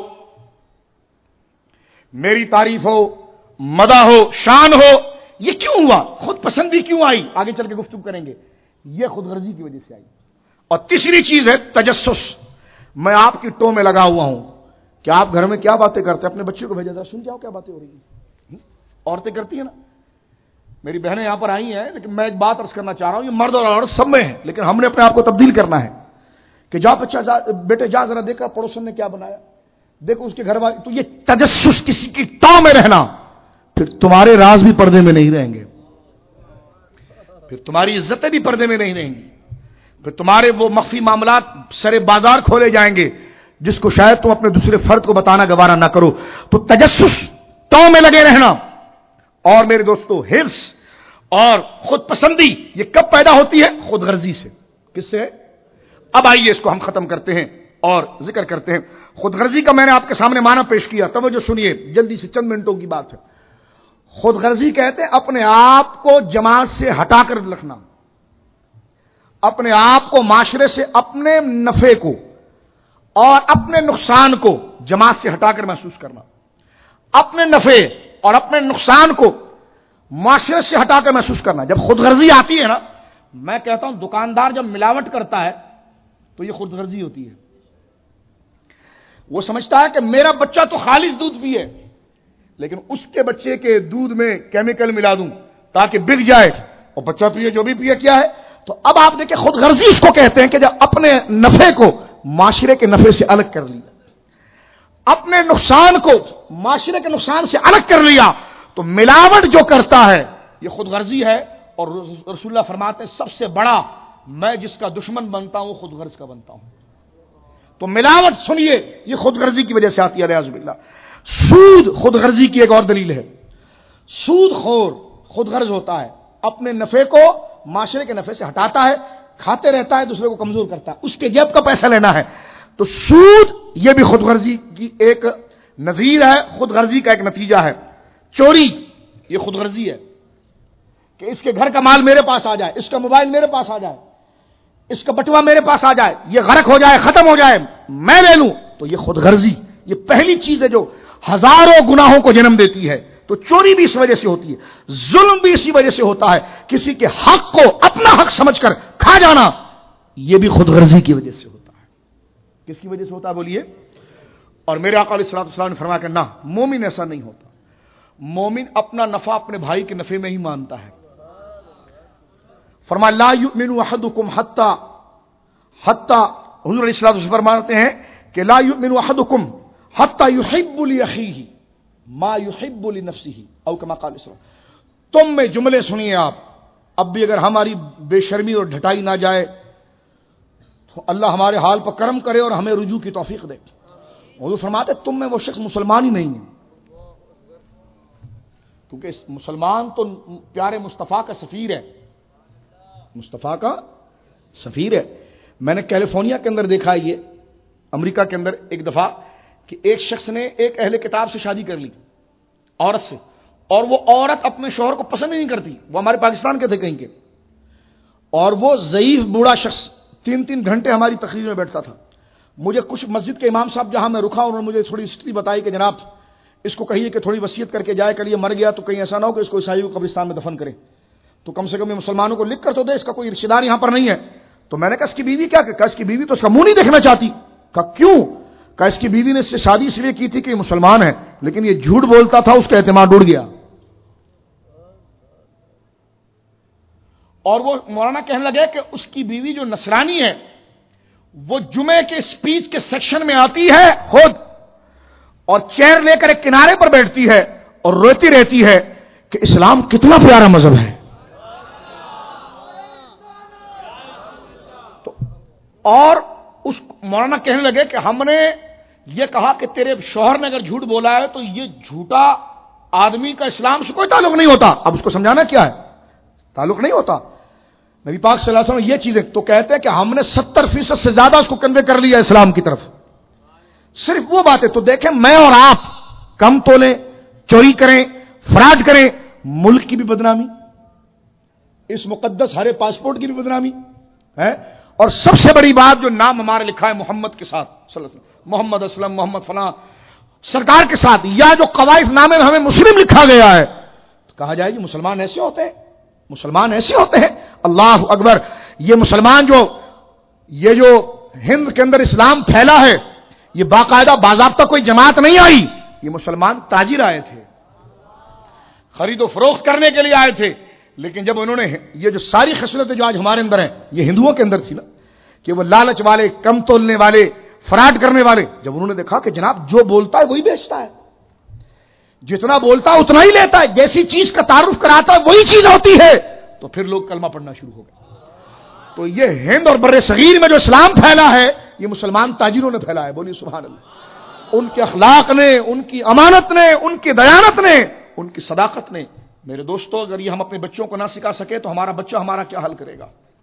میری تعریف ہو، مدح ہو، شان ہو، یہ کیوں ہوا؟ خود پسندی کیوں آئی؟ آگے چل کے گفتگو کریں گے. یہ خود غرضی کی وجہ سے آئی. اور تیسری چیز ہے تجسس. میں آپ کی ٹو میں لگا ہوا ہوں کہ آپ گھر میں کیا باتیں کرتے ہیں، اپنے بچے کو بھیجا تھا، سن جاؤ کیا باتیں ہو رہی ہیں. عورتیں کرتی ہیں نا. میری بہنیں یہاں پر آئی ہیں، لیکن میں ایک بات عرض کرنا چاہ رہا ہوں، یہ مرد اور عورت سب میں ہے، لیکن ہم نے اپنے آپ کو تبدیل کرنا ہے کہ جا بچہ جا، بیٹے جا ذرا دیکھا پڑوسن نے کیا بنایا، دیکھو اس کے گھر والے. تو یہ تجسس، کسی کی ٹاؤ میں رہنا، پھر تمہارے راز بھی پردے میں نہیں رہیں گے، پھر تمہاری عزتیں بھی پردے میں نہیں رہیں گی، پھر تمہارے وہ مخفی معاملات سرے بازار کھولے جائیں گے جس کو شاید تم اپنے دوسرے فرد کو بتانا گوارا نہ کرو. تو تجسس، ٹاؤ میں لگے رہنا، اور میرے دوستو ہرس اور خود پسندی یہ کب پیدا ہوتی ہے؟ خود غرضی سے. کس سے؟ اب آئیے اس کو ہم ختم کرتے ہیں اور ذکر کرتے ہیں. خود غرضی کا میں نے آپ کے سامنے معنی پیش کیا، توجہ سنیے، جلدی سے چند منٹوں کی بات ہے. خود غرضی کہتے ہیں اپنے آپ کو جماعت سے ہٹا کر رکھنا، اپنے آپ کو معاشرے سے، اپنے نفع کو اور اپنے نقصان کو جماعت سے ہٹا کر محسوس کرنا. اپنے نفع اور اپنے نقصان کو معاشرے سے ہٹا کر محسوس کرنا. جب خود غرضی آتی ہے نا، میں کہتا ہوں دکاندار جب ملاوٹ کرتا ہے تو یہ خود غرضی ہوتی ہے. وہ سمجھتا ہے کہ میرا بچہ تو خالص دودھ پیے، لیکن اس کے بچے کے دودھ میں کیمیکل ملا دوں تاکہ بک جائے اور بچہ پیے، جو بھی پیے کیا ہے. تو اب آپ دیکھیں خود غرضی اس کو کہتے ہیں کہ جب اپنے نفع کو معاشرے کے نفع سے الگ کر لیا، اپنے نقصان کو معاشرے کے نقصان سے الگ کر لیا، تو ملاوٹ جو کرتا ہے یہ خود غرضی ہے. اور رسول اللہ فرماتے ہیں سب سے بڑا میں جس کا دشمن بنتا ہوں خود غرض کا بنتا ہوں. تو ملاوٹ سنیے یہ خود غرضی کی وجہ سے آتی ہے. الیاذ باللہ. سود خود غرضی کی ایک اور دلیل ہے. سود خور خود غرض ہوتا ہے، اپنے نفع کو معاشرے کے نفع سے ہٹاتا ہے، کھاتے رہتا ہے، دوسرے کو کمزور کرتا ہے، اس کے جیب کا پیسہ لینا ہے. تو سود یہ بھی خود غرضی کی ایک نظیر ہے، خود غرضی کا ایک نتیجہ ہے. چوری یہ خود غرضی ہے کہ اس کے گھر کا مال میرے پاس آ جائے، اس کا موبائل میرے پاس آ جائے، اس کا بٹوا میرے پاس آ جائے، یہ غرق ہو جائے، ختم ہو جائے، میں لے لوں. تو یہ خود غرضی، یہ پہلی چیز ہے جو ہزاروں گناہوں کو جنم دیتی ہے. تو چوری بھی اس وجہ سے ہوتی ہے، ظلم بھی اسی وجہ سے ہوتا ہے. کسی کے حق کو اپنا حق سمجھ کر کھا جانا یہ بھی خود غرضی کی وجہ سے ہوتا ہے. کس کی وجہ سے ہوتا ہے بولیے؟ اور میرے آقا علیہ الصلوۃ والسلام نے فرمایا کہ نہ، مومن ایسا نہیں ہوتا. مومن اپنا نفع اپنے بھائی کے نفع میں ہی مانتا ہے. فرمایا لا یؤمن احدکم حتی حتی حضور علیہ الصلوۃ والسلام فرماتے ہیں کہ لا یؤمن احدکم حتی یحب لاخیہ ما یحب لنفسہ او کما قال صلی اللہ علیہ وسلم. تم میں جملے سنیے آپ، اب بھی اگر ہماری بے شرمی اور ڈھٹائی نہ جائے تو اللہ ہمارے حال پر کرم کرے اور ہمیں رجوع کی توفیق دے۔ حضور فرماتے تم میں وہ شخص مسلمان ہی نہیں ہے، کیونکہ مسلمان تو پیارے مصطفیٰ کا سفیر ہے، مصطفیٰ کا سفیر ہے۔ میں نے کیلیفورنیا کے اندر دیکھا یہ امریکہ کے اندر ایک دفعہ کہ ایک شخص نے ایک اہل کتاب سے شادی کر لی عورت سے، اور وہ عورت اپنے شوہر کو پسند نہیں کرتی، وہ ہمارے پاکستان کے تھے کہیں کے، اور وہ ضعیف بوڑھا شخص تین تین گھنٹے ہماری تقریر میں بیٹھتا تھا۔ مجھے کچھ مسجد کے امام صاحب جہاں میں رکا انہوں نے مجھے تھوڑی ہسٹری بتائی کہ جناب اس کو کہیے کہ تھوڑی وصیت کر کے جائے، کر یہ مر گیا تو کہیں ایسا نہ ہو کہ اس کو عیسائیوں کو قبرستان میں دفن کرے، تو کم سے کم یہ مسلمانوں کو لکھ کر تو دے، اس کا کوئی رشتہ دار یہاں پر نہیں ہے۔ تو میں نے کہا اس کی بیوی کیا کہا؟ اس کی بیوی تو اس کا منہ نہیں دیکھنا چاہتی۔ کہا کیوں؟ کہا اس کی بیوی نے اس سے شادی اس لیے کی تھی کہ یہ مسلمان ہے، لیکن یہ جھوٹ بولتا تھا، اس کا اعتماد اڑ گیا۔ اور وہ مولانا کہنے لگے کہ اس کی بیوی جو نصرانی ہے وہ جمعے کے اسپیچ کے سیکشن میں آتی ہے خود، اور چیئر لے کر ایک کنارے پر بیٹھتی ہے اور روتی رہتی ہے کہ اسلام کتنا پیارا مذہب ہے۔ تو اور اس مولانا کہنے لگے کہ ہم نے یہ کہا کہ تیرے شوہر نے اگر جھوٹ بولا ہے تو یہ جھوٹا آدمی کا اسلام سے کوئی تعلق نہیں ہوتا۔ اب اس کو سمجھانا کیا ہے؟ تعلق نہیں ہوتا۔ نبی پاک صلی اللہ علیہ وسلم یہ چیزیں تو کہتے ہیں کہ ہم نے ستر فیصد سے زیادہ اس کو کنوے کر لیا اسلام کی طرف۔ صرف وہ باتیں تو دیکھیں میں اور آپ کم تولیں، چوری کریں، فراڈ کریں، ملک کی بھی بدنامی، اس مقدس ہرے پاسپورٹ کی بھی بدنامی ہے، اور سب سے بڑی بات جو نام ہمارا لکھا ہے محمد کے ساتھ صلی اللہ علیہ وسلم، محمد اسلم، محمد فلاں سرکار کے ساتھ، یا جو قوائف نامے میں ہمیں مسلم لکھا گیا ہے، تو کہا جائے گی مسلمان ایسے ہوتے ہیں، مسلمان ایسے ہوتے ہیں۔ اللہ اکبر۔ یہ مسلمان جو یہ جو ہند کے اندر اسلام پھیلا ہے، یہ باقاعدہ باضابطہ کوئی جماعت نہیں آئی، یہ مسلمان تاجر آئے تھے، خرید و فروخت کرنے کے لیے آئے تھے۔ لیکن جب انہوں نے یہ جو ساری خصلتیں جو آج ہمارے اندر ہیں یہ ہندوؤں کے اندر تھی نا، کہ وہ لالچ والے، کم تولنے والے، فراڈ کرنے والے، جب انہوں نے دیکھا کہ جناب جو بولتا ہے وہی بیچتا ہے، جتنا بولتا ہے اتنا ہی لیتا ہے، جیسی چیز کا تعارف کراتا ہے وہی چیز ہوتی ہے، تو پھر لوگ کلمہ پڑھنا شروع ہو گئے۔ تو یہ ہند اور بر صغیر میں جو اسلام پھیلا ہے یہ مسلمان تاجروں نے پھیلا ہے، بولیے سبحان اللہ۔ ان کے اخلاق نے، ان کی امانت نے، ان کی دیانت نے، ان کی صداقت نے۔ میرے دوستو اگر یہ ہم اپنے بچوں کو نہ سکھا سکے تو ہمارا بچہ ہمارا کیا حال کرے گا؟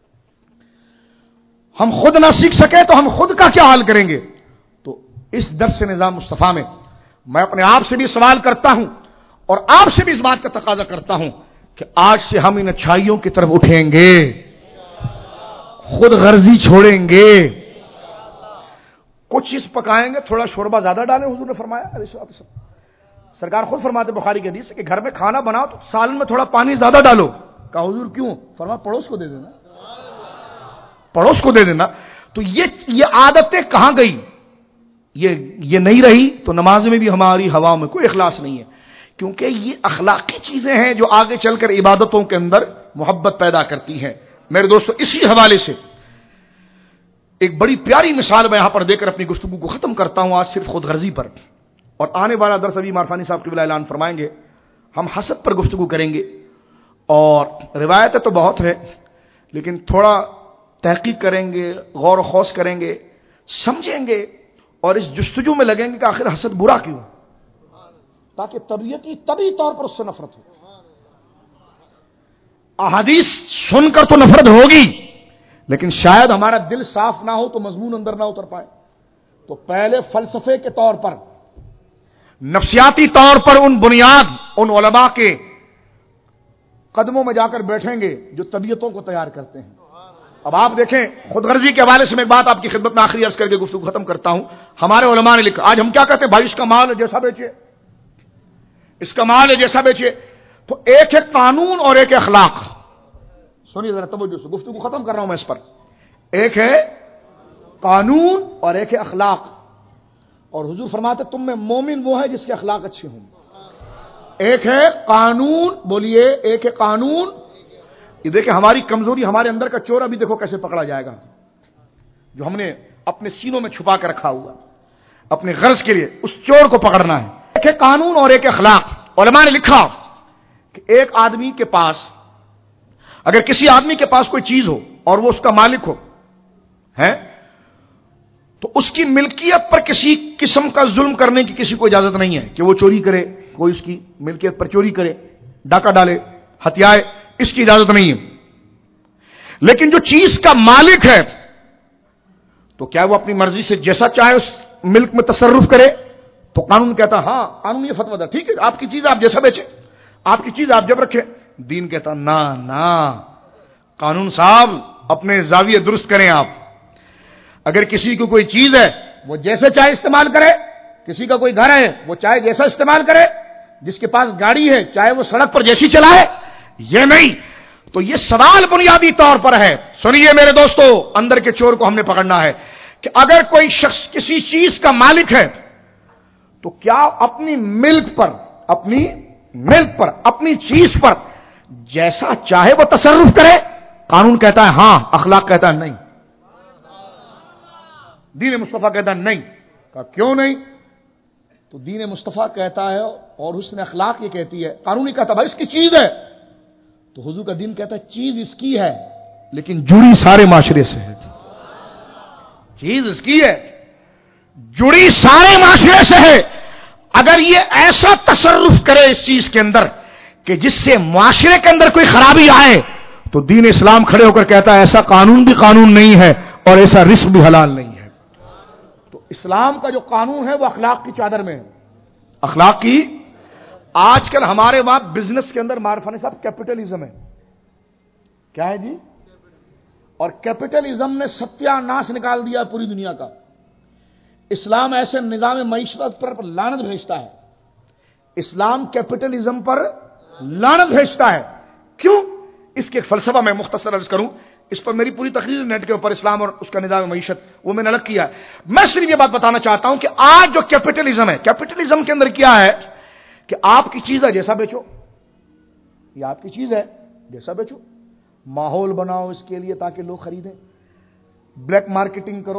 ہم خود نہ سیکھ سکے تو ہم خود کا کیا حال کریں گے؟ تو اس درس نظام مصطفیٰ میں میں اپنے آپ سے بھی سوال کرتا ہوں اور آپ سے بھی اس بات کا تقاضا کرتا ہوں کہ آج سے ہم ان اچھائیوں کی طرف اٹھیں گے، خود غرضی چھوڑیں گے، کچھ چیز پکائیں گے، تھوڑا شوربہ زیادہ ڈالیں، حضور نے فرمایا علیہ الصلوۃ والسلام۔ سرکار خود فرماتے بخاری کی حدیث ہے کہ گھر میں کھانا بناؤ تو سالن میں تھوڑا پانی زیادہ ڈالو۔ کہا حضور کیوں؟ فرمایا پڑوس کو دے دینا، پڑوس کو دے دینا۔ تو یہ یہ عادتیں کہاں گئی؟ یہ یہ نہیں رہی تو نماز میں بھی ہماری ہوا میں کوئی اخلاص نہیں ہے، کیونکہ یہ اخلاقی چیزیں ہیں جو آگے چل کر عبادتوں کے اندر محبت پیدا کرتی ہیں۔ میرے دوستو اسی حوالے سے ایک بڑی پیاری مثال میں یہاں پر دے کر اپنی گفتگو کو ختم کرتا ہوں، آج صرف خود غرضی پر، اور آنے والا درس ابھی مارفانی صاحب قبلہ اعلان فرمائیں گے، ہم حسد پر گفتگو کریں گے۔ اور روایتیں تو بہت ہے لیکن تھوڑا تحقیق کریں گے، غور و خوض کریں گے، سمجھیں گے، اور اس جستجو میں لگیں گے کہ آخر حسد برا کیوں، تاکہ طبیعتی طبی طور پر اس سے نفرت ہو۔ احادیث سن کر تو نفرت ہوگی لیکن شاید ہمارا دل صاف نہ ہو تو مضمون اندر نہ اتر پائے۔ تو پہلے فلسفے کے طور پر، نفسیاتی طور پر ان بنیاد، ان علماء کے قدموں میں جا کر بیٹھیں گے جو طبیعتوں کو تیار کرتے ہیں۔ اب آپ دیکھیں خود غرضی کے حوالے سے میں ایک بات آپ کی خدمت میں آخری عرض کر کے گفتگو ختم کرتا ہوں۔ ہمارے علماء نے لکھا، آج ہم کیا کہتے ہیں؟ بھائی اس کا مال ہے جیسا بیچے، اس کا مال ہے جیسا بیچے۔ تو ایک ہے قانون اور ایک ہے اخلاق۔ سنیے ذرا توجہ سے، گفتگو ختم کر رہا ہوں میں اس پر۔ ایک ہے قانون اور ایک ہے اخلاق، اور حضور فرماتے تم میں مومن وہ ہے جس کے اخلاق اچھے ہوں۔ ایک ہے قانون، بولیے ایک ہے قانون۔ یہ دیکھیں ہماری کمزوری، ہمارے اندر کا چور ابھی دیکھو کیسے پکڑا جائے گا، جو ہم نے اپنے سینوں میں چھپا کے رکھا ہوا اپنے غرض کے لیے، اس چور کو پکڑنا ہے۔ ایک ہے قانون اور ایک اخلاق۔ علماء نے لکھا کہ ایک آدمی کے پاس، اگر کسی آدمی کے پاس کوئی چیز ہو اور وہ اس کا مالک ہو ہے اس کی ملکیت پر کسی قسم کا ظلم کرنے کی کسی کو اجازت نہیں ہے کہ وہ چوری کرے، کوئی اس کی ملکیت پر چوری کرے، ڈاکہ ڈالے، ہتھیائے، اس کی اجازت نہیں ہے۔ لیکن جو چیز کا مالک ہے تو کیا وہ اپنی مرضی سے جیسا چاہے اس ملک میں تصرف کرے؟ تو قانون کہتا ہاں، قانون یہ فتویٰ تھا، ٹھیک ہے آپ کی چیز آپ جیسا بیچیں، آپ کی چیز آپ جب رکھیں۔ دین کہتا نا نا، قانون صاحب اپنے زاویے درست کریں آپ۔ اگر کسی کو کوئی چیز ہے وہ جیسے چاہے استعمال کرے، کسی کا کوئی گھر ہے وہ چاہے جیسا استعمال کرے، جس کے پاس گاڑی ہے چاہے وہ سڑک پر جیسی چلائے، یہ نہیں۔ تو یہ سوال بنیادی طور پر ہے، سنیے میرے دوستو، اندر کے چور کو ہم نے پکڑنا ہے کہ اگر کوئی شخص کسی چیز کا مالک ہے تو کیا اپنی ملک پر، اپنی ملک پر، اپنی چیز پر جیسا چاہے وہ تصرف کرے؟ قانون کہتا ہے ہاں، اخلاق کہتا ہے نہیں، دین مصطفیٰ کہتا ہے نہیں۔ کہا کیوں نہیں؟ تو دین مصطفیٰ کہتا ہے اور حسن اخلاق یہ کہتی ہے، قانون ہی کہتا بھائی اس کی چیز ہے، تو حضور کا دین کہتا ہے چیز اس کی ہے لیکن جڑی سارے معاشرے سے ہے۔ چیز اس کی ہے، جڑی سارے معاشرے سے ہے۔ اگر یہ ایسا تصرف کرے اس چیز کے اندر کہ جس سے معاشرے کے اندر کوئی خرابی آئے، تو دین اسلام کھڑے ہو کر کہتا ہے ایسا قانون بھی قانون نہیں ہے اور ایسا رزق بھی حلال نہیں ہے۔ تو اسلام کا جو قانون ہے وہ اخلاق کی چادر میں ہے، اخلاق کی۔ آج کل ہمارے وہاں بزنس کے اندر معرفت صاحب کیپٹلزم ہے، کیا ہے جی؟ اور کیپٹلزم نے ستیہ ناش نکال دیا پوری دنیا کا۔ اسلام ایسے نظام معیشت پر لعنت بھیجتا ہے، اسلام کیپٹلزم پر لعنت بھیجتا ہے۔ کیوں؟ اس کے فلسفہ میں مختصر عرض کروں، اس پر میری پوری تقریر نیٹ کے اوپر اسلام اور اس کا نظام معیشت وہ میں نے الگ کیا ہے۔ میں صرف یہ بات بتانا چاہتا ہوں کہ آج جو کیپٹلزم ہے، کیپٹلزم کے اندر کیا ہے کہ آپ کی چیز ہے جیسا بیچو، یہ آپ کی چیز ہے جیسا بیچو، ماحول بناؤ اس کے لیے تاکہ لوگ خریدیں، بلیک مارکیٹنگ کرو،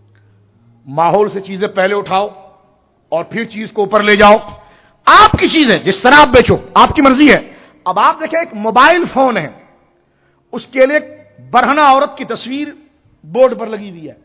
ماحول سے چیزیں پہلے اٹھاؤ اور پھر چیز کو اوپر لے جاؤ، آپ کی چیز ہے جس طرح آپ بیچو، آپ کی مرضی ہے۔ اب آپ دیکھیں ایک موبائل فون ہے، اس کے لیے برہنہ عورت کی تصویر بورڈ پر لگی ہوئی ہے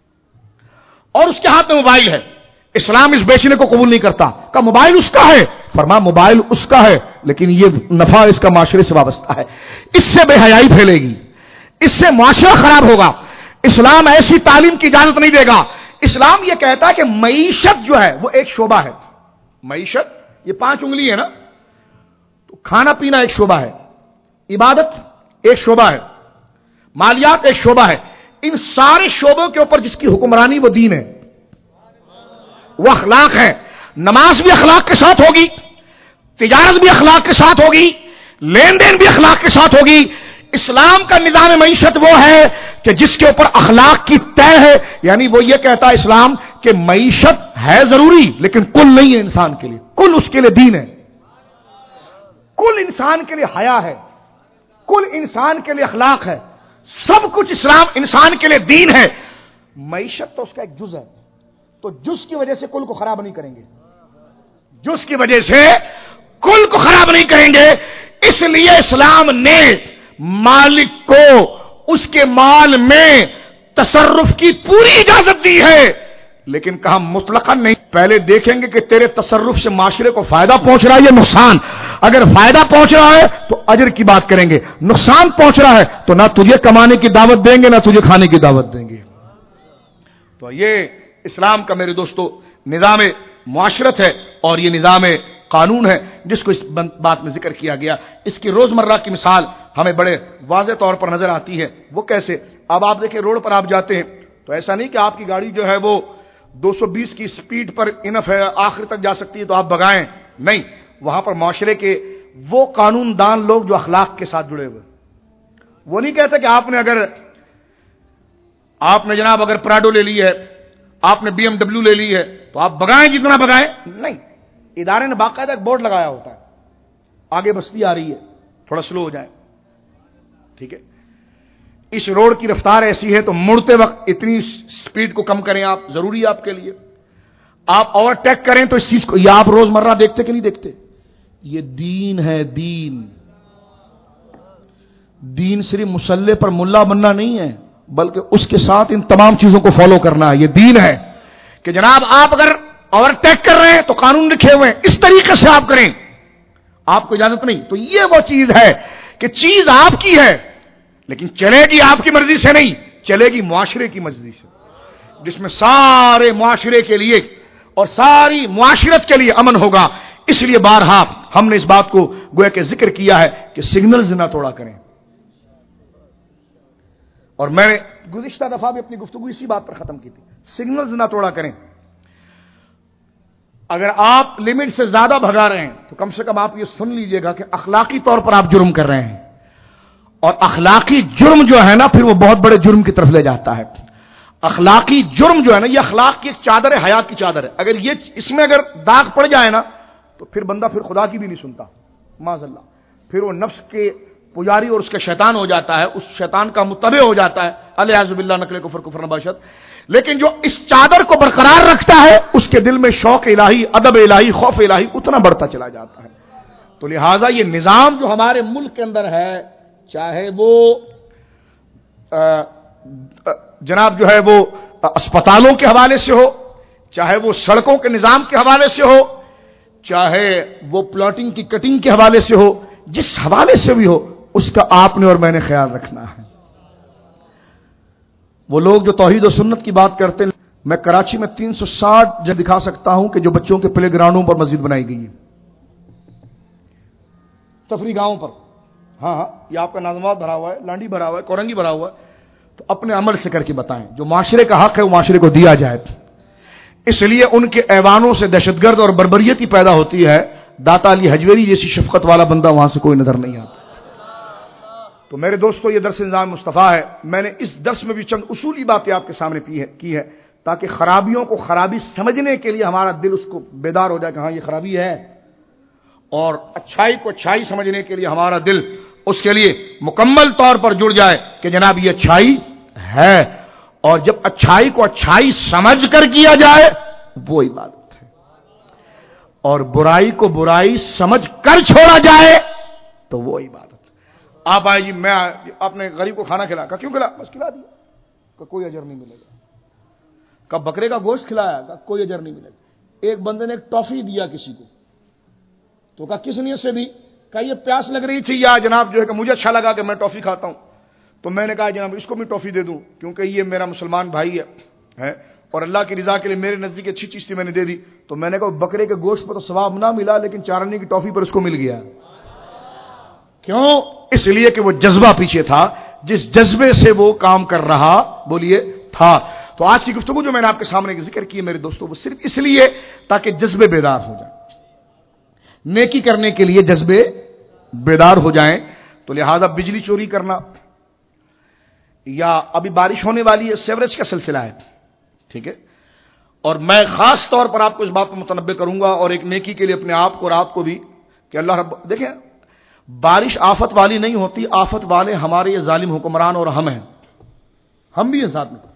اور اس کے ہاتھ میں موبائل ہے، اسلام اس بیچنے کو قبول نہیں کرتا، کہ موبائل اس کا ہے، فرما موبائل اس کا ہے لیکن یہ نفع اس کا معاشرے سے وابستہ ہے، اس سے بے حیائی پھیلے گی، اس سے معاشرہ خراب ہوگا، اسلام ایسی تعلیم کی اجازت نہیں دے گا۔ اسلام یہ کہتا ہے کہ معیشت جو ہے وہ ایک شعبہ ہے، معیشت یہ پانچ انگلی ہے نا، تو کھانا پینا ایک شعبہ ہے، عبادت ایک شعبہ ہے، مالیات ایک شعبہ ہے، ان سارے شعبوں کے اوپر جس کی حکمرانی وہ دین ہے، وہ اخلاق ہے۔ نماز بھی اخلاق کے ساتھ ہوگی، تجارت بھی اخلاق کے ساتھ ہوگی، لین دین بھی اخلاق کے ساتھ ہوگی۔ اسلام کا نظام معیشت وہ ہے کہ جس کے اوپر اخلاق کی طے ہے، یعنی وہ یہ کہتا ہے اسلام کہ معیشت ہے ضروری لیکن کل نہیں ہے انسان کے لیے، کل اس کے لیے دین ہے، کل انسان کے لیے حیا ہے، کل انسان کے لیے اخلاق ہے، سب کچھ اسلام انسان کے لیے دین ہے۔ معیشت تو اس کا ایک جز ہے، تو جز کی وجہ سے کل کو خراب نہیں کریں گے، جز کی وجہ سے کل کو خراب نہیں کریں گے۔ اس لیے اسلام نے مالک کو اس کے مال میں تصرف کی پوری اجازت دی ہے، لیکن کہا مطلقاً نہیں، پہلے دیکھیں گے کہ تیرے تصرف سے معاشرے کو فائدہ پہنچ رہا ہے یا نقصان۔ اگر فائدہ پہنچ رہا ہے تو اجر کی بات کریں گے، نقصان پہنچ رہا ہے تو نہ تجھے کمانے کی دعوت دیں گے نہ تجھے کھانے کی دعوت دیں گے۔ تو یہ اسلام کا میرے دوستو نظام معاشرت ہے اور یہ نظام قانون ہے جس کو اس بات میں ذکر کیا گیا۔ اس کی روزمرہ کی مثال ہمیں بڑے واضح طور پر نظر آتی ہے، وہ کیسے؟ اب آپ دیکھیں روڈ پر آپ جاتے ہیں تو ایسا نہیں کہ آپ کی گاڑی جو ہے وہ دو سو بیس کی سپیڈ پر انف ہے، آخر تک جا سکتی ہے تو آپ بگائیں، نہیں، وہاں پر معاشرے کے وہ قانون دان لوگ جو اخلاق کے ساتھ جڑے ہوئے، وہ نہیں کہتے کہ آپ نے اگر آپ نے جناب اگر پراڈو لے لی ہے، آپ نے بی ایم ڈبلیو لے لی ہے تو آپ بگائیں جتنا بگائیں، نہیں، ادارے نے باقاعدہ ایک بورڈ لگایا ہوتا ہے، آگے بستی آ رہی ہے تھوڑا سلو ہو جائیں، ٹھیک ہے، اس روڈ کی رفتار ایسی ہے تو مڑتے وقت اتنی سپیڈ کو کم کریں، آپ ضروری ہے آپ کے لیے، آپ اوور ٹیک کریں تو اس چیز کو یہ آپ روزمرہ دیکھتے کہ نہیں دیکھتے؟ یہ دین ہے، دین دین صرف مسلح پر ملا بننا نہیں ہے، بلکہ اس کے ساتھ ان تمام چیزوں کو فالو کرنا ہے. یہ دین ہے کہ جناب آپ اگر اوورٹیک کر رہے ہیں تو قانون لکھے ہوئے ہیں, اس طریقے سے آپ کریں, آپ کو اجازت نہیں. تو یہ وہ چیز ہے کہ چیز آپ کی ہے لیکن چلے گی آپ کی مرضی سے نہیں, چلے گی معاشرے کی مرضی سے, جس میں سارے معاشرے کے لیے اور ساری معاشرت کے لیے امن ہوگا. اس لیے بارہا ہم نے اس بات کو گویا کہ ذکر کیا ہے کہ سگنلز نہ توڑا کریں. اور میں نے گزشتہ دفعہ بھی اپنی گفتگو اسی بات پر ختم کی تھی, سگنلز نہ توڑا کریں. اگر آپ لمٹ سے زیادہ بھگا رہے ہیں تو کم سے کم آپ یہ سن لیجئے گا کہ اخلاقی طور پر آپ جرم کر رہے ہیں, اور اخلاقی جرم جو ہے نا پھر وہ بہت بڑے جرم کی طرف لے جاتا ہے. اخلاقی جرم جو ہے نا یہ اخلاق کی ایک چادر ہے, حیا کی چادر ہے. اگر یہ اس میں اگر داغ پڑ جائے نا تو پھر بندہ پھر خدا کی بھی نہیں سنتا, معاذ اللہ. پھر وہ نفس کے پجاری اور اس کا شیطان ہو جاتا ہے, اس شیطان کا متبع ہو جاتا ہے. الیاذ باللہ نقل کفر کفر نباشت. لیکن جو اس چادر کو برقرار رکھتا ہے اس کے دل میں شوق الہی, ادب الہی, خوف الہی اتنا بڑھتا چلا جاتا ہے. تو لہٰذا یہ نظام جو ہمارے ملک کے اندر ہے, چاہے وہ آ, آ, جناب جو ہے وہ اسپتالوں کے حوالے سے ہو, چاہے وہ سڑکوں کے نظام کے حوالے سے ہو, چاہے وہ پلاٹنگ کی کٹنگ کے حوالے سے ہو, جس حوالے سے بھی ہو اس کا آپ نے اور میں نے خیال رکھنا ہے. وہ لوگ جو توحید و سنت کی بات کرتے ہیں, میں کراچی میں تین سو ساٹھ جگہ دکھا سکتا ہوں کہ جو بچوں کے پلے گراؤنڈوں پر مسجد بنائی گئی ہے, تفریح گاہوں پر. ہاں ہاں یہ آپ کا نازمات بھرا ہوا ہے, لانڈی بھرا ہوا ہے, کورنگی بھرا ہوا ہے. تو اپنے عمل سے کر کے بتائیں, جو معاشرے کا حق ہے وہ معاشرے کو دیا جائے. اس لیے ان کے ایوانوں سے دہشت گرد اور بربریت ہی پیدا ہوتی ہے. داتا علی حجویری جیسی شفقت والا بندہ وہاں سے کوئی نظر نہیں آتا. تو میرے دوستو یہ درس نظام مصطفیٰ ہے. میں نے اس درس میں بھی چند اصولی باتیں آپ کے سامنے کی ہے تاکہ خرابیوں کو خرابی سمجھنے کے لیے ہمارا دل اس کو بیدار ہو جائے کہ ہاں یہ خرابی ہے, اور اچھائی کو اچھائی سمجھنے کے لیے ہمارا دل اس کے لیے مکمل طور پر جڑ جائے کہ جناب یہ اچھائی ہے. اور جب اچھائی کو اچھائی سمجھ کر کیا جائے وہ عبادت ہے, اور برائی کو برائی سمجھ کر چھوڑا جائے تو وہ عبادت. آپ آئے جی میں اپنے غریب کو کھانا کھلا, کیوں کھلا؟ بس کھلا دیا, کہ کوئی اجر نہیں ملے گا. کب بکرے کا گوشت کھلایا, کہ کوئی اجر نہیں ملے گا. ایک بندے نے ایک ٹافی دیا کسی کو, تو کہا کس نیت سے دی؟ کہا یہ پیاس لگ رہی تھی یا جناب جو ہے کہ مجھے اچھا لگا کہ میں ٹافی کھاتا ہوں, تو میں نے کہا جناب اس کو بھی ٹافی دے دوں کیونکہ یہ میرا مسلمان بھائی ہے اور اللہ کی رضا کے لیے میرے نزدیک اچھی چیز تھی, میں نے دے دی. تو میں نے کہا بکرے کے گوشت پر تو ثواب نہ ملا لیکن چارنے کی ٹافی پر اس کو مل گیا. کیوں؟ اس لیے کہ وہ جذبہ پیچھے تھا, جس جذبے سے وہ کام کر رہا بولیے تھا. تو آج کی گفتگو جو میں نے آپ کے سامنے ذکر کی ہے میرے دوستوں, وہ صرف اس لیے تاکہ جذبے بیدار ہو جائیں, نیکی کرنے کے لیے جذبے بیدار ہو جائیں. تو لہذا بجلی چوری کرنا, یا ابھی بارش ہونے والی ہے, سیوریج کا سلسلہ ہے, ٹھیک ہے, اور میں خاص طور پر آپ کو اس بات کو متنبہ کروں گا اور ایک نیکی کے لیے اپنے آپ کو اور آپ کو بھی کہ اللہ رب, دیکھیں بارش آفت والی نہیں ہوتی, آفت والے ہمارے یہ ظالم حکمران اور ہم ہیں, ہم بھی ہیں ساتھ میں.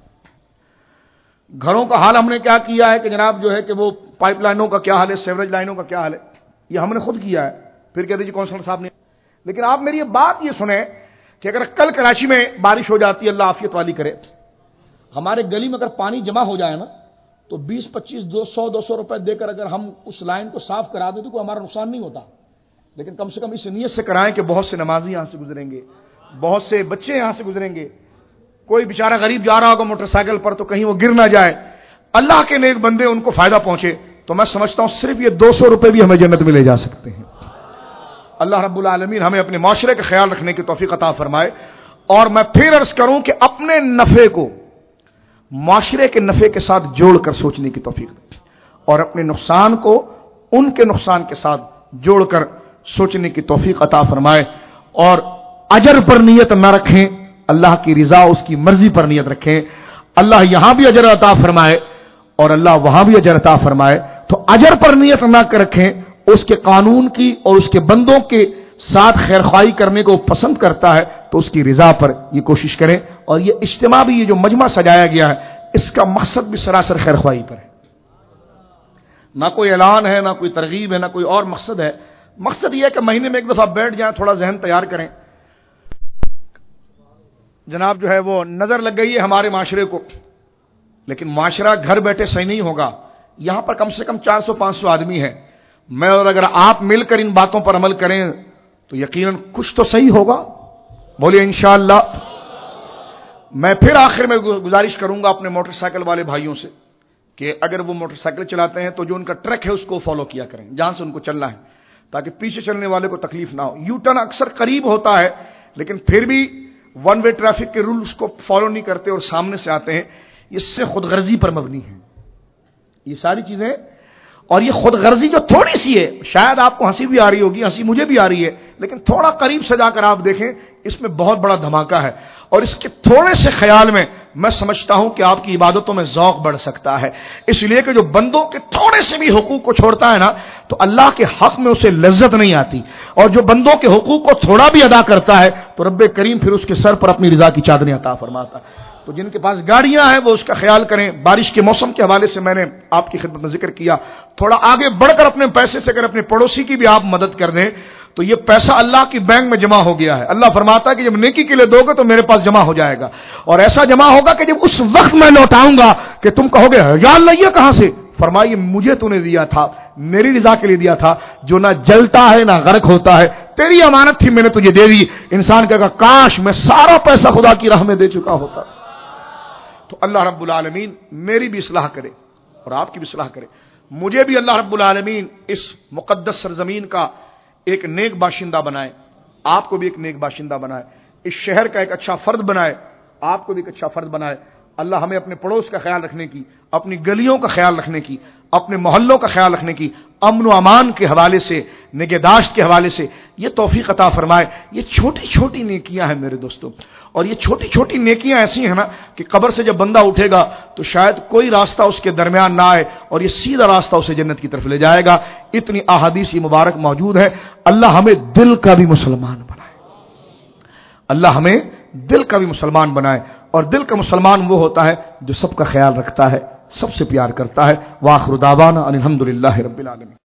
گھروں کا حال ہم نے کیا کیا ہے کہ جناب جو ہے کہ وہ پائپ لائنوں کا کیا حال ہے, سیوریج لائنوں کا کیا حال ہے, یہ ہم نے خود کیا ہے. پھر کہتے جی کونسلر صاحب نے. لیکن آپ میری یہ بات یہ سنیں کہ اگر کل کراچی میں بارش ہو جاتی ہے, اللہ عافیت والی کرے, ہمارے گلی میں اگر پانی جمع ہو جائے نا تو بیس پچیس دو سو دو سو روپے دے کر اگر ہم اس لائن کو صاف کرا دیں تو کوئی ہمارا نقصان نہیں ہوتا. لیکن کم سے کم اس نیت سے کرائیں کہ بہت سے نمازی یہاں سے گزریں گے, بہت سے بچے یہاں سے گزریں گے, کوئی بیچارہ غریب جا رہا ہوگا موٹر سائیکل پر تو کہیں وہ گر نہ جائے, اللہ کے نیک بندے ان کو فائدہ پہنچے. تو میں سمجھتا ہوں صرف یہ دو سو روپے بھی ہمیں جنت میں لے جا سکتے ہیں. اللہ رب العالمین ہمیں اپنے معاشرے کا خیال رکھنے کی توفیق عطا فرمائے. اور میں پھر عرض کروں کہ اپنے نفع کو معاشرے کے نفع کے ساتھ جوڑ کر سوچنے کی توفیق دے, اور اپنے نقصان کو ان کے نقصان کے ساتھ جوڑ کر سوچنے کی توفیق عطا فرمائے. اور اجر پر نیت نہ رکھیں, اللہ کی رضا اس کی مرضی پر نیت رکھیں. اللہ یہاں بھی اجر عطا فرمائے اور اللہ وہاں بھی اجر عطا فرمائے. تو اجر پر نیت نہ کر رکھیں, اس کے قانون کی اور اس کے بندوں کے ساتھ خیرخواہی کرنے کو پسند کرتا ہے تو اس کی رضا پر یہ کوشش کریں. اور یہ اجتماع بھی, یہ جو مجمع سجایا گیا ہے, اس کا مقصد بھی سراسر خیرخواہی پر ہے. نہ کوئی اعلان ہے, نہ کوئی ترغیب ہے, نہ کوئی اور مقصد ہے. مقصد یہ ہے کہ مہینے میں ایک دفعہ بیٹھ جائیں, تھوڑا ذہن تیار کریں. جناب جو ہے وہ نظر لگ گئی ہے ہمارے معاشرے کو، لیکن معاشرہ گھر بیٹھے صحیح نہیں ہوگا. یہاں پر کم سے کم چار سو پانچ سو آدمی ہے. میں اور اگر آپ مل کر ان باتوں پر عمل کریں تو یقیناً کچھ تو صحیح ہوگا. بولیے انشاءاللہ. میں پھر آخر میں گزارش کروں گا اپنے موٹر سائیکل والے بھائیوں سے کہ اگر وہ موٹر سائیکل چلاتے ہیں تو جو ان کا ٹرک ہے اس کو فالو کیا کریں جہاں سے ان کو چلنا ہے، تاکہ پیچھے چلنے والے کو تکلیف نہ ہو. یو ٹرن اکثر قریب ہوتا ہے لیکن پھر بھی ون وے ٹریفک کے رولز کو فالو نہیں کرتے اور سامنے سے آتے ہیں. اس سے خود غرضی پر مبنی ہے یہ ساری چیزیں. اور یہ خود غرضی جو تھوڑی سی ہے، شاید آپ کو ہنسی بھی آ رہی ہوگی، ہنسی مجھے بھی آ رہی ہے، لیکن تھوڑا قریب سے جا کر آپ دیکھیں اس میں بہت بڑا دھماکہ ہے. اور اس کے تھوڑے سے خیال میں میں سمجھتا ہوں کہ آپ کی عبادتوں میں ذوق بڑھ سکتا ہے. اس لیے کہ جو بندوں کے تھوڑے سے بھی حقوق کو چھوڑتا ہے نا تو اللہ کے حق میں اسے لذت نہیں آتی، اور جو بندوں کے حقوق کو تھوڑا بھی ادا کرتا ہے تو رب کریم پھر اس کے سر پر اپنی رضا کی چادریں عطا فرماتا ہے. تو جن کے پاس گاڑیاں ہیں وہ اس کا خیال کریں. بارش کے موسم کے حوالے سے میں نے آپ کی خدمت میں ذکر کیا، تھوڑا آگے بڑھ کر اپنے پیسے سے اگر اپنے پڑوسی کی بھی آپ مدد کر دیں تو یہ پیسہ اللہ کی بینک میں جمع ہو گیا ہے. اللہ فرماتا ہے کہ جب نیکی کے لیے دو گے تو میرے پاس جمع ہو جائے گا، اور ایسا جمع ہوگا کہ جب اس وقت میں لوٹاؤں گا کہ تم کہو گے یا اللہ یہ کہاں سے؟ فرمائیے مجھے تو نے دیا تھا، میری رضا کے لیے دیا تھا، جو نہ جلتا ہے نہ غرق ہوتا ہے، تیری امانت تھی میں نے تجھے دے دی. انسان کہے گا کاش میں سارا پیسہ خدا کی راہ میں دے چکا ہوتا. تو اللہ رب العالمین میری بھی اصلاح کرے اور آپ کی بھی اصلاح کرے. مجھے بھی اللہ رب العالمین اس مقدس سرزمین کا ایک نیک باشندہ بنائے، آپ کو بھی ایک نیک باشندہ بنائے، اس شہر کا ایک اچھا فرد بنائے، آپ کو بھی ایک اچھا فرد بنائے. اللہ ہمیں اپنے پڑوس کا خیال رکھنے کی، اپنی گلیوں کا خیال رکھنے کی، اپنے محلوں کا خیال رکھنے کی، امن و امان کے حوالے سے، نگہداشت کے حوالے سے یہ توفیق عطا فرمائے. یہ چھوٹی چھوٹی نیکیاں ہیں میرے دوستوں، اور یہ چھوٹی چھوٹی نیکیاں ایسی ہیں نا کہ قبر سے جب بندہ اٹھے گا تو شاید کوئی راستہ اس کے درمیان نہ آئے اور یہ سیدھا راستہ اسے جنت کی طرف لے جائے گا. اتنی احادیث مبارک موجود ہے. اللہ ہمیں دل کا بھی مسلمان بنائے، اللہ ہمیں دل کا بھی مسلمان بنائے. اور دل کا مسلمان وہ ہوتا ہے جو سب کا خیال رکھتا ہے، سب سے پیار کرتا ہے. وآخر دعوانا ان الحمد للہ رب العالمین.